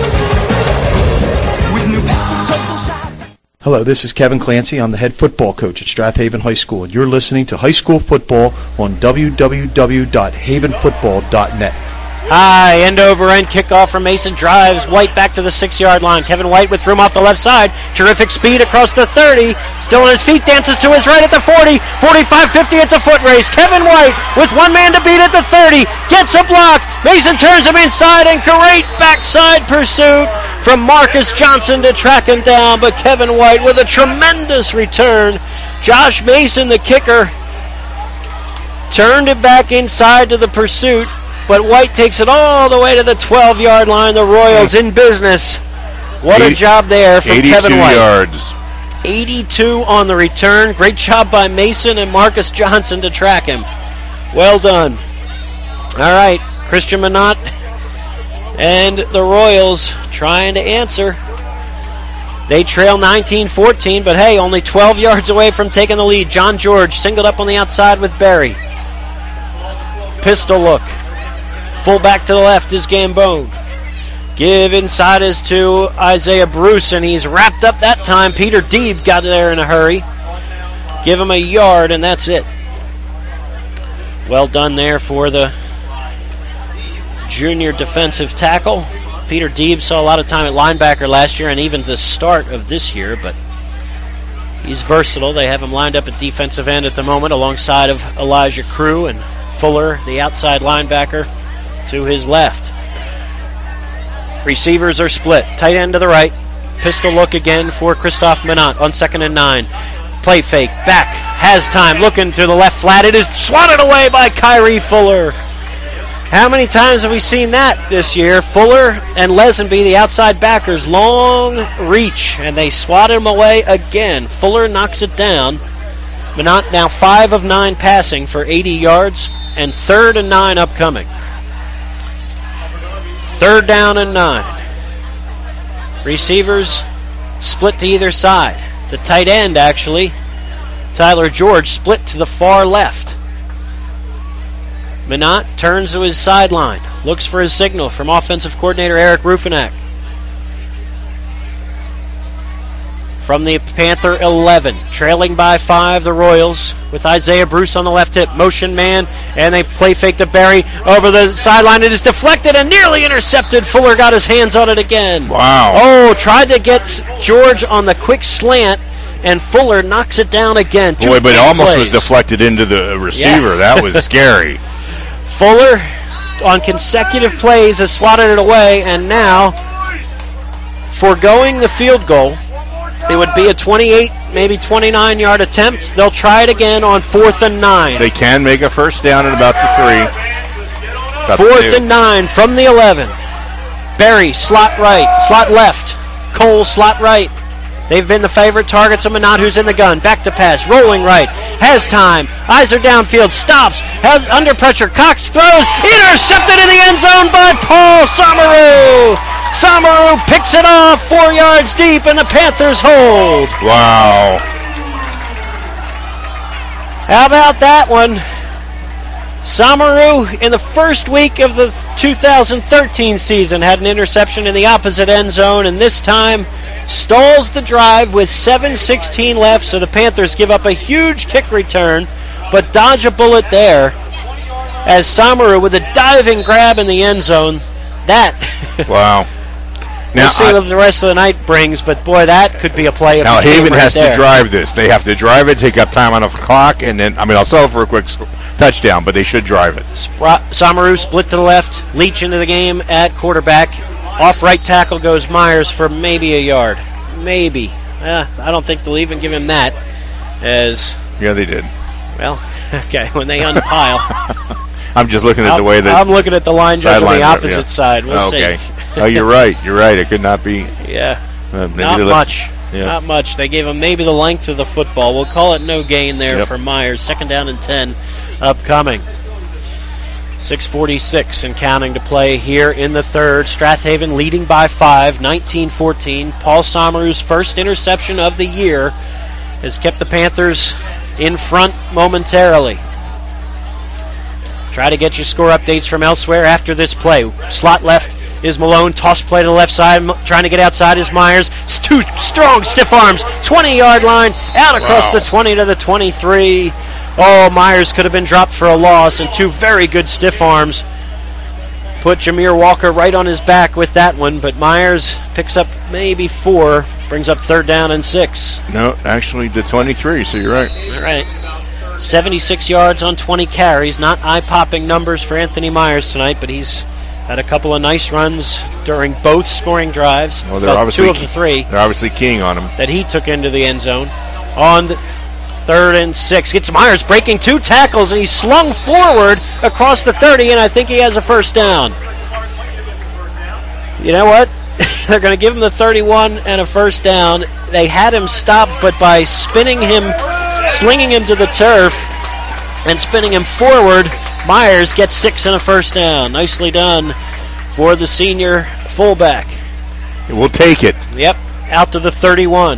Hello, this is Kevin Clancy. I'm the head football coach at Strathaven High School, and you're listening to High School Football on w w w dot haven football dot net. High end over end kickoff from Mason. Drives White back to the six-yard line. Kevin White with room off the left side. Terrific speed across the thirty. Still on his feet. Dances to his right at the forty. forty-five fifty. It's a foot race. Kevin White with one man to beat at the thirty. Gets a block. Mason turns him inside, and great backside pursuit from Marcus Johnson to track him down. But Kevin White with a tremendous return. Josh Mason, the kicker, turned it back inside to the pursuit, but White takes it all the way to the twelve-yard line. The Royals in business. What a job there from Kevin White. eighty-two yards. eighty-two on the return. Great job by Mason and Marcus Johnson to track him. Well done. All right, Christian Minot and the Royals trying to answer. They trail nineteen fourteen, but hey, only twelve yards away from taking the lead. John George singled up on the outside with Berry. Pistol look. Full back to the left is Gambone. Give inside is to Isaiah Bruce, and he's wrapped up that time. Peter Deeb got there in a hurry. Give him a yard, and that's it. Well done there for the junior defensive tackle. Peter Deeb saw a lot of time at linebacker last year and even the start of this year, but he's versatile. They have him lined up at defensive end at the moment alongside of Elijah Crew and Fuller, the outside linebacker, to his left. Receivers are split. Tight end to the right. Pistol look again for Christophe Minot on second and nine. Play fake. Back. Has time. Looking to the left flat. It is swatted away by Kyrie Fuller. How many times have we seen that this year? Fuller and Lesenby, the outside backers, long reach, and they swatted him away again. Fuller knocks it down. Minot now five of nine passing for eighty yards, and third and nine upcoming. Third down and nine. Receivers split to either side. The tight end, actually, Tyler George, split to the far left. Minot turns to his sideline, looks for his signal from offensive coordinator Eric Rufinak. From the Panther eleven, trailing by five, the Royals, with Isaiah Bruce on the left hip, motion man, and they play fake to Barry over the sideline. It is deflected and nearly intercepted. Fuller got his hands on it again. Wow. Oh, tried to get George on the quick slant, and Fuller knocks it down again. Boy, but it almost plays. was deflected into the receiver. Yeah. That was scary. Fuller, on consecutive plays, has swatted it away, and now, foregoing the field goal, it would be a twenty-eight, maybe twenty-nine-yard attempt. They'll try it again on fourth and nine. They can make a first down at about the three. About fourth the and nine from the eleven. Berry, slot right, slot left. Cole, slot right. They've been the favorite targets of Minot, who's in the gun. Back to pass, rolling right. Has time. Eyes are downfield. Stops. Has under pressure. Cox throws. Intercepted in the end zone by Paul Somaru. Somaru picks it off four yards deep, and the Panthers hold. Wow. How about that one? Somaru, in the first week of the two thousand thirteen season, had an interception in the opposite end zone, and this time stalls the drive with seven sixteen left, so the Panthers give up a huge kick return, but dodge a bullet there as Somaru with a diving grab in the end zone. That. Wow. Now, we'll see I, what the rest of the night brings, but boy, that could be a play. Now, Haven right has there. to drive this. They have to drive it, take up time on the clock, and then, I mean, I'll settle for a quick sc- touchdown, but they should drive it. Spr- Somaru split to the left, Leach into the game at quarterback. Off right tackle goes Myers for maybe a yard. Maybe. Uh, I don't think they'll even give him that. As Yeah, they did. Well, okay, when they unpile. I'm just looking at I'm, the way that I'm looking at the line judge on the opposite yeah. side. We'll okay. see. Oh, you're right. You're right. It could not be. Yeah. Uh, not much. Yeah. Not much. They gave him maybe the length of the football. We'll call it no gain there yep. for Myers. Second down and ten upcoming. six forty-six and counting to play here in the third. Strathaven leading by five, nineteen fourteen. Paul Somaru's first interception of the year has kept the Panthers in front momentarily. Try to get your score updates from elsewhere after this play. Slot left is Malone. Toss play to the left side. Trying to get outside is Myers. It's two strong, stiff arms. twenty-yard line. Out across wow. the twenty to the twenty-three. Oh, Myers could have been dropped for a loss, and two very good stiff arms put Jameer Walker right on his back with that one, but Myers picks up maybe four, brings up third down and six. No, actually the twenty-three, so you're right. All right. seventy-six yards on twenty carries. Not eye-popping numbers for Anthony Myers tonight, but he's had a couple of nice runs during both scoring drives. Well, they're well, obviously two of the three. They're obviously keying on him. That he took into the end zone. On the Third and six. Gets Myers breaking two tackles, and he's slung forward across the thirty, and I think he has a first down. You know what? They're going to give him the thirty-one and a first down. They had him stopped, but by spinning him, slinging him to the turf, and spinning him forward, Myers gets six and a first down. Nicely done for the senior fullback. We'll take it. Yep, out to the thirty-one.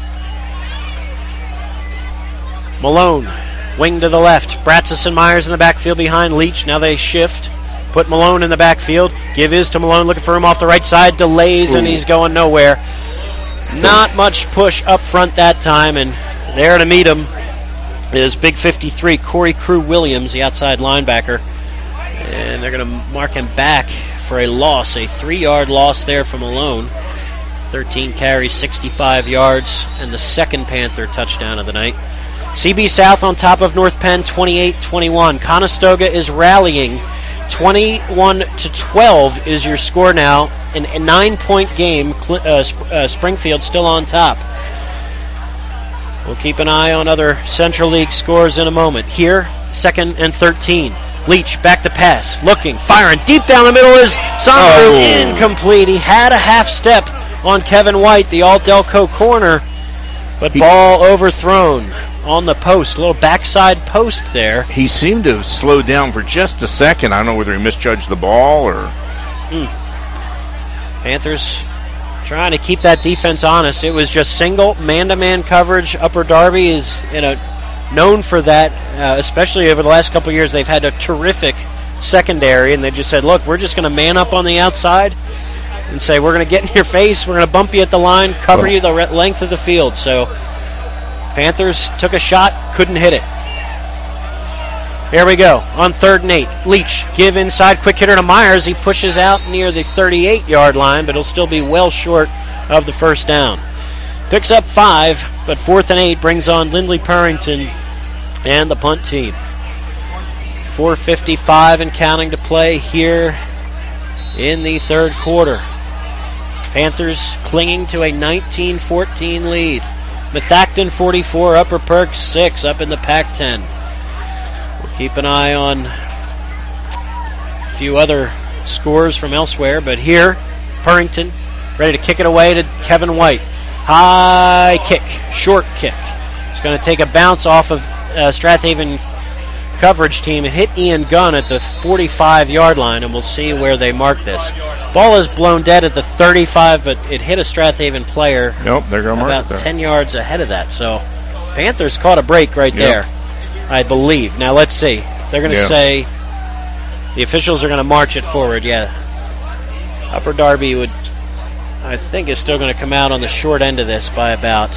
Malone, wing to the left. Bratsis and Myers in the backfield behind Leach. Now they shift. Put Malone in the backfield. Give his to Malone, looking for him off the right side. Delays, Ooh. and he's going nowhere. Not much push up front that time, and there to meet him is big fifty-three, Corey Crew Williams, the outside linebacker. And they're going to mark him back for a loss, a three-yard loss there from Malone. thirteen carries, sixty-five yards, and the second Panther touchdown of the night. C B South on top of North Penn, twenty-eight twenty-one. Conestoga is rallying. twenty-one to twelve is your score now. An, a nine-point game. Uh, uh, Springfield still on top. We'll keep an eye on other Central League scores in a moment. Here, second and thirteen. Leach back to pass. Looking, firing deep down the middle is Sondru. Oh. Incomplete. He had a half step on Kevin White, the All-Delco corner, but he, ball overthrown on the post. A little backside post there. He seemed to have slowed down for just a second. I don't know whether he misjudged the ball or... Mm. Panthers trying to keep that defense honest. It was just single man-to-man coverage. Upper Darby is you know, known for that, uh, especially over the last couple of years. They've had a terrific secondary, and they just said, look, we're just going to man up on the outside and say, we're going to get in your face, we're going to bump you at the line, cover you the length of the field. So Panthers took a shot, couldn't hit it. Here we go, on third and eight. Leach, give inside, quick hitter to Myers. He pushes out near the thirty-eight-yard line, but he'll still be well short of the first down. Picks up five, but fourth and eight brings on Lindley Purrington and the punt team. four fifty-five and counting to play here in the third quarter. Panthers clinging to a nineteen fourteen lead. Methacton forty-four, Upper Perk six up in the Pac ten. We'll keep an eye on a few other scores from elsewhere, but here, Purrington ready to kick it away to Kevin White. High kick, short kick. It's going to take a bounce off of uh, Strathaven coverage team and hit Ian Gunn at the forty-five-yard line, and we'll see where they mark this. Ball is blown dead at the thirty-five, but it hit a Strathaven player. Nope, they're going to mark it about ten yards ahead of that. So Panthers caught a break right yep. there, I believe. Now let's see. They're going to yeah. say the officials are going to march it forward. Yeah, Upper Darby would, I think, is still going to come out on the short end of this by about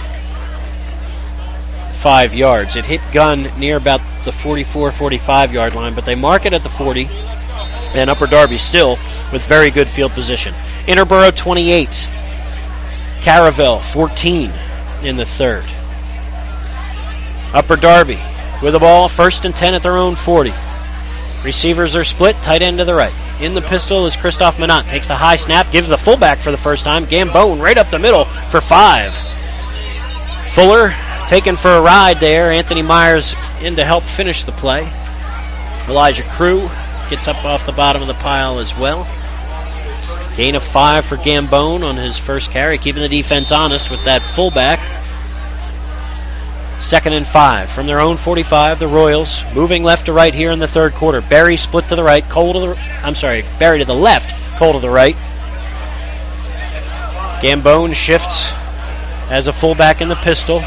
five yards. It hit Gunn near about the forty-four, forty-five-yard line, but they mark it at the forty, and Upper Darby still with very good field position. Interborough twenty-eight, Caravelle fourteen in the third. Upper Darby with the ball, first and ten at their own forty. Receivers are split, tight end to the right. In the pistol is Christoph Minot. Takes the high snap, gives the fullback for the first time. Gambone right up the middle for five. Fuller taken for a ride there. Anthony Myers in to help finish the play. Elijah Crew gets up off the bottom of the pile as well. Gain of five for Gambone on his first carry, keeping the defense honest with that fullback. Second and five from their own forty-five. The Royals moving left to right here in the third quarter. Barry split to the right. Cole to the I'm sorry, Barry to the left. Cole to the right. Gambone shifts as a fullback in the pistol.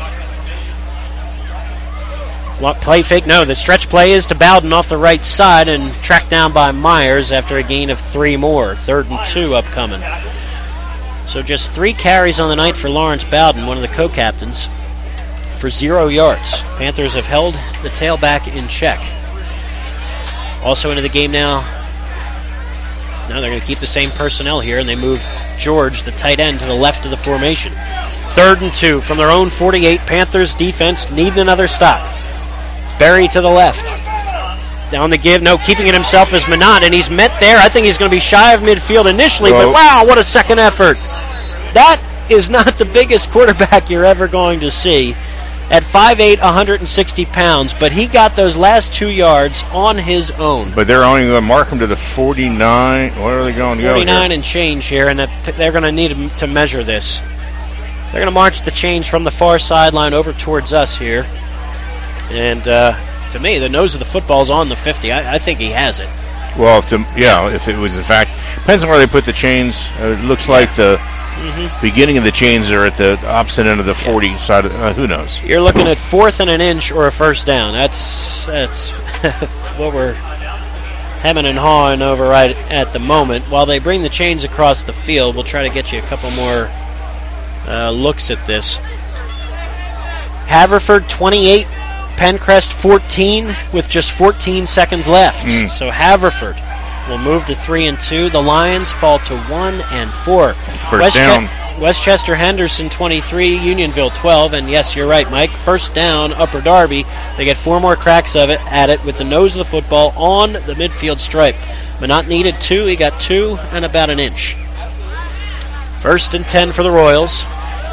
Play fake. No, the stretch play is to Bowden off the right side and tracked down by Myers after a gain of three more. Third and two upcoming. So just three carries on the night for Lawrence Bowden, one of the co-captains, for zero yards. Panthers have held the tailback in check. Also into the game now. Now they're going to keep the same personnel here, and they move George, the tight end, to the left of the formation. Third and two from their own forty-eight. Panthers defense needing another stop. Barry to the left. Down the give. No, keeping it himself is Minot, and he's met there. I think he's going to be shy of midfield initially, Whoa. but wow, what a second effort. That is not the biggest quarterback you're ever going to see. at five eight, one hundred sixty pounds, but he got those last two yards on his own. But they're only going to mark him to the forty-nine. What are they going to go forty-nine and change here, and they're going to need to measure this. They're going to march the change from the far sideline over towards us here. And uh, to me, the nose of the football is on the fifty. I, I think he has it. Well, if the, yeah, if it was in fact, depends on where they put the chains. Uh, it looks like the mm-hmm. beginning of the chains are at the opposite end of the forty yeah. side. Of, uh, who knows? You're looking at fourth and an inch or a first down. That's that's what we're hemming and hawing over right at the moment. While they bring the chains across the field, we'll try to get you a couple more uh, looks at this. Haverford twenty-eight. Pencrest fourteen with just fourteen seconds left. Mm. So Haverford will move to three and two. The Lions fall to one and four. First down. Westchester Henderson twenty-three, Unionville twelve, and yes, you're right, Mike. First down, Upper Darby. They get four more cracks of it at it with the nose of the football on the midfield stripe. Minot needed two. He got two and about an inch. First and ten for the Royals.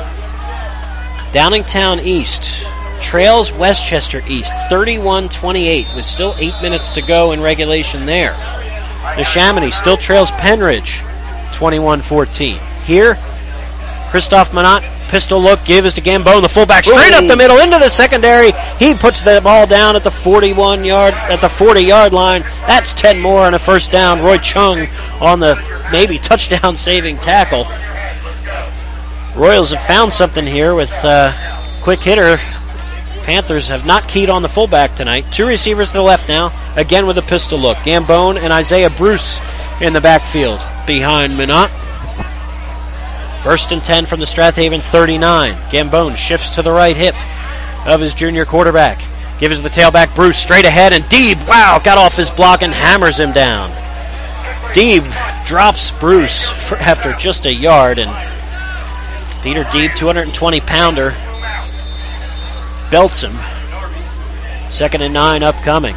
Downingtown East trails Westchester East thirty-one twenty-eight with still eight minutes to go in regulation there. The Chamonix still trails Penridge twenty-one fourteen. Here, Christoph Minot, pistol look, give is to Gambone, the fullback, straight Ooh. Up the middle into the secondary. He puts the ball down at the forty-one yard, at the forty-yard line. That's ten more and a first down. Roy Chung on the maybe touchdown saving tackle. Royals have found something here with uh, quick hitter. Panthers have not keyed on the fullback tonight. Two receivers to the left now, again with a pistol look. Gambone and Isaiah Bruce in the backfield behind Minot. First and ten from the Strathaven thirty-nine. Gambone shifts to the right hip of his junior quarterback. Gives the tailback Bruce straight ahead, and Deeb, wow, got off his block and hammers him down. Deeb drops Bruce for after just a yard, and Peter Deeb, two hundred twenty pounder, belts him. Second and nine upcoming.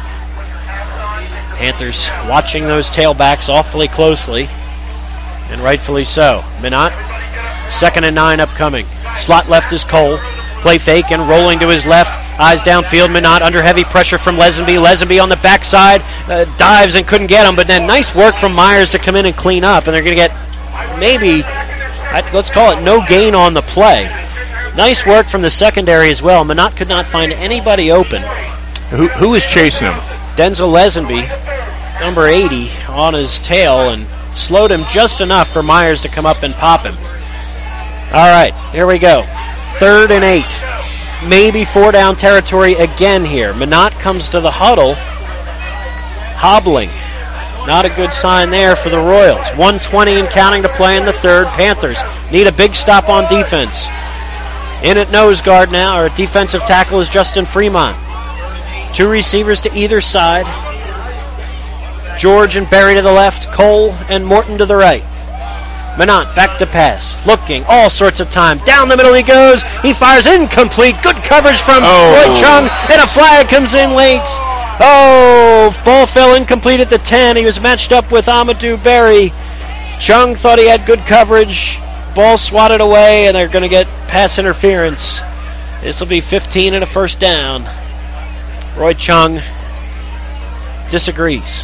Panthers watching those tailbacks awfully closely, and rightfully so. Minot, second and nine upcoming. Slot left is Cole. Play fake and rolling to his left. Eyes downfield. Minot under heavy pressure from Lesenby. Lesenby on the backside. Uh, dives and couldn't get him, but then nice work from Myers to come in and clean up, and they're going to get maybe, let's call it no gain on the play. Nice work from the secondary as well. Minot could not find anybody open. Who who is chasing him? Denzel Lesenby, number eighty, on his tail, and slowed him just enough for Myers to come up and pop him. All right, here we go. Third and eight. Maybe four down territory again here. Minot comes to the huddle, hobbling. Not a good sign there for the Royals. one twenty and counting to play in the third. Panthers need a big stop on defense. In at nose guard now, our defensive tackle is Justin Fremont. Two receivers to either side. George and Barry to the left, Cole and Morton to the right. Minot back to pass, looking all sorts of time. Down the middle he goes. He fires incomplete. Good coverage from oh. Roy Chung, and a flag comes in late. Oh, ball fell incomplete at the ten. He was matched up with Amadou Barry. Chung thought he had good coverage. Ball swatted away, and they're going to get pass interference. This will be fifteen and a first down. Roy Chung disagrees.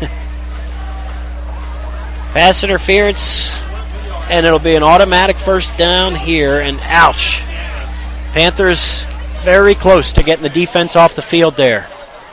Pass interference, and it'll be an automatic first down here, and ouch. Panthers very close to getting the defense off the field there.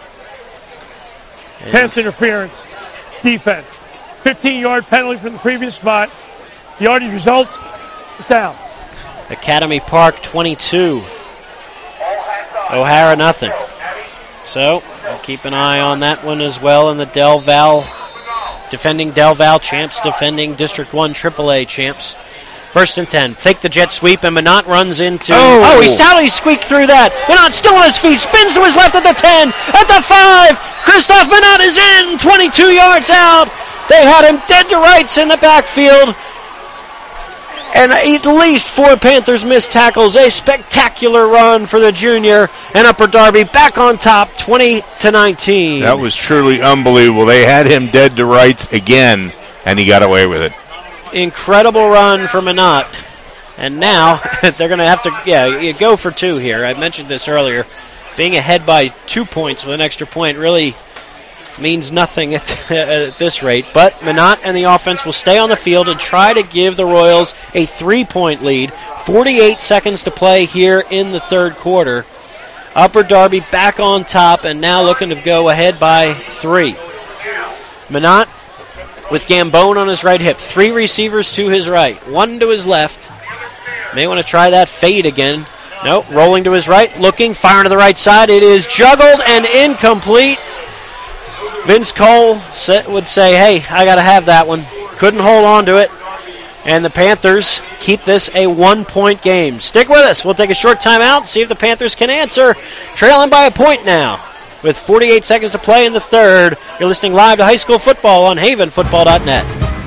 And pass interference, defense. fifteen-yard penalty from the previous spot. Yardage result is down. Academy Park twenty-two. O'Hara nothing. So we'll keep an eye on that one as well. And the Del Val, defending Del Val champs, defending District one triple A champs. First and ten. Fake the jet sweep, and Minot runs into... Oh, oh he stoutly squeaked through that. Minot still on his feet. Spins to his left at the ten. At the five. Christoph Minot is in. twenty-two yards out. They had him dead to rights in the backfield. And at least four Panthers missed tackles. A spectacular run for the junior. And Upper Darby back on top, twenty to nineteen. That was truly unbelievable. They had him dead to rights again, and he got away with it. Incredible run for Minot. And now they're going to have to, yeah, you go for two here. I mentioned this earlier. Being ahead by two points with an extra point really means nothing at, at this rate. But Minot and the offense will stay on the field and try to give the Royals a three-point lead. forty-eight seconds to play here in the third quarter. Upper Darby back on top and now looking to go ahead by three. Minot with Gambone on his right hip. Three receivers to his right, one to his left. May want to try that fade again. Nope, rolling to his right, looking, firing to the right side. It is juggled and incomplete. Vince Cole would say, hey, I got to have that one. Couldn't hold on to it. And the Panthers keep this a one-point game. Stick with us. We'll take a short timeout, see if the Panthers can answer. Trailing by a point now with forty-eight seconds to play in the third. You're listening live to High School Football on Haven Football dot net.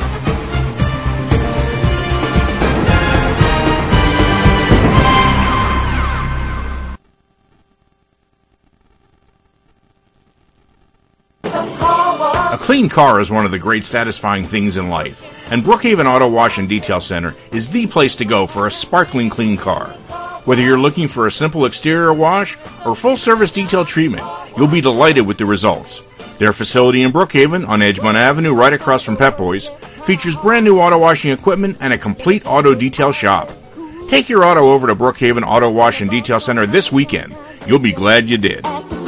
A clean car is one of the great satisfying things in life, and Brookhaven Auto Wash and Detail Center is the place to go for a sparkling clean car. Whether you're looking for a simple exterior wash or full-service detail treatment, you'll be delighted with the results. Their facility in Brookhaven on Edgemont Avenue, right across from Pep Boys, features brand new auto washing equipment and a complete auto detail shop. Take your auto over to Brookhaven Auto Wash and Detail Center this weekend. You'll be glad you did.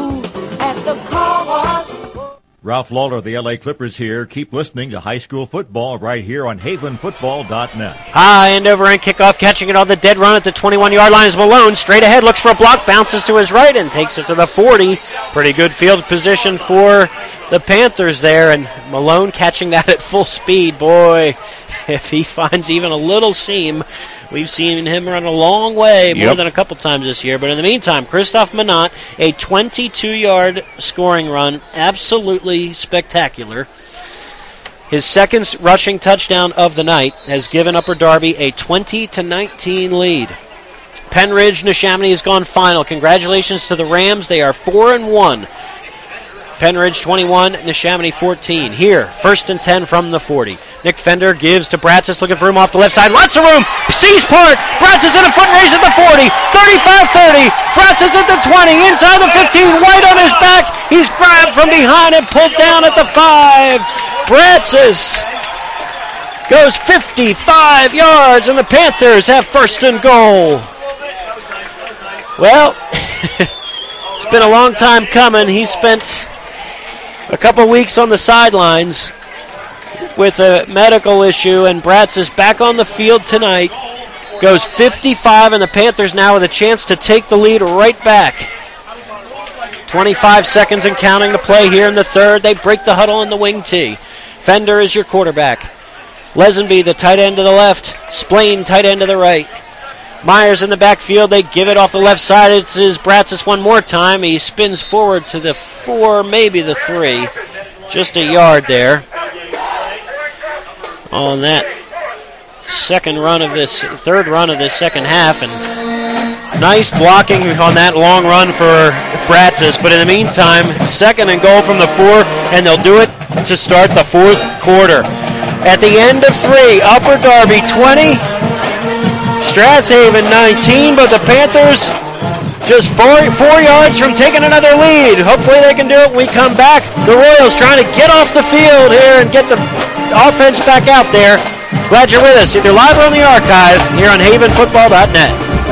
Ralph Lawler of the L A Clippers here. Keep listening to high school football right here on Haven Football dot net. High end over end kickoff, catching it on the dead run at the twenty-one-yard line is Malone. Straight ahead, looks for a block, bounces to his right, and takes it to the forty. Pretty good field position for the Panthers there, and Malone catching that at full speed. Boy, if he finds even a little seam, we've seen him run a long way, more Yep. than a couple times this year. But in the meantime, Christoph Minot, a twenty-two-yard scoring run, absolutely spectacular. His second rushing touchdown of the night has given Upper Darby a twenty to nineteen lead. Penridge Neshaminy has gone final. Congratulations to the Rams. They are four and one. Penridge twenty-one, Neshaminy fourteen. Here, first and ten from the forty. Nick Fender gives to Bratsis, looking for room off the left side. Lots of room. Sees Park. Bratsis in a foot race at the forty. thirty-five thirty. Bratsis at the twenty. Inside the fifteen. White on his back. He's grabbed from behind and pulled down at the five. Bratsis goes fifty-five yards, and the Panthers have first and goal. Well, it's been a long time coming. He spent a couple weeks on the sidelines with a medical issue, and Bratz is back on the field tonight. Goes fifty-five, and the Panthers now with a chance to take the lead right back. twenty-five seconds and counting to play here in the third. They break the huddle in the wing tee. Fender is your quarterback. Lesenby, the tight end to the left. Splain, tight end to the right. Myers in the backfield. They give it off the left side. It's his Bratsis one more time. He spins forward to the four, maybe the three. Just a yard there on that second run of this, third run of this second half. And nice blocking on that long run for Bratsis. But in the meantime, second and goal from the four, and they'll do it to start the fourth quarter. At the end of three, Upper Darby twenty, Strathaven nineteen, but the Panthers just four, four yards from taking another lead. Hopefully they can do it when we come back. The Royals trying to get off the field here and get the offense back out there. Glad you're with us, either live or on the archive here on Haven Football dot net.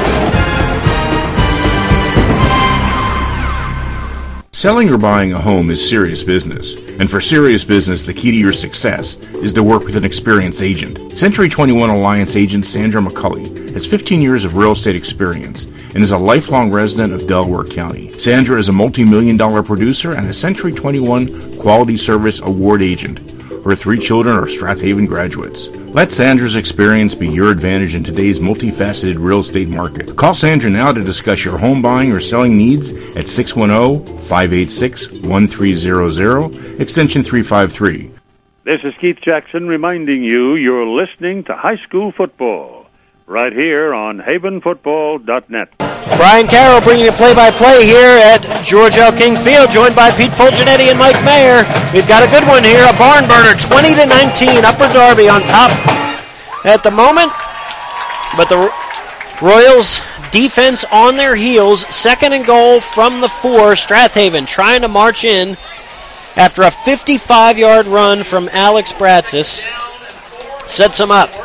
Selling or buying a home is serious business, and for serious business, the key to your success is to work with an experienced agent. Century twenty-one Alliance agent Sandra McCulley has fifteen years of real estate experience and is a lifelong resident of Delaware County. Sandra is a multi-million dollar producer and a Century twenty-one Quality Service Award agent. Her three children are Strathaven graduates. Let Sandra's experience be your advantage in today's multifaceted real estate market. Call Sandra now to discuss your home buying or selling needs at six one zero, five eight six, one three zero zero, extension three five three. This is Keith Jackson reminding you you're listening to High School Football right here on Haven Football dot net. Brian Carroll bringing you play-by-play here at George L. King Field, joined by Pete Fulgenetti and Mike Mayer. We've got a good one here, a barn burner, twenty to nineteen, Upper Darby on top at the moment. But the Royals defense on their heels. Second and goal from the four. Strathaven trying to march in after a fifty-five-yard run from Alex Bratsis. Sets him up.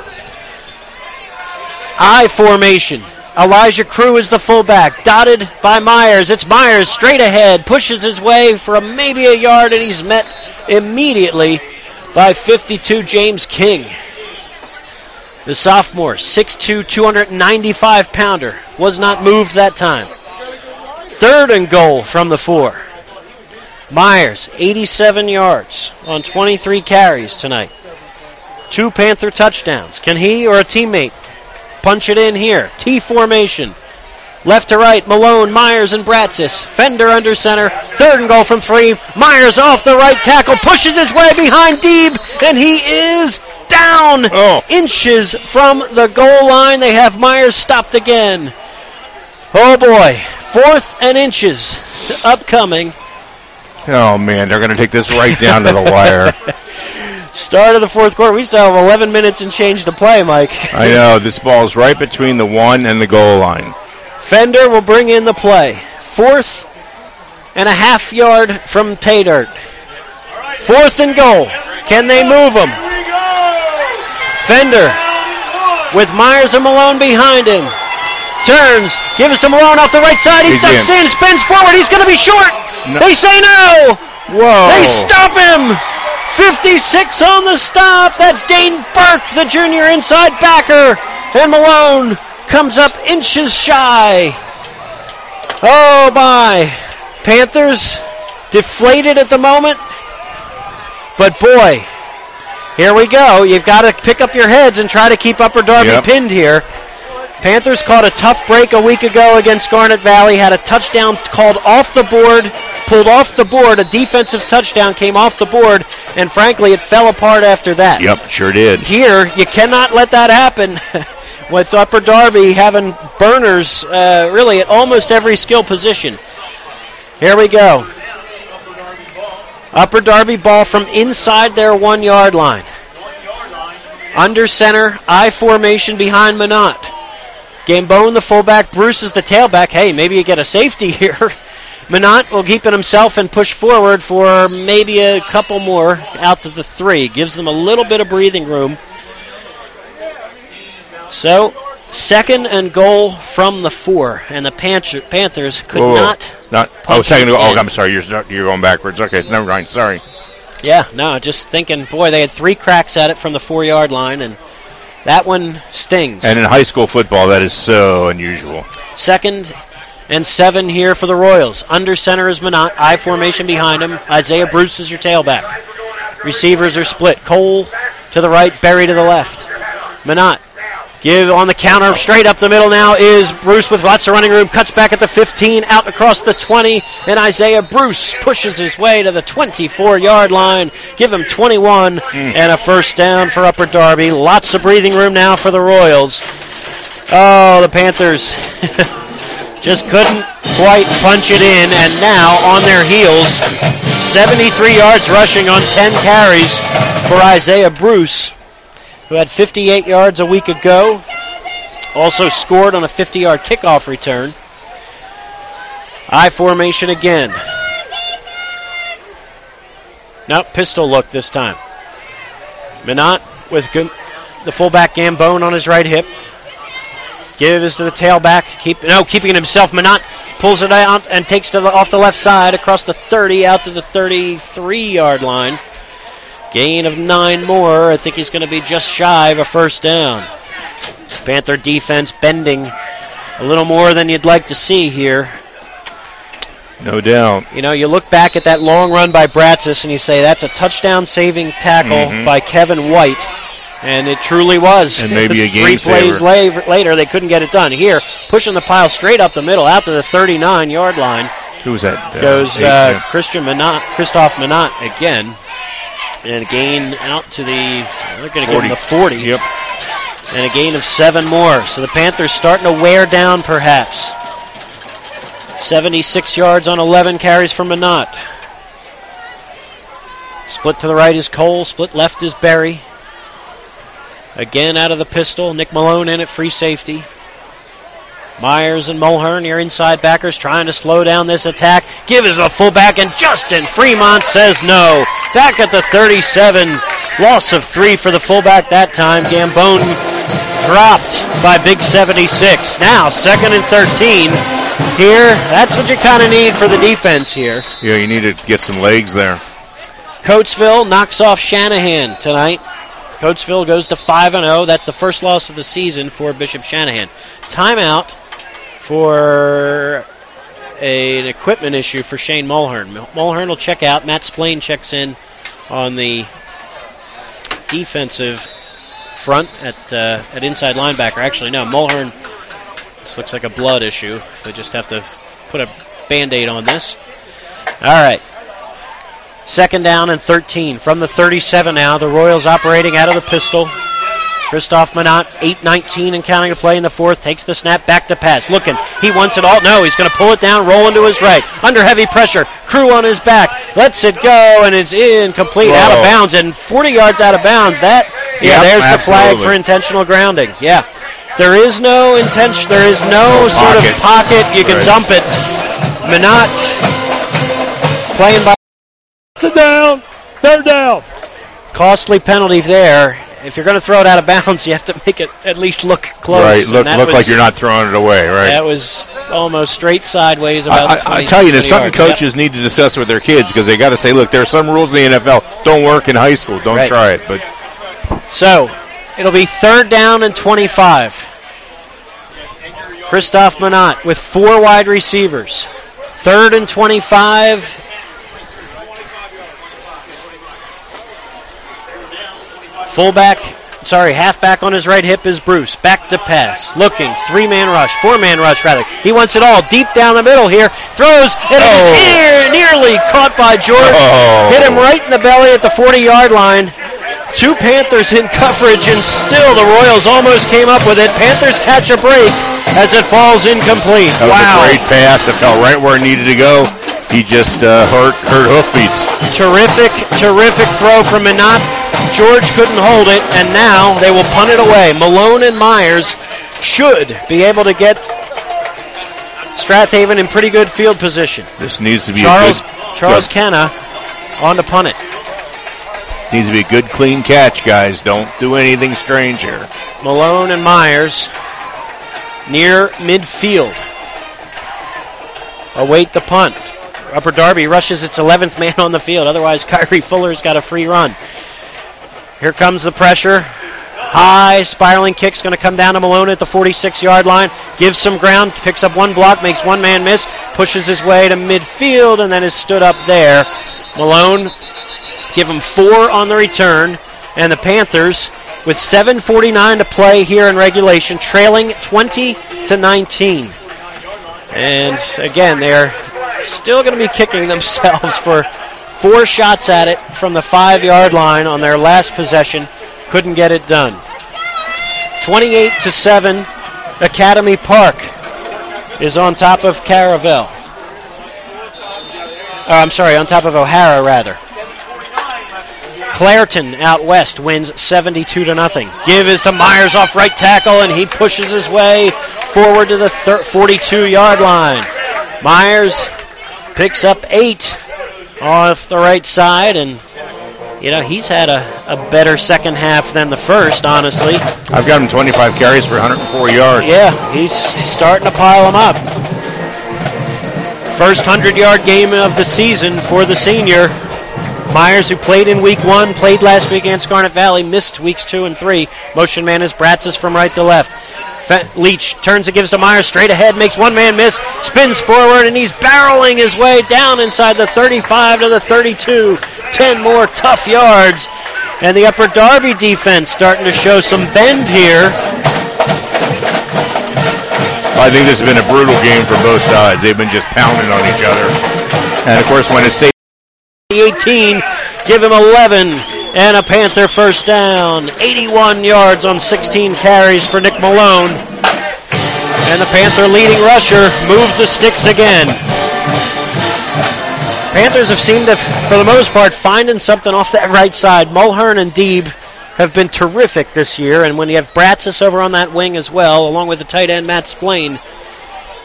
I formation. Elijah Crew is the fullback, dotted by Myers. It's Myers straight ahead, pushes his way for a, maybe a yard, and he's met immediately by fifty-two James King. The sophomore, six two, two hundred ninety-five pounder, was not moved that time. Third and goal from the four. Myers, eighty-seven yards on twenty-three carries tonight. Two Panther touchdowns. Can he or a teammate punch it in here? T formation. Left to right, Malone, Myers, and Bratsis. Fender under center. Third and goal from three. Myers off the right tackle, pushes his way behind Deeb, and he is down oh. inches from the goal line. They have Myers stopped again. Oh boy, fourth and inches upcoming. Oh man, they're going to take this right down to the wire. Start of the fourth quarter. We still have eleven minutes and change to play, Mike. I know. This ball's right between the one and the goal line. Fender will bring in the play. Fourth and a half yard from pay dirt. Fourth and goal. Can they move him? Fender with Myers and Malone behind him. Turns, gives to Malone off the right side. He He's ducks in. in, spins forward. He's going to be short. No. They say no. Whoa. They stop him. fifty-six on the stop. That's Dane Burke, the junior inside backer. And Malone comes up inches shy. Oh, my. Panthers deflated at the moment. But, boy, here we go. You've got to pick up your heads and try to keep Upper Darby yep. pinned here. Panthers caught a tough break a week ago against Garnet Valley, had a touchdown called off the board, pulled off the board, a defensive touchdown came off the board, and frankly, it fell apart after that. Yep, sure did. Here, you cannot let that happen with Upper Darby having burners uh, really at almost every skill position. Here we go. Upper Darby ball from inside their one-yard line. Under center, I formation behind Minot. Gambone, the fullback. Bruce is the tailback. Hey, maybe you get a safety here. Minot will keep it himself and push forward for maybe a couple more out to the three. Gives them a little bit of breathing room. So, second and goal from the four. And the Panther, Panthers could Whoa, not... not oh, second and goal. Oh, I'm sorry. You're, you're going backwards. Okay, never mind. Sorry. Yeah, no, just thinking, boy, they had three cracks at it from the four-yard line, and that one stings. And in high school football, that is so unusual. Second and seven here for the Royals. Under center is Minot. I formation behind him. Isaiah Bruce is your tailback. Receivers are split. Cole to the right, Berry to the left. Minot. Give on the counter, straight up the middle now is Bruce with lots of running room. Cuts back at the fifteen, out across the twenty, and Isaiah Bruce pushes his way to the twenty-four-yard line. Give him twenty-one mm. and a first down for Upper Darby. Lots of breathing room now for the Royals. Oh, the Panthers just couldn't quite punch it in, and now on their heels, seventy-three yards rushing on ten carries for Isaiah Bruce, who had fifty-eight yards a week ago. Also scored on a fifty-yard kickoff return. I formation again. Nope, pistol look this time. Minot with good, the fullback Gambone on his right hip. Gives to the tailback. Keep no keeping it himself. Minot pulls it out and takes to the, off the left side across the thirty out to the thirty-three-yard line. Gain of nine more. I think he's going to be just shy of a first down. Panther defense bending a little more than you'd like to see here. No doubt. You know, you look back at that long run by Bratsis and you say that's a touchdown-saving tackle mm-hmm. by Kevin White. And it truly was. And maybe a game Three saver. plays la- later, they couldn't get it done. Here, pushing the pile straight up the middle out to the thirty-nine-yard line. Who was that? Uh, Goes eight, uh, yeah. Christian Minot, Christoph Minot again. And a gain out to the, they're going to give him the forty. Yep. And a gain of seven more. So the Panthers starting to wear down perhaps. seventy-six yards on eleven carries from Minot. Split to the right is Cole. Split left is Berry. Again out of the pistol. Nick Malone in at free safety. Myers and Mulhern, your inside backers, trying to slow down this attack. Give is the fullback, and Justin Fremont says no. Back at the thirty-seven, loss of three for the fullback that time. Gambone dropped by Big seventy-six. Now, second and thirteen. Here, that's what you kind of need for the defense here. Yeah, you need to get some legs there. Coatesville knocks off Shanahan tonight. Coatesville goes to five and oh. That's the first loss of the season for Bishop Shanahan. Timeout for a, an equipment issue for Shane Mulhern. Mulhern will check out. Matt Splain checks in on the defensive front at uh, at inside linebacker. Actually, no, Mulhern, this looks like a blood issue. They just have to put a Band-Aid on this. All right. Second down and thirteen from the thirty-seven now. The Royals operating out of the pistol. Christoph Manott, eight nineteen and counting to play in the fourth, takes the snap, back to pass. Looking, he wants it all. No, he's going to pull it down, roll into his right. Under heavy pressure, Crew on his back, lets it go, and it's incomplete, Whoa. out of bounds, and forty yards out of bounds. That, yeah, yep, there's absolutely. the flag for intentional grounding. Yeah, there is no intention, there is no sort pocket. of pocket. You can right. dump it. Manott playing by. Sit down. They're down. Costly penalty there. If you're going to throw it out of bounds, you have to make it at least look close. Right, look, look was, like you're not throwing it away, right? That was almost straight sideways about I, I, I tell you, there's something coaches yep. need to discuss with their kids because they got to say, look, there are some rules in the N F L don't work in high school. Don't right. try it. But So, it'll be third down and twenty-five. Christoph Manott with four wide receivers. Third and twenty-five. Fullback, sorry, halfback on his right hip is Bruce. Back to pass. Looking, three-man rush, four-man rush, rather. He wants it all deep down the middle here. Throws, and it is near, nearly caught by George. Oh. Hit him right in the belly at the forty-yard line. Two Panthers in coverage, and still the Royals almost came up with it. Panthers catch a break as it falls incomplete. That was wow. a great pass. It fell right where it needed to go. He just uh, hurt, hurt hoofbeats. Terrific, terrific throw from Manott. George couldn't hold it, and now they will punt it away. Malone and Myers should be able to get Strathaven in pretty good field position. This needs to be Charles, a good... Charles Kenna on to punt it. Needs to be a good, clean catch, guys. Don't do anything strange here. Malone and Myers near midfield. Await the punt. Upper Darby rushes its eleventh man on the field. Otherwise, Kyrie Fuller's got a free run. Here comes the pressure. High spiraling kick's going to come down to Malone at the forty-six-yard line. Gives some ground, picks up one block, makes one man miss, pushes his way to midfield, and then is stood up there. Malone, give him four on the return, and the Panthers, with seven forty-nine to play here in regulation, trailing twenty to nineteen. And again, they're still going to be kicking themselves for four shots at it from the five-yard line on their last possession. Couldn't get it done. twenty-eight to seven, Academy Park is on top of Caravel. Oh, I'm sorry, on top of O'Hara, rather. Clareton out west wins seventy-two to nothing. Give is to Myers off right tackle, and he pushes his way forward to the forty-two-yard line. Myers picks up eight off the right side, and, you know, he's had a, a better second half than the first, honestly. I've got him twenty-five carries for one hundred four yards. Yeah, he's starting to pile them up. First hundred-yard game of the season for the senior. Myers, who played in week one, played last week against Garnet Valley, missed weeks two and three. Motion man is Bratzis from right to left. Leach turns and gives to Myers straight ahead, makes one man miss, spins forward, and he's barreling his way down inside the thirty-five to the thirty-two. Ten more tough yards. And the Upper Darby defense starting to show some bend here. I think this has been a brutal game for both sides. They've been just pounding on each other. And, of course, when it's eighteen, give him eleven. And a Panther first down. eighty-one yards on sixteen carries for Nick Malone. And the Panther leading rusher moves the sticks again. Panthers have seemed to, for the most part, finding something off that right side. Mulhern and Deeb have been terrific this year. And when you have Bratzis over on that wing as well, along with the tight end Matt Splain,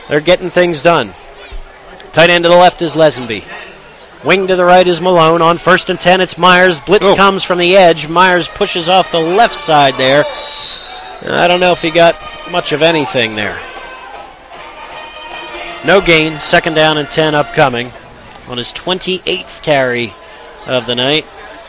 they're getting things done. Tight end to the left is Lesenby. Wing to the right is Malone. On first and ten, it's Myers. Blitz oh. comes from the edge. Myers pushes off the left side there. I don't know if he got much of anything there. No gain. Second down and ten upcoming on his twenty-eighth carry of the night.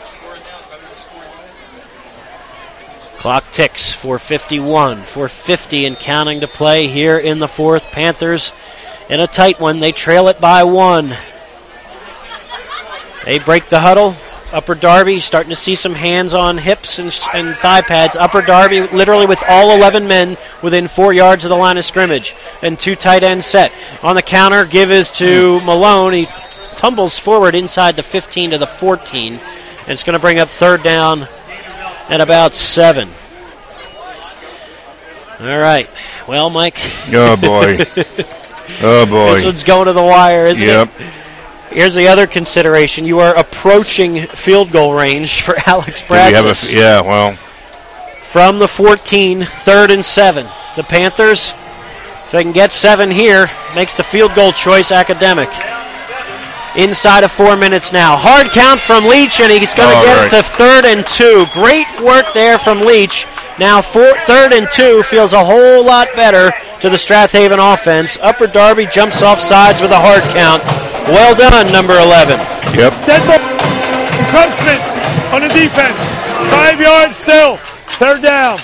Clock ticks. four fifty-one. four fifty and counting to play here in the fourth. Panthers in a tight one. They trail it by one. They break the huddle. Upper Darby starting to see some hands on hips and, and thigh pads. Upper Darby literally with all eleven men within four yards of the line of scrimmage. And two tight ends set. On the counter, give is to Malone. He tumbles forward inside the fifteen to the fourteen. And it's going to bring up third down at about seven. All right. Well, Mike. Oh, boy. Oh, boy. This one's going to the wire, isn't yep. it? Here's the other consideration. You are approaching field goal range for Alex Bradsis. Yeah, well. From the fourteen, third and seven. The Panthers, if they can get seven here, makes the field goal choice academic. Inside of four minutes now. Hard count from Leach, and he's going to oh, get right. it to third and two. Great work there from Leach. Now four, third and two feels a whole lot better to the Strathaven offense. Upper Darby jumps off sides with a hard count. Well done, number eleven. Yep. Encroachment on the defense. Five yards still. Third down.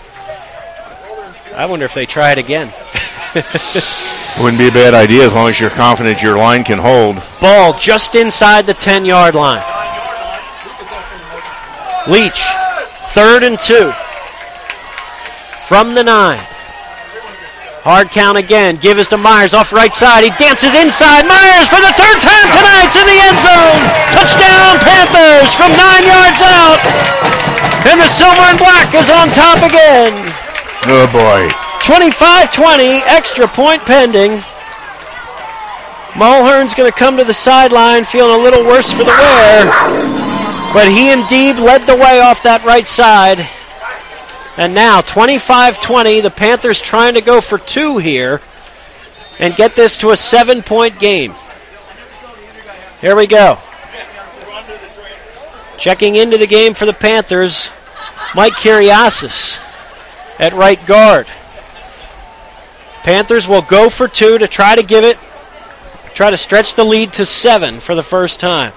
I wonder if they try it again. Wouldn't be a bad idea as long as you're confident your line can hold. Ball just inside the ten-yard line. Leach, third and two. From the nine. Hard count again. Give is to Myers off right side. He dances inside. Myers for the third time tonight in the end zone. Touchdown Panthers from nine yards out. And the silver and black is on top again. Oh, boy. twenty-five twenty. Extra point pending. Mulhern's going to come to the sideline feeling a little worse for the wear. But he indeed led the way off that right side. And now, twenty-five twenty, the Panthers trying to go for two here and get this to a seven-point game. Here we go. Checking into the game for the Panthers, Mike Kiriasis at right guard. Panthers will go for two to try to give it, try to stretch the lead to seven for the first time.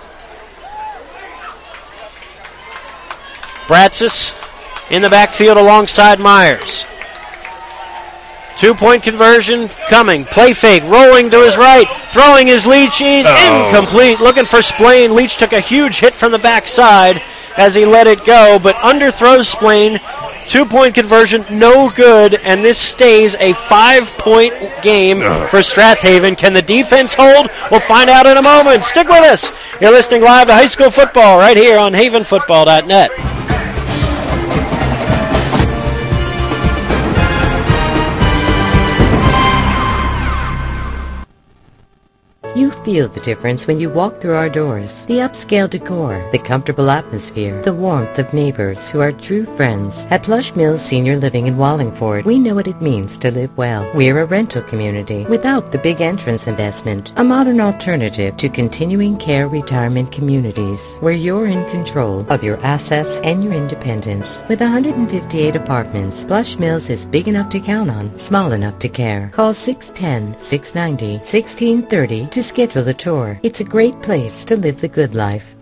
Bradsis in the backfield alongside Myers. Two-point conversion coming. Play fake, rolling to his right. Throwing his Leach. He's oh. incomplete. Looking for Splain. Leach took a huge hit from the backside as he let it go, but underthrows Splain. Two-point conversion, no good, and this stays a five-point game Ugh. for Strathaven. Can the defense hold? We'll find out in a moment. Stick with us. You're listening live to High School Football right here on haven football dot net. You feel the difference when you walk through our doors. The upscale decor, the comfortable atmosphere, the warmth of neighbors who are true friends. At Plush Mills Senior Living in Wallingford, we know what it means to live well. We're a rental community without the big entrance investment. A modern alternative to continuing care retirement communities where you're in control of your assets and your independence. With one hundred fifty-eight apartments, Plush Mills is big enough to count on, small enough to care. Call six one zero, six nine zero, one six three zero to schedule a tour. It's a great place to live the good life.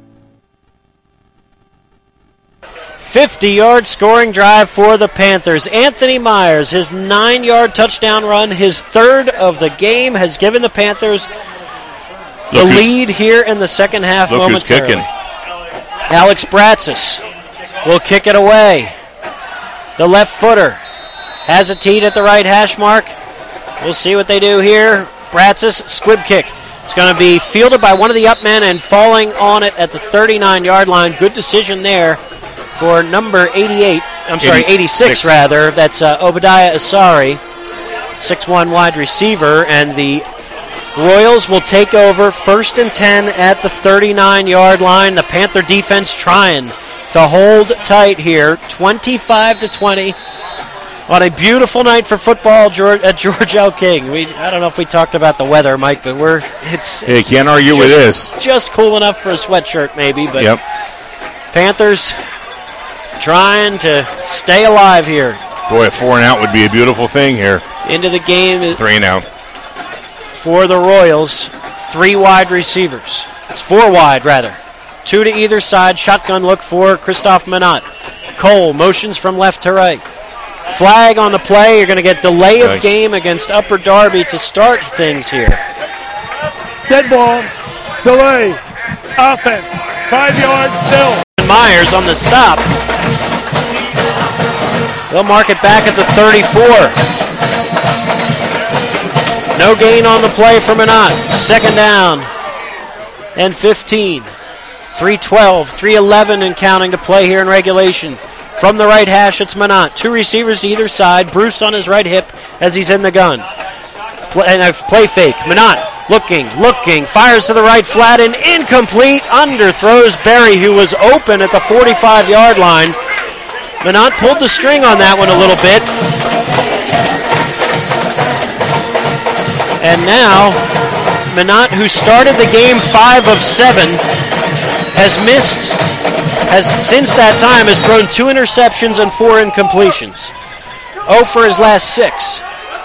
fifty-yard scoring drive for the Panthers. Anthony Myers, his nine-yard touchdown run, his third of the game, has given the Panthers the lead here in the second half look momentarily. Who's kicking. Alex Bradsis will kick it away. The left footer has a teed at the right hash mark. We'll see what they do here. Bradsis, squib kick. It's going to be fielded by one of the up men and falling on it at the thirty-nine-yard line. Good decision there for number eighty-eight. I'm sorry, eighty-six, eighty-six rather. That's uh, Obadiah Asari, six one wide receiver. And the Royals will take over first and ten at the thirty-nine-yard line. The Panther defense trying to hold tight here. twenty-five to twenty. On a beautiful night for football George, at George L. King. We I don't know if we talked about the weather, Mike, but we're it's. Yeah, you can't argue just, with this. Just cool enough for a sweatshirt, maybe. But yep. Panthers trying to stay alive here. Boy, a four and out would be a beautiful thing here. Into the game. Three and out. For the Royals, three wide receivers. It's four wide, rather. Two to either side. Shotgun look for Christophe Minot. Cole motions from left to right. Flag on the play. You're going to get delay of game against Upper Darby to start things here. Dead ball. Delay. Offense. Five yards still. Myers on the stop. They'll mark it back at the thirty-four. No gain on the play for Minot. Second down and fifteen. three twelve, three eleven and counting to play here in regulation. From the right hash, it's Minot. Two receivers to either side. Bruce on his right hip as he's in the gun. Play, and a play fake. Minot looking, looking, fires to the right flat and incomplete. Underthrows Berry, who was open at the forty-five-yard line. Minot pulled the string on that one a little bit. And now, Minot, who started the game five of seven, has missed, has since that time has thrown two interceptions and four incompletions. oh for his last six.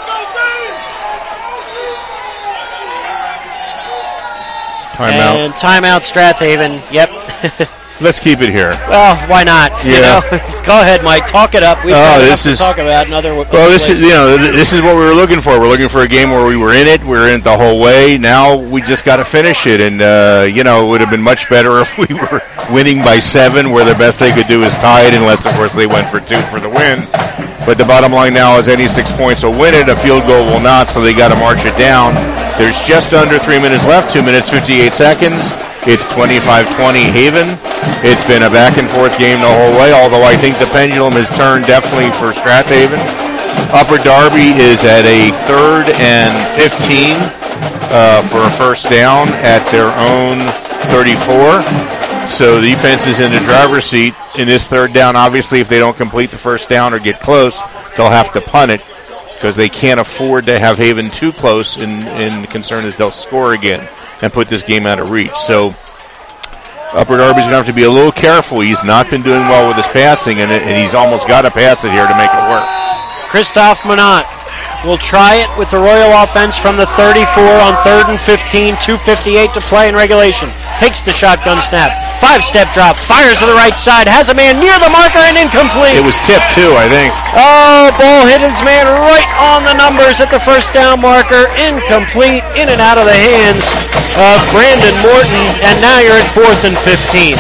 Timeout. And timeout Strathaven. Yep. Let's keep it here. Well, why not? Yeah. You know? Go ahead, Mike. Talk it up. We've Oh, got enough this to is- talk about another. Well, this is you know th- this is what we were looking for. We're looking for a game where we were in it. We were in it the whole way. Now we just got to finish it, and uh, you know it would have been much better if we were winning by seven, where the best they could do is tie it, unless of course they went for two for the win. But the bottom line now is any six points will win it. A field goal will not, so they got to march it down. There's just under three minutes left. Two minutes fifty-eight seconds. It's twenty-five twenty Haven. It's been a back-and-forth game the whole way, although I think the pendulum has turned definitely for Strathaven. Upper Darby is at a third and fifteen uh, for a first down at their own thirty-four. So the defense is in the driver's seat in this third down. Obviously, if they don't complete the first down or get close, they'll have to punt it because they can't afford to have Haven too close in, in concern that they'll score again and put this game out of reach. So Upper Darby's going to have to be a little careful. He's not been doing well with his passing, and, it, and he's almost got to pass it here to make it work. Christophe Minot will try it with the Royal offense from the thirty-four on third and fifteen. two fifty-eight to play in regulation. Takes the shotgun snap. Five-step drop. Fires to the right side. Has a man near the marker and incomplete. It was tipped, too, I think. Oh, ball hit his man right on the numbers at the first down marker. Incomplete. In and out of the hands of Brandon Morton. And now you're at fourth and fifteen.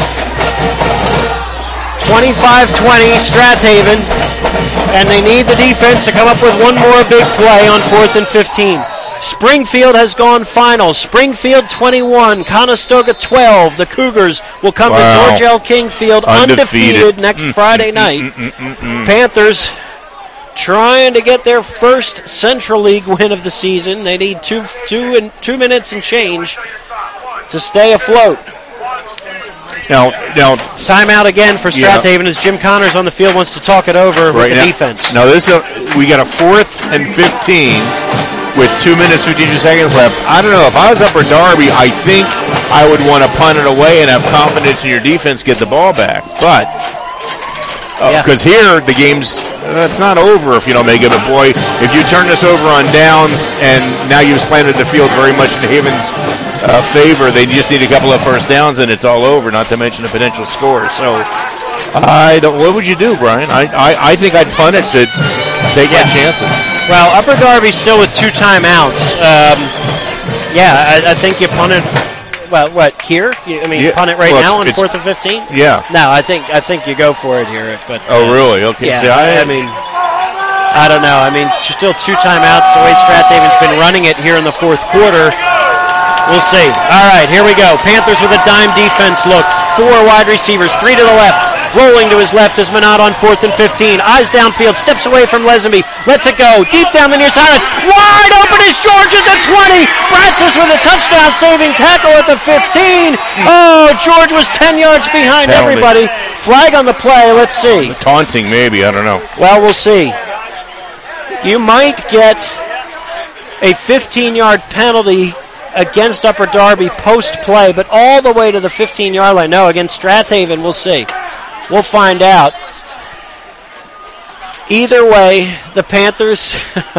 twenty-five twenty, Strathaven. And they need the defense to come up with one more big play on fourth and fifteen. Springfield has gone final. Springfield twenty-one, Conestoga twelve. The Cougars will come Wow. to George L. King Field undefeated, Undefeated. next Mm, Friday mm, night. mm, mm, mm, mm. Panthers trying to get their first Central League win of the season. They need two, two, and two minutes and change to stay afloat. Now, now timeout again for Yeah. Strathaven as Jim Connors on the field wants to talk it over with right the now, defense. Now this is a, we got a fourth and fifteen with two minutes fifty-two seconds left. I don't know if I was Upper Darby, I think I would want to punt it away and have confidence in your defense get the ball back. But because uh, here the game's uh, it's not over if you don't make it. But boy, if you turn this over on downs and now you've slanted the field very much in Haven's uh, favor, they just need a couple of first downs and it's all over. Not to mention a potential score. So. I don't. What would you do, Brian? I I, I think I'd punt it to take my chances. Well, Upper Darby still with two timeouts. Um, yeah, I, I think you punt it. Well, what here? You, I mean, Yeah, punt it right well, now on it's- fourth and fifteen. Yeah. No, I think I think you go for it here. But Oh, uh, really? Okay. Yeah. See, I, I mean, I don't know. I mean, it's still two timeouts. The way Strathaven's been running it here in the fourth quarter. We'll see. All right, here we go. Panthers with a dime defense look. Four wide receivers, three to the left. Rolling to his left is Minot on fourth and fifteen. Eyes downfield, steps away from Lesenby. Lets it go. Deep down the near sideline. Wide open is George at the twenty. Bratsis with a touchdown saving tackle at the fifteen. Oh, George was ten yards behind Penalty. everybody. Flag on the play. Let's see. taunting, maybe. I don't know. Well, we'll see. you might get a fifteen-yard penalty against Upper Darby post-play, but all the way to the fifteen-yard line. No, against Strathaven, we'll see. We'll find out. Either way, the Panthers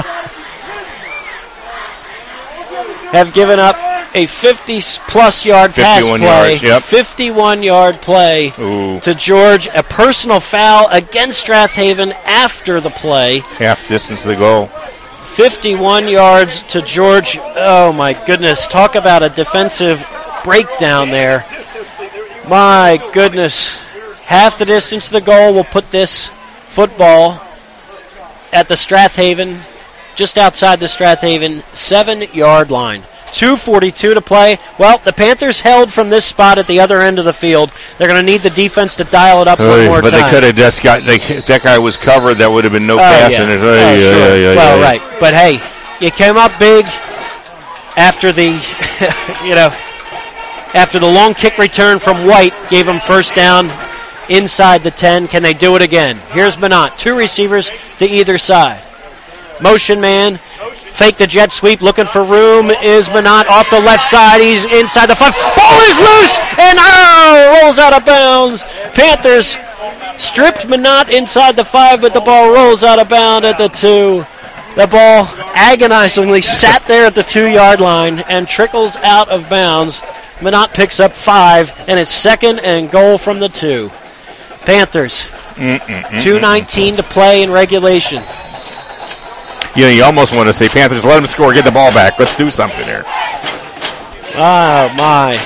have given up a fifty-plus yard pass play, yards, yep. fifty-one-yard play Ooh. to George. A personal foul against Strathaven after the play. Half distance to the goal. fifty-one yards to George. Oh, my goodness. Talk about a defensive breakdown there. My goodness. Half the distance to the goal will put this football at the Strathaven, just outside the Strathaven seven-yard line. two forty-two to play. Well, the Panthers held from this spot at the other end of the field. They're going to need the defense to dial it up Oy, one more but time. But they could have just got, they, if that guy was covered, that would have been no Oh, passing. yeah. It. Oh, Oy, sure. oy, oy, oy, well, oy. right. But, hey, you came up big after the, you know, after the long kick return from White gave them first down inside the ten. Can they do it again? Here's Minot. Two receivers to either side. Motion man. Fake the jet sweep, looking for room, is Minot off the left side. He's inside the five. Ball is loose, and oh, rolls out of bounds. Panthers stripped Minot inside the five, but the ball rolls out of bounds at the two. The ball agonizingly sat there at the two-yard line and trickles out of bounds. Minot picks up five, and it's second and goal from the two. Panthers, two nineteen to play in regulation. You know, you almost want to say, Panthers, let them score, get the ball back. Let's do something here. Oh, my.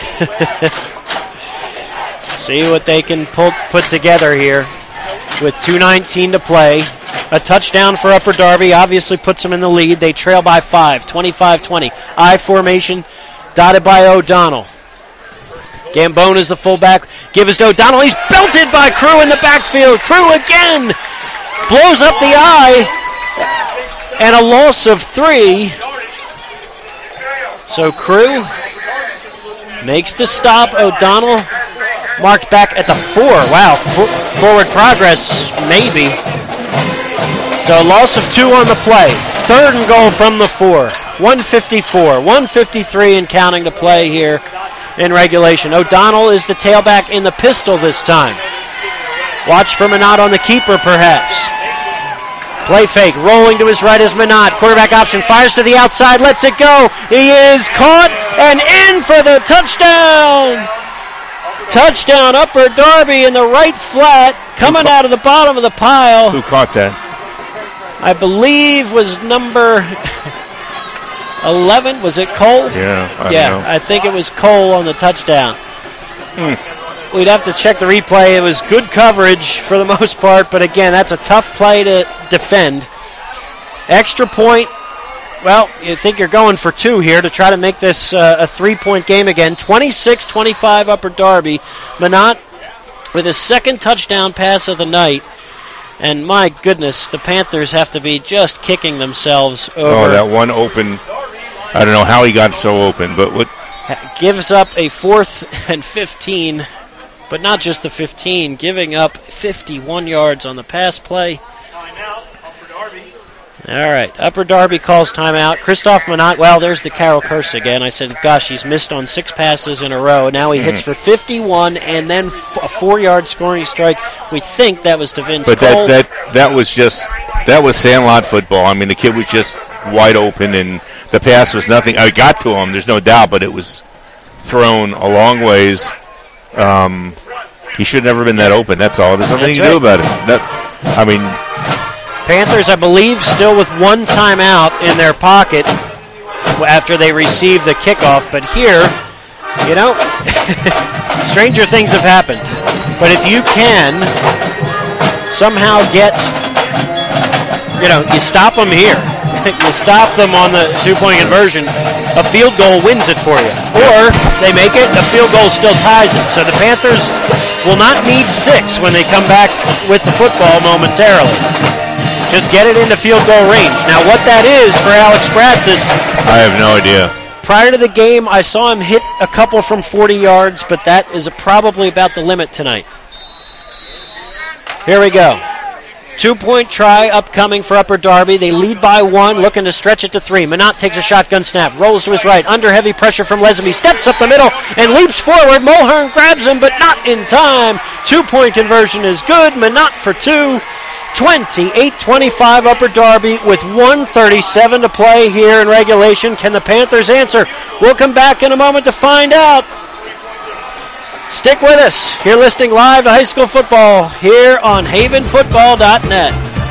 See what they can pull, put together here with two nineteen to play. A touchdown for Upper Darby obviously puts them in the lead. They trail by five, twenty-five twenty. I formation dotted by O'Donnell. Gambone is the fullback. Give us to O'Donnell. He's belted by Crew in the backfield. Crew again blows up the eye. And a loss of three. So Crew makes the stop. O'Donnell marked back at the four. Wow, f- forward progress, maybe. So a loss of two on the play. Third and goal from the four. one fifty-four, one fifty-three and counting to play here in regulation. O'Donnell is the tailback in the pistol this time. Watch for Minot on the keeper, perhaps. Play fake, rolling to his right is Minot. Quarterback option, fires to the outside, lets it go. He is caught and in for the touchdown. Touchdown, Upper Darby in the right flat, coming out of the bottom of the pile. Who caught that? I believe was number eleven. Was it Cole? Yeah, I yeah, don't know. I think it was Cole on the touchdown. Hmm. We'd have to check the replay. It was good coverage for the most part, but again, that's a tough play to defend. Extra point. Well, you think you're going for two here to try to make this uh, a three-point game again. twenty-six twenty-five Upper Darby. Minot with his second touchdown pass of the night. And my goodness, the Panthers have to be just kicking themselves over. Oh, that one open. I don't know how he got so open, but what gives up a fourth and fifteen, but not just the fifteen, giving up fifty-one yards on the pass play. All right, Upper Darby calls timeout. Christoph Minot, well, there's the Carol curse again. I said, gosh, he's missed on six passes in a row. Now he mm-hmm. hits for fifty-one and then f- a four-yard scoring strike. We think that was to Vince But Cole. that, that that was just, that was Sandlot football. I mean, the kid was just wide open, and the pass was nothing. I got to him, there's no doubt, but it was thrown a long ways. Um, he should have never been that open, that's all. There's nothing That's you can right. do about it. That, I mean... Panthers, I believe, still with one timeout in their pocket after they receive the kickoff. But here, you know, stranger things have happened. But if you can somehow get, you know, you stop them here. You stop them on the two-point conversion, a field goal wins it for you. Or they make it, a field goal still ties it. So the Panthers will not need six when they come back with the football momentarily. Just get it into field goal range. Now, what that is for Alex Bratsis, I have no idea. Prior to the game, I saw him hit a couple from forty yards, but that is probably about the limit tonight. Here we go. Two-point try upcoming for Upper Darby. They lead by one, looking to stretch it to three. Minot takes a shotgun snap, rolls to his right, under heavy pressure from Lesamy, steps up the middle and leaps forward. Mulhern grabs him, but not in time. Two-point conversion is good. Minot for two. twenty-eight twenty-five Upper Darby with one thirty-seven to play here in regulation. Can the Panthers answer? We'll come back in a moment to find out. Stick with us. You're listening live to high school football here on haven football dot net.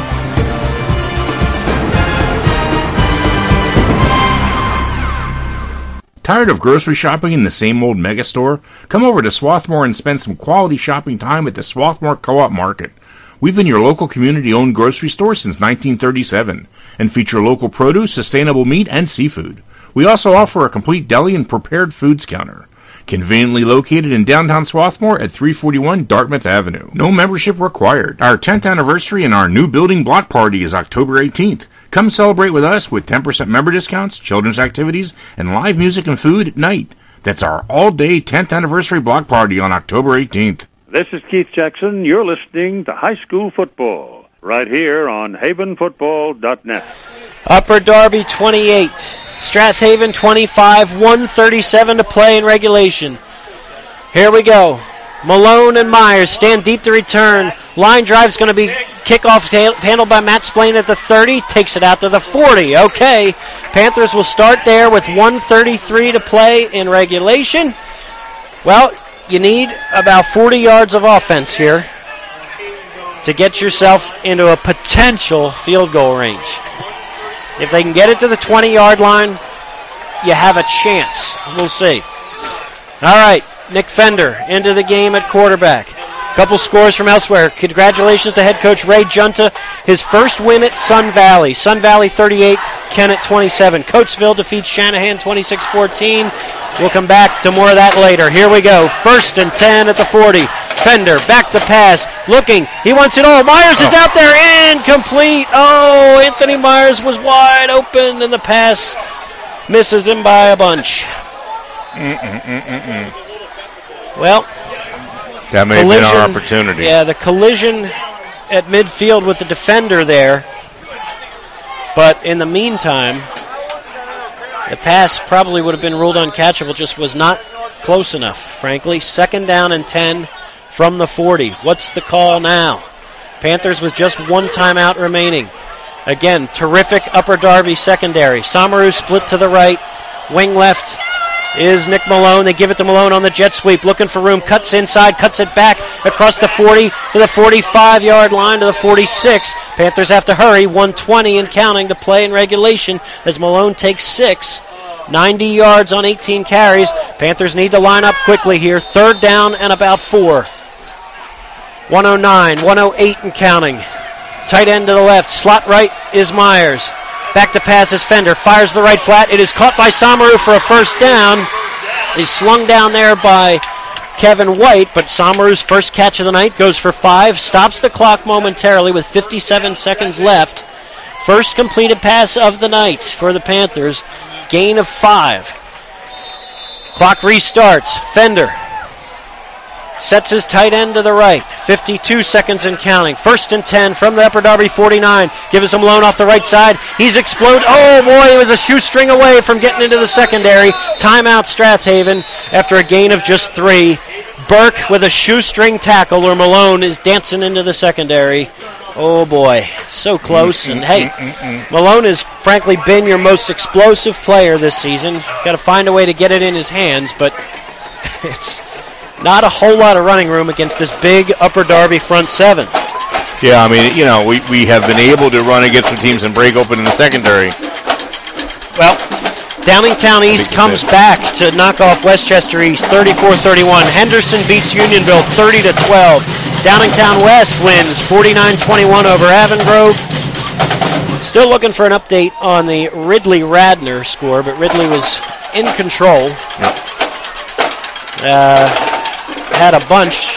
Tired of grocery shopping in the same old mega store? Come over to Swarthmore and spend some quality shopping time at the Swarthmore Co-op Market. We've been your local community-owned grocery store since nineteen thirty-seven and feature local produce, sustainable meat, and seafood. We also offer a complete deli and prepared foods counter. Conveniently located in downtown Swarthmore at three forty-one Dartmouth Avenue. No membership required. Our tenth anniversary and our new building block party is October eighteenth. Come celebrate with us with ten percent member discounts, children's activities, and live music and food at night. That's our all-day tenth anniversary block party on October eighteenth. This is Keith Jackson. You're listening to High School Football right here on haven football dot net. Upper Darby twenty-eight. Strathaven twenty-five, one thirty-seven to play in regulation. Here we go. Malone and Myers stand deep to return. Line drive's going to be kickoff handled by Matt Splain at the thirty. Takes it out to the forty. Okay. Panthers will start there with one thirty-three to play in regulation. Well, you need about forty yards of offense here to get yourself into a potential field goal range. If they can get it to the twenty-yard line, you have a chance. We'll see. All right, Nick Fender into the game at quarterback. Couple scores from elsewhere. Congratulations to head coach Ray Junta. His first win at Sun Valley. Sun Valley thirty-eight, Kennett twenty-seven. Coatesville defeats Shanahan twenty-six fourteen. We'll come back to more of that later. Here we go. First and ten at the forty. Fender back to pass. Looking. He wants it all. Myers is out there. Incomplete. Oh, Anthony Myers was wide open, and the pass misses him by a bunch. Mm-mm-mm-mm-mm. Well, that may have been our opportunity. Yeah, the collision at midfield with the defender there. But in the meantime, the pass probably would have been ruled uncatchable, just was not close enough, frankly. Second down and ten from the forty. What's the call now? Panthers with just one timeout remaining. Again, terrific Upper Darby secondary. Somaru split to the right. Wing left is Nick Malone. They give it to Malone on the jet sweep. Looking for room. Cuts inside. Cuts it back across the forty to the forty-five-yard line to the forty-six. Panthers have to hurry. one twenty and counting to play in regulation as Malone takes six. ninety yards on eighteen carries. Panthers need to line up quickly here. Third down and about four. one oh nine, one oh eight and counting. Tight end to the left. Slot right is Myers. Back to pass is Fender. Fires the right flat. It is caught by Somaru for a first down. He's slung down there by Kevin White, but Somaru's first catch of the night goes for five. Stops the clock momentarily with fifty-seven seconds left. First completed pass of the night for the Panthers. Gain of five. Clock restarts. Fender sets his tight end to the right. fifty-two seconds and counting. First and ten from the Upper Darby forty-nine. Give us some Malone off the right side. He's exploded. Oh, boy, he was a shoestring away from getting into the secondary. Timeout Strathaven after a gain of just three. Burke with a shoestring tackle, or Malone is dancing into the secondary. Oh, boy, so close. And, hey, Malone has, frankly, been your most explosive player this season. Got to find a way to get it in his hands, but it's not a whole lot of running room against this big Upper Darby front seven. Yeah, I mean, you know, we, we have been able to run against some teams and break open in the secondary. Well, Downingtown East comes back to knock off Westchester East thirty-four thirty-one. Henderson beats Unionville thirty to twelve. Downingtown West wins forty-nine twenty-one over Avongrove. Still looking for an update on the Ridley Radnor score, but Ridley was in control. Yep. Uh, had a bunch.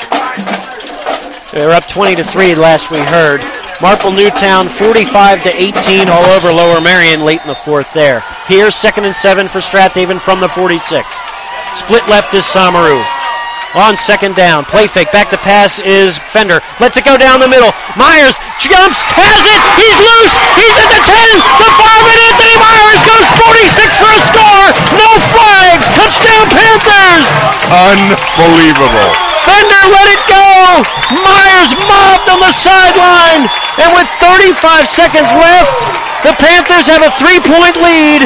They were up twenty to three last we heard. Marple Newtown forty-five to eighteen all over Lower Marion late in the fourth there. Here, second and seven for Strathaven from the forty-six. Split left is Somaru. on second down. Play fake, back to pass is Fender. Lets it go down the middle. Myers jumps, has it, he's loose, he's at the ten, the five, and Anthony Myers goes forty-six for a score. No flags, touchdown Panthers. Unbelievable. Fender let it go. Myers mobbed on the sideline, and with thirty-five seconds left, the Panthers have a three-point lead.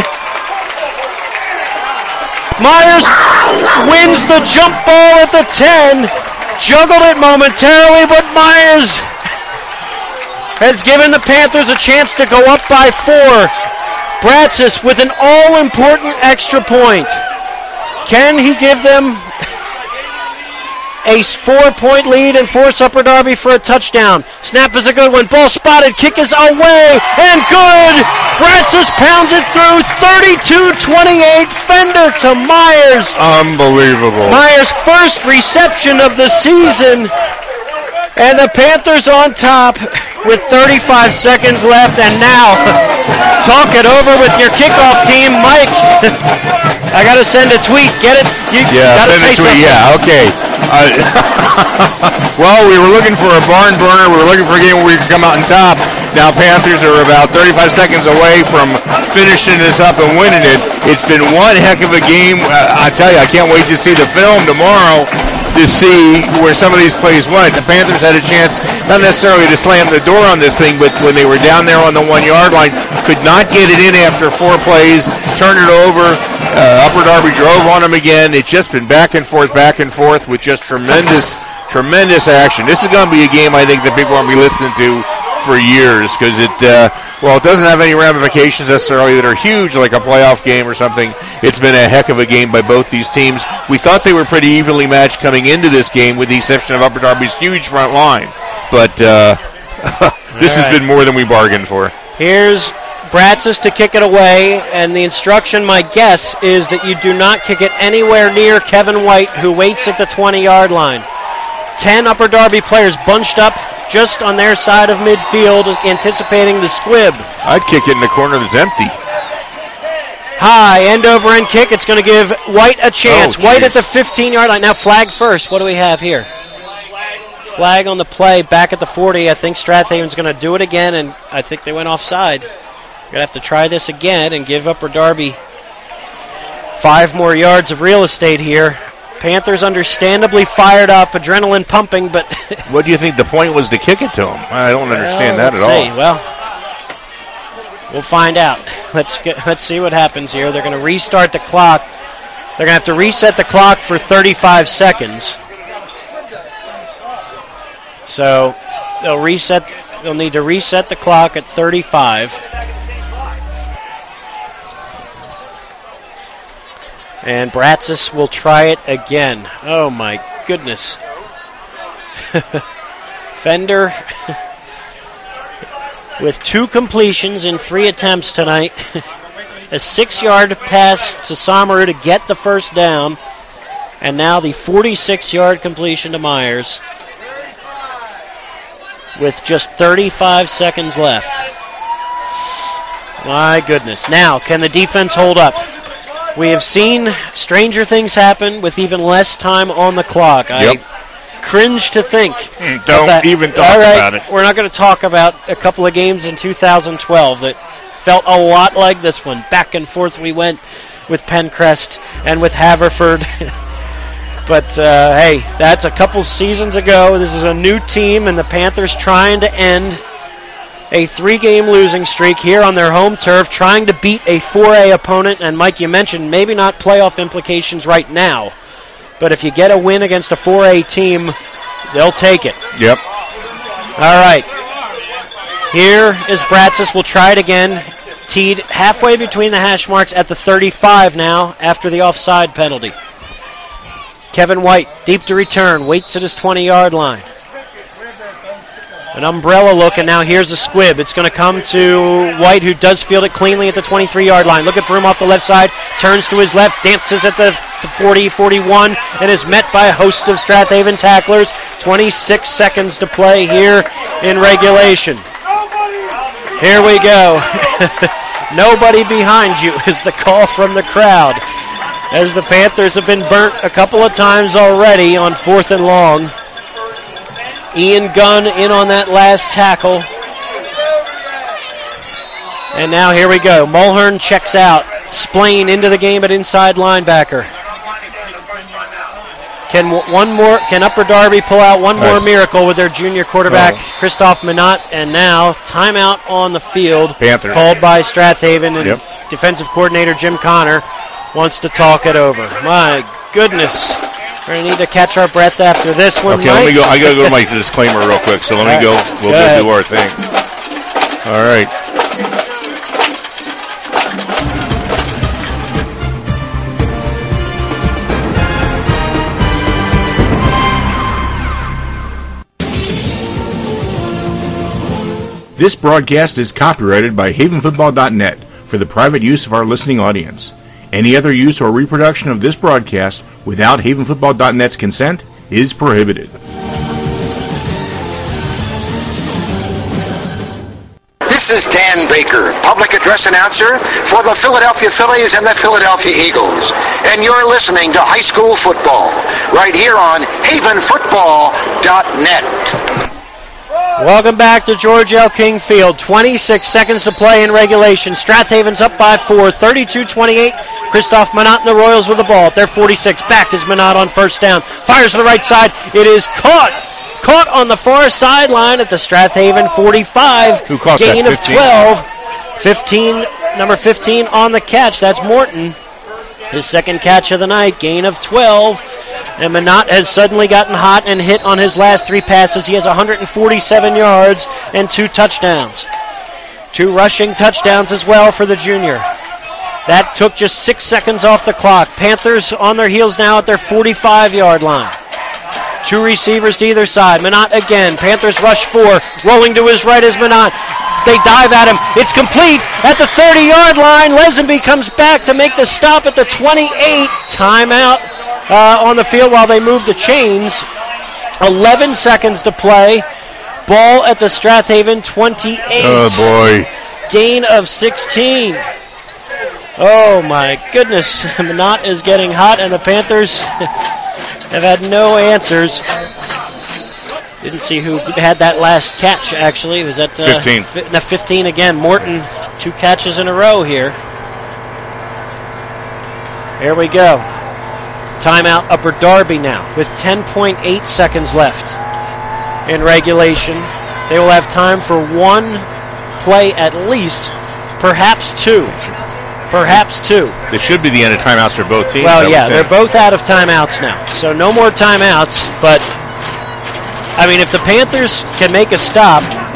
Myers wins the jump ball at the ten. Juggled it momentarily, but Myers has given the Panthers a chance to go up by four. Bratsis with an all-important extra point. Can he give them a four-point lead and force Upper Darby for a touchdown? Snap is a good one. Ball spotted. Kick is away and good. Bratsis pounds it through. thirty-two twenty-eight. Fender to Myers. Unbelievable. Myers' first reception of the season. And the Panthers on top with thirty-five seconds left. And now, talk it over with your kickoff team, Mike. I got to send a tweet. Get it? You yeah, gotta send say a tweet. something. Yeah, okay. Uh, well, we were looking for a barn burner. We were looking for a game where we could come out on top. Now Panthers are about thirty-five seconds away from finishing this up and winning it. It's been one heck of a game. Uh, I tell you, I can't wait to see the film tomorrow to see where some of these plays went. The Panthers had a chance, not necessarily to slam the door on this thing, but when they were down there on the one-yard line, could not get it in after four plays, turned it over. Uh, Upper Darby drove on them again. It's just been back and forth, back and forth with just tremendous, tremendous action. This is going to be a game I think that people won't be listening to for years because it, uh, well, it doesn't have any ramifications necessarily that are huge like a playoff game or something. It's been a heck of a game by both these teams. We thought they were pretty evenly matched coming into this game with the exception of Upper Darby's huge front line. But uh, this All has right. been more than we bargained for. Here's Bratsis to kick it away, and the instruction, my guess, is that you do not kick it anywhere near Kevin White, who waits at the twenty-yard line. Ten Upper Darby players bunched up just on their side of midfield, anticipating the squib. I'd kick it in the corner that's empty. High, end over end kick. It's going to give White a chance. Oh, White at the fifteen-yard line. Now flag first. What do we have here? Flag on the play, back at the forty. I think Strathaven's going to do it again, and I think they went offside. Going to have to try this again and give Upper Darby five more yards of real estate here. Panthers understandably fired up, adrenaline pumping, but... What do you think the point was to kick it to him? I don't understand well, that at let's see. all. Well, we'll find out. Let's get, let's see what happens here. They're going to restart the clock. They're going to have to reset the clock for thirty-five seconds. So they'll reset. They'll need to reset the clock at thirty-five. And Bratsis will try it again. Oh, my goodness. Fender with two completions in three attempts tonight. A six-yard pass to Somaru to get the first down. And now the forty-six-yard completion to Myers with just thirty-five seconds left. My goodness. Now, can the defense hold up? We have seen stranger things happen with even less time on the clock. Yep. I cringe to think. Mm, don't that. even talk All right, about it. We're not going to talk about a couple of games in two thousand twelve that felt a lot like this one. Back and forth we went with Pencrest and with Haverford. But, uh, hey, that's a couple seasons ago. This is a new team, and the Panthers trying to end a three-game losing streak here on their home turf, trying to beat a four A opponent. And, Mike, you mentioned maybe not playoff implications right now, but if you get a win against a four A team, they'll take it. Yep. All right. Here is Bratsis. We'll try it again. Teed halfway between the hash marks at the thirty-five now after the offside penalty. Kevin White, deep to return, waits at his twenty-yard line. An umbrella look, and now here's a squib. It's going to come to White, who does field it cleanly at the twenty-three-yard line. Looking for him off the left side, turns to his left, dances at the forty, forty-one, and is met by a host of Strathaven tacklers. twenty-six seconds to play here in regulation. Here we go. Nobody behind you is the call from the crowd. as the Panthers have been burnt a couple of times already on fourth and long. Ian Gunn in on that last tackle. And now here we go. Mulhern checks out. Splain into the game at inside linebacker. Can one more? Can Upper Darby pull out one more Nice. miracle with their junior quarterback, Oh. Christoph Minot? And now timeout on the field. Panthers. Called by Strathaven, and Yep. defensive coordinator Jim Connor wants to talk it over. My goodness. We're going to need to catch our breath after this one. Okay, let me Mike. go. I got to go to my disclaimer real quick. So let me All go. right. We'll Go go, ahead. do our thing. All right. This broadcast is copyrighted by Haven Football dot net for the private use of our listening audience. Any other use or reproduction of this broadcast without Haven Football dot net's consent is prohibited. This is Dan Baker, public address announcer for the Philadelphia Phillies and the Philadelphia Eagles. And you're listening to high school football right here on Haven Football dot net. Welcome back to George L. King Field. twenty-six seconds to play in regulation. Strathaven's up by four, thirty-two twenty-eight. Christoph Minot and the Royals with the ball at their forty-six. Back is Minot on first down. Fires to the right side. It is caught. Caught on the far sideline at the Strathaven forty-five. Who caught Gain that? of fifteen? twelve. fifteen, number fifteen on the catch. That's Morton. His second catch of the night. Gain of twelve. And Minot has suddenly gotten hot and hit on his last three passes. He has one hundred forty-seven yards and two touchdowns. Two rushing touchdowns as well for the junior. That took just six seconds off the clock. Panthers on their heels now at their forty-five-yard line. Two receivers to either side. Minot again. Panthers rush four. Rolling to his right is Minot. They dive at him. It's complete at the thirty-yard line. Lesenby comes back to make the stop at the twenty-eight. Timeout uh, on the field while they move the chains. eleven seconds to play. Ball at the Strathaven twenty-eight. Oh, boy. Gain of sixteen. Oh, my goodness. Minot is getting hot, and the Panthers have had no answers. Didn't see who had that last catch, actually. It was at uh, fifteen. Fi- no, fifteen again. Morton, two catches in a row here. Here we go. Timeout Upper Darby now with ten point eight seconds left in regulation. They will have time for one play at least, perhaps two. Perhaps two. This should be the end of timeouts for both teams. I Well, would yeah, think. they're both out of timeouts now. So no more timeouts, but I mean, if the Panthers can make a stop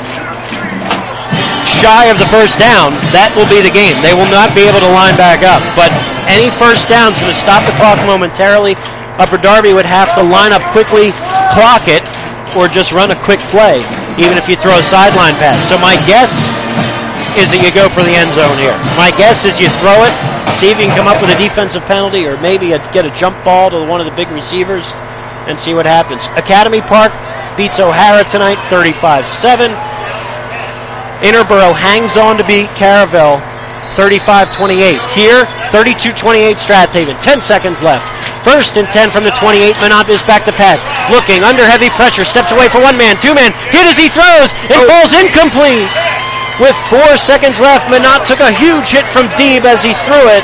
shy of the first down, that will be the game. They will not be able to line back up. But any first down's going to stop the clock momentarily. Upper Darby would have to line up quickly, clock it, or just run a quick play, even if you throw a sideline pass. So my guess is that you go for the end zone here. My guess is you throw it, see if you can come up with a defensive penalty, or maybe a, get a jump ball to one of the big receivers and see what happens. Academy Park beats O'Hara tonight, thirty-five seven. Interborough hangs on to beat Caravel, thirty-five twenty-eight. Here, thirty-two twenty-eight Strathaven. ten seconds left. First and ten from the twenty-eight. Minot is back to pass. Looking under heavy pressure. Steps away for one man, two man. Hit as he throws. It falls incomplete. With four seconds left, Minot took a huge hit from Deeb as he threw it.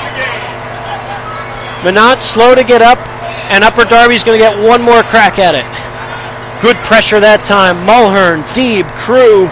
Minot slow to get up, and Upper Darby's going to get one more crack at it. Good pressure that time. Mulhern, Deeb, Crew.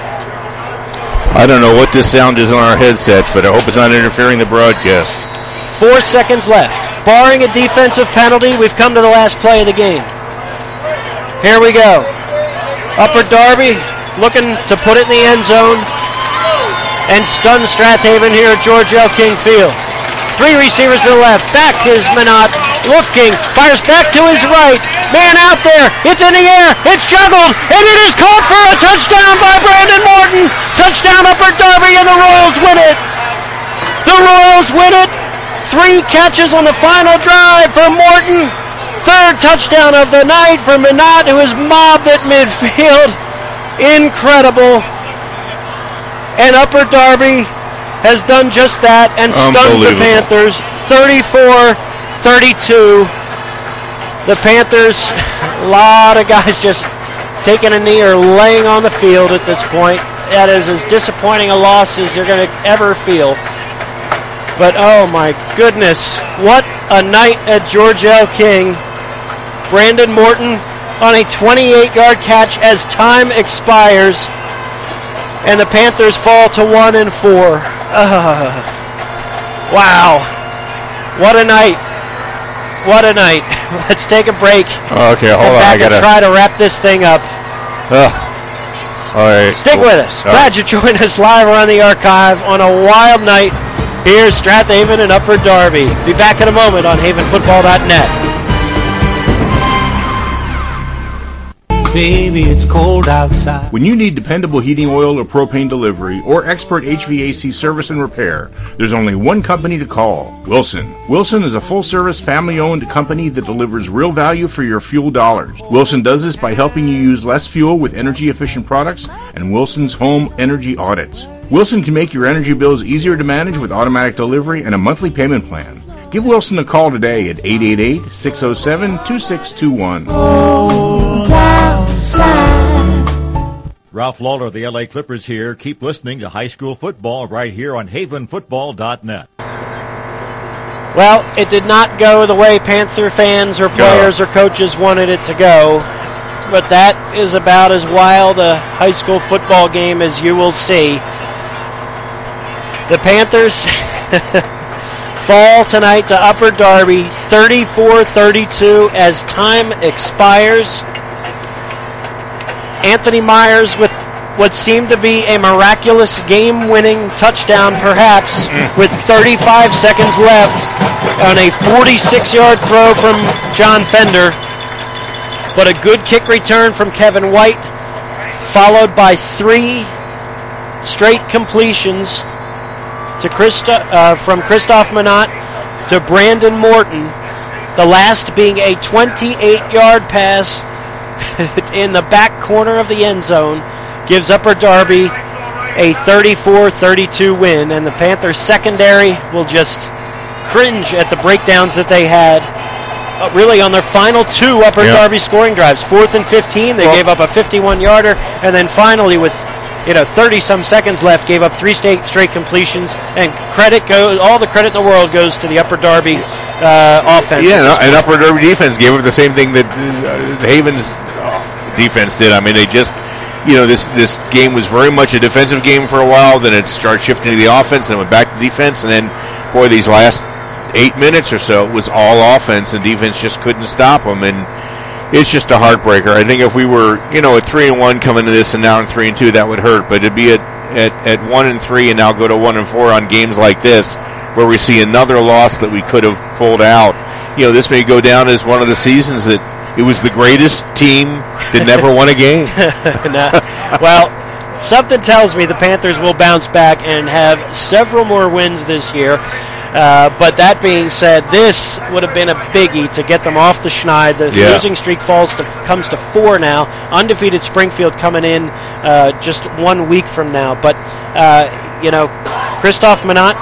I don't know what this sound is on our headsets, but I hope it's not interfering the broadcast. Four seconds left. Barring a defensive penalty, we've come to the last play of the game. Here we go. Upper Darby looking to put it in the end zone and stun Strathaven here at George L. King Field. Three receivers to the left. Back is Minot. Looking. Fires back to his right. Man out there. It's in the air. It's juggled. And it is caught for a touchdown by Brandon Morton. Touchdown Upper Darby, and the Royals win it. The Royals win it. Three catches on the final drive for Morton. Third touchdown of the night for Minot, who is mobbed at midfield. Incredible. And Upper Darby has done just that and stunned the Panthers thirty-four thirty-two. The Panthers, a lot of guys just taking a knee or laying on the field at this point. That is as disappointing a loss as they're going to ever feel. But oh my goodness, what a night at George L. King. Brandon Morton on a twenty-eight-yard catch as time expires, and the Panthers fall to one and four. Uh, wow, what a night! What a night! Let's take a break. Okay, hold on. Back I gotta and try to wrap this thing up. Uh, all right. Stick with us. Glad you joined us live around the archive on a wild night here at Strathaven and Upper Darby. Be back in a moment on Haven Football dot net. Baby, it's cold outside. When you need dependable heating oil or propane delivery or expert H V A C service and repair, there's only one company to call, Wilson. Wilson is a full-service, family-owned company that delivers real value for your fuel dollars. Wilson does this by helping you use less fuel with energy-efficient products and Wilson's home energy audits. Wilson can make your energy bills easier to manage with automatic delivery and a monthly payment plan. Give Wilson a call today at eight eight eight, six oh seven, two six two one. Ralph Lawler, the L A Clippers here. Keep listening to high school football right here on Haven Football dot net. Well, it did not go the way Panther fans or players no. or coaches wanted it to go, but that is about as wild a high school football game as you will see. The Panthers fall tonight to Upper Darby, thirty-four thirty-two as time expires. Anthony Myers with what seemed to be a miraculous game-winning touchdown, perhaps, with thirty-five seconds left on a forty-six-yard throw from John Fender. But a good kick return from Kevin White, followed by three straight completions to Christo- uh, from Christoph Manat to Brandon Morton, the last being a twenty-eight-yard pass in the back corner of the end zone, gives Upper Darby a thirty-four thirty-two win, and the Panthers secondary will just cringe at the breakdowns that they had uh, really on their final two Upper yeah. Darby scoring drives. Fourth and fifteen, they well, gave up a fifty-one-yarder, and then finally with you know thirty-some seconds left, gave up three straight, straight completions, and credit goes, all the credit in the world goes to the Upper Darby uh, offense. Yeah, and Upper Darby defense gave up the same thing that uh, Haven's defense did. I mean, they just, you know, this this game was very much a defensive game for a while, then it started shifting to the offense, then went back to defense, and then, boy, these last eight minutes or so, it was all offense, and defense just couldn't stop them, and it's just a heartbreaker. I think if we were, you know, at three and one coming to this and now in three and two, that would hurt, but it'd be at, at, at one and three and now go to one and four on games like this, where we see another loss that we could have pulled out. You know, this may go down as one of the seasons that it was the greatest team that never won a game. no. Well, something tells me the Panthers will bounce back and have several more wins this year. Uh, but that being said, this would have been a biggie to get them off the schneid. The yeah. losing streak falls to, comes to four now. Undefeated Springfield coming in uh, just one week from now. But, uh, you know, Christoph Manat,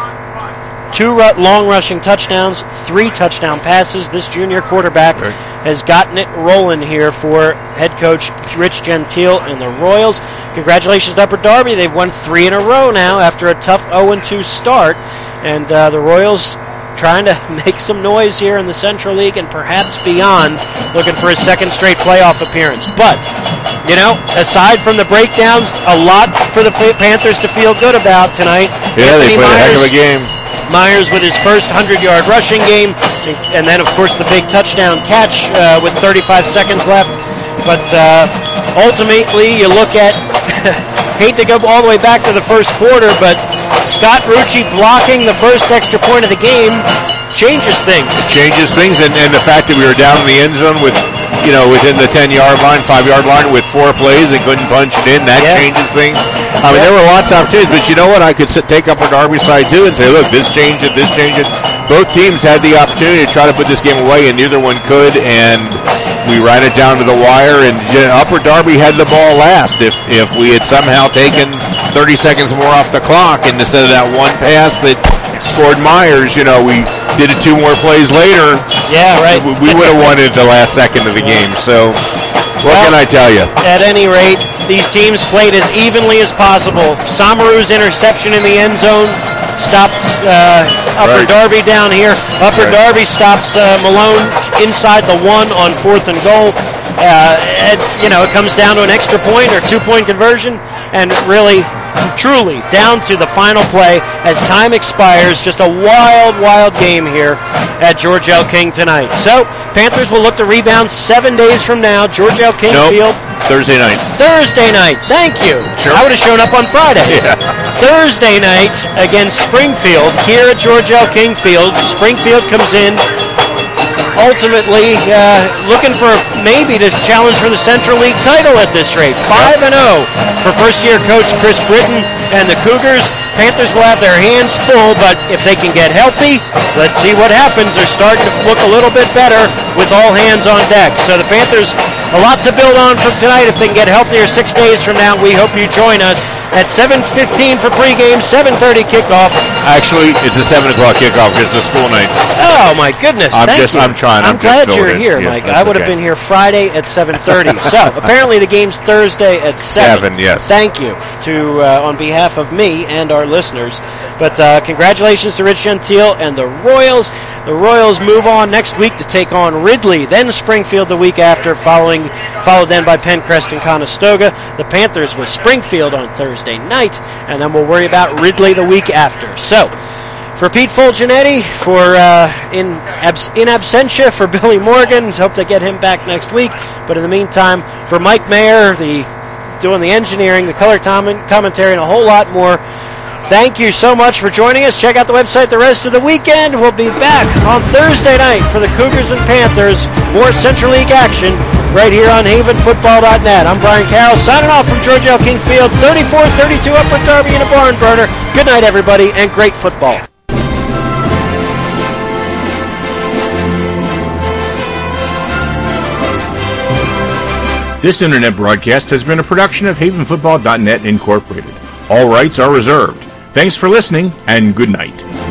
two ru- long rushing touchdowns, three touchdown passes. This junior quarterback right. has gotten it rolling here for head coach Rich Gentile and the Royals. Congratulations to Upper Darby. They've won three in a row now after a tough oh and two start. And uh, the Royals trying to make some noise here in the Central League and perhaps beyond, looking for a second straight playoff appearance. But, you know, aside from the breakdowns, a lot for the Panthers to feel good about tonight. Yeah, Anthony they played Myers, a heck of a game. Myers with his first hundred-yard rushing game, and then, of course, the big touchdown catch uh, with thirty-five seconds left. But uh, ultimately, you look at, hate to go all the way back to the first quarter, but Scott Rucci blocking the first extra point of the game changes things. Changes things, and, and the fact that we were down in the end zone with, you know, within the ten-yard line, five-yard line with four plays and couldn't punch it in, that yeah. changes things. I mean, yeah. there were lots of opportunities, but you know what? I could sit, take up on Darby side, too, and say, look, this changed it, this changed it. Both teams had the opportunity to try to put this game away, and neither one could, and we ran it down to the wire, and you know, Upper Darby had the ball last. If if we had somehow taken thirty seconds more off the clock, and instead of that one pass that scored Myers, you know, we did it two more plays later. Yeah, right. We, we would have won it the last second of the game. So, what well, can I tell you? At any rate, these teams played as evenly as possible. Samaru's interception in the end zone stopped uh, Upper right. Darby down here. Upper right. Darby stops uh, Malone inside the one on fourth and goal. Uh, and, you know, it comes down to an extra point or two-point conversion, and really, truly, down to the final play as time expires. Just a wild, wild game here at George L. King tonight. So, Panthers will look to rebound seven days from now. George L. King nope. Field. Thursday night. Thursday night. Thank you. Sure. I would have shown up on Friday. Yeah. Thursday night against Springfield here at George L. King Field. Springfield comes in ultimately uh, looking for maybe to challenge for the Central League title at this rate. five and oh for first-year coach Chris Britton and the Cougars. Panthers will have their hands full, but if they can get healthy, let's see what happens. They're starting to look a little bit better with all hands on deck. So the Panthers, a lot to build on from tonight. If they can get healthier six days from now, we hope you join us at seven fifteen for pregame, seven thirty kickoff. Actually, it's a seven o'clock kickoff because it's a school night. Oh, my goodness. I'm Thank just, you. I'm trying. I'm, I'm glad just you're in. here, yeah, Mike. I would okay. have been here Friday at seven thirty. So, apparently the game's Thursday at seven. Seven, yes. Thank you to uh, on behalf of me and our listeners. But uh, congratulations to Rich Gentile and the Royals. The Royals move on next week to take on Ridley, then Springfield the week after, following followed then by Pencrest and Conestoga. The Panthers with Springfield on Thursday night, and then we'll worry about Ridley the week after. So, for Pete Fulgenetti, for uh, in, abs- in absentia for Billy Morgan, hope to get him back next week. But in the meantime, for Mike Mayer, the doing the engineering, the color tom- commentary, and a whole lot more, thank you so much for joining us. Check out the website the rest of the weekend. We'll be back on Thursday night for the Cougars and Panthers. More Central League action right here on Haven Football dot net. I'm Brian Carroll, signing off from George L. King Field, thirty-four thirty-two Upper Darby in a barn burner. Good night, everybody, and great football. This internet broadcast has been a production of Haven Football dot net Incorporated. All rights are reserved. Thanks for listening, and good night.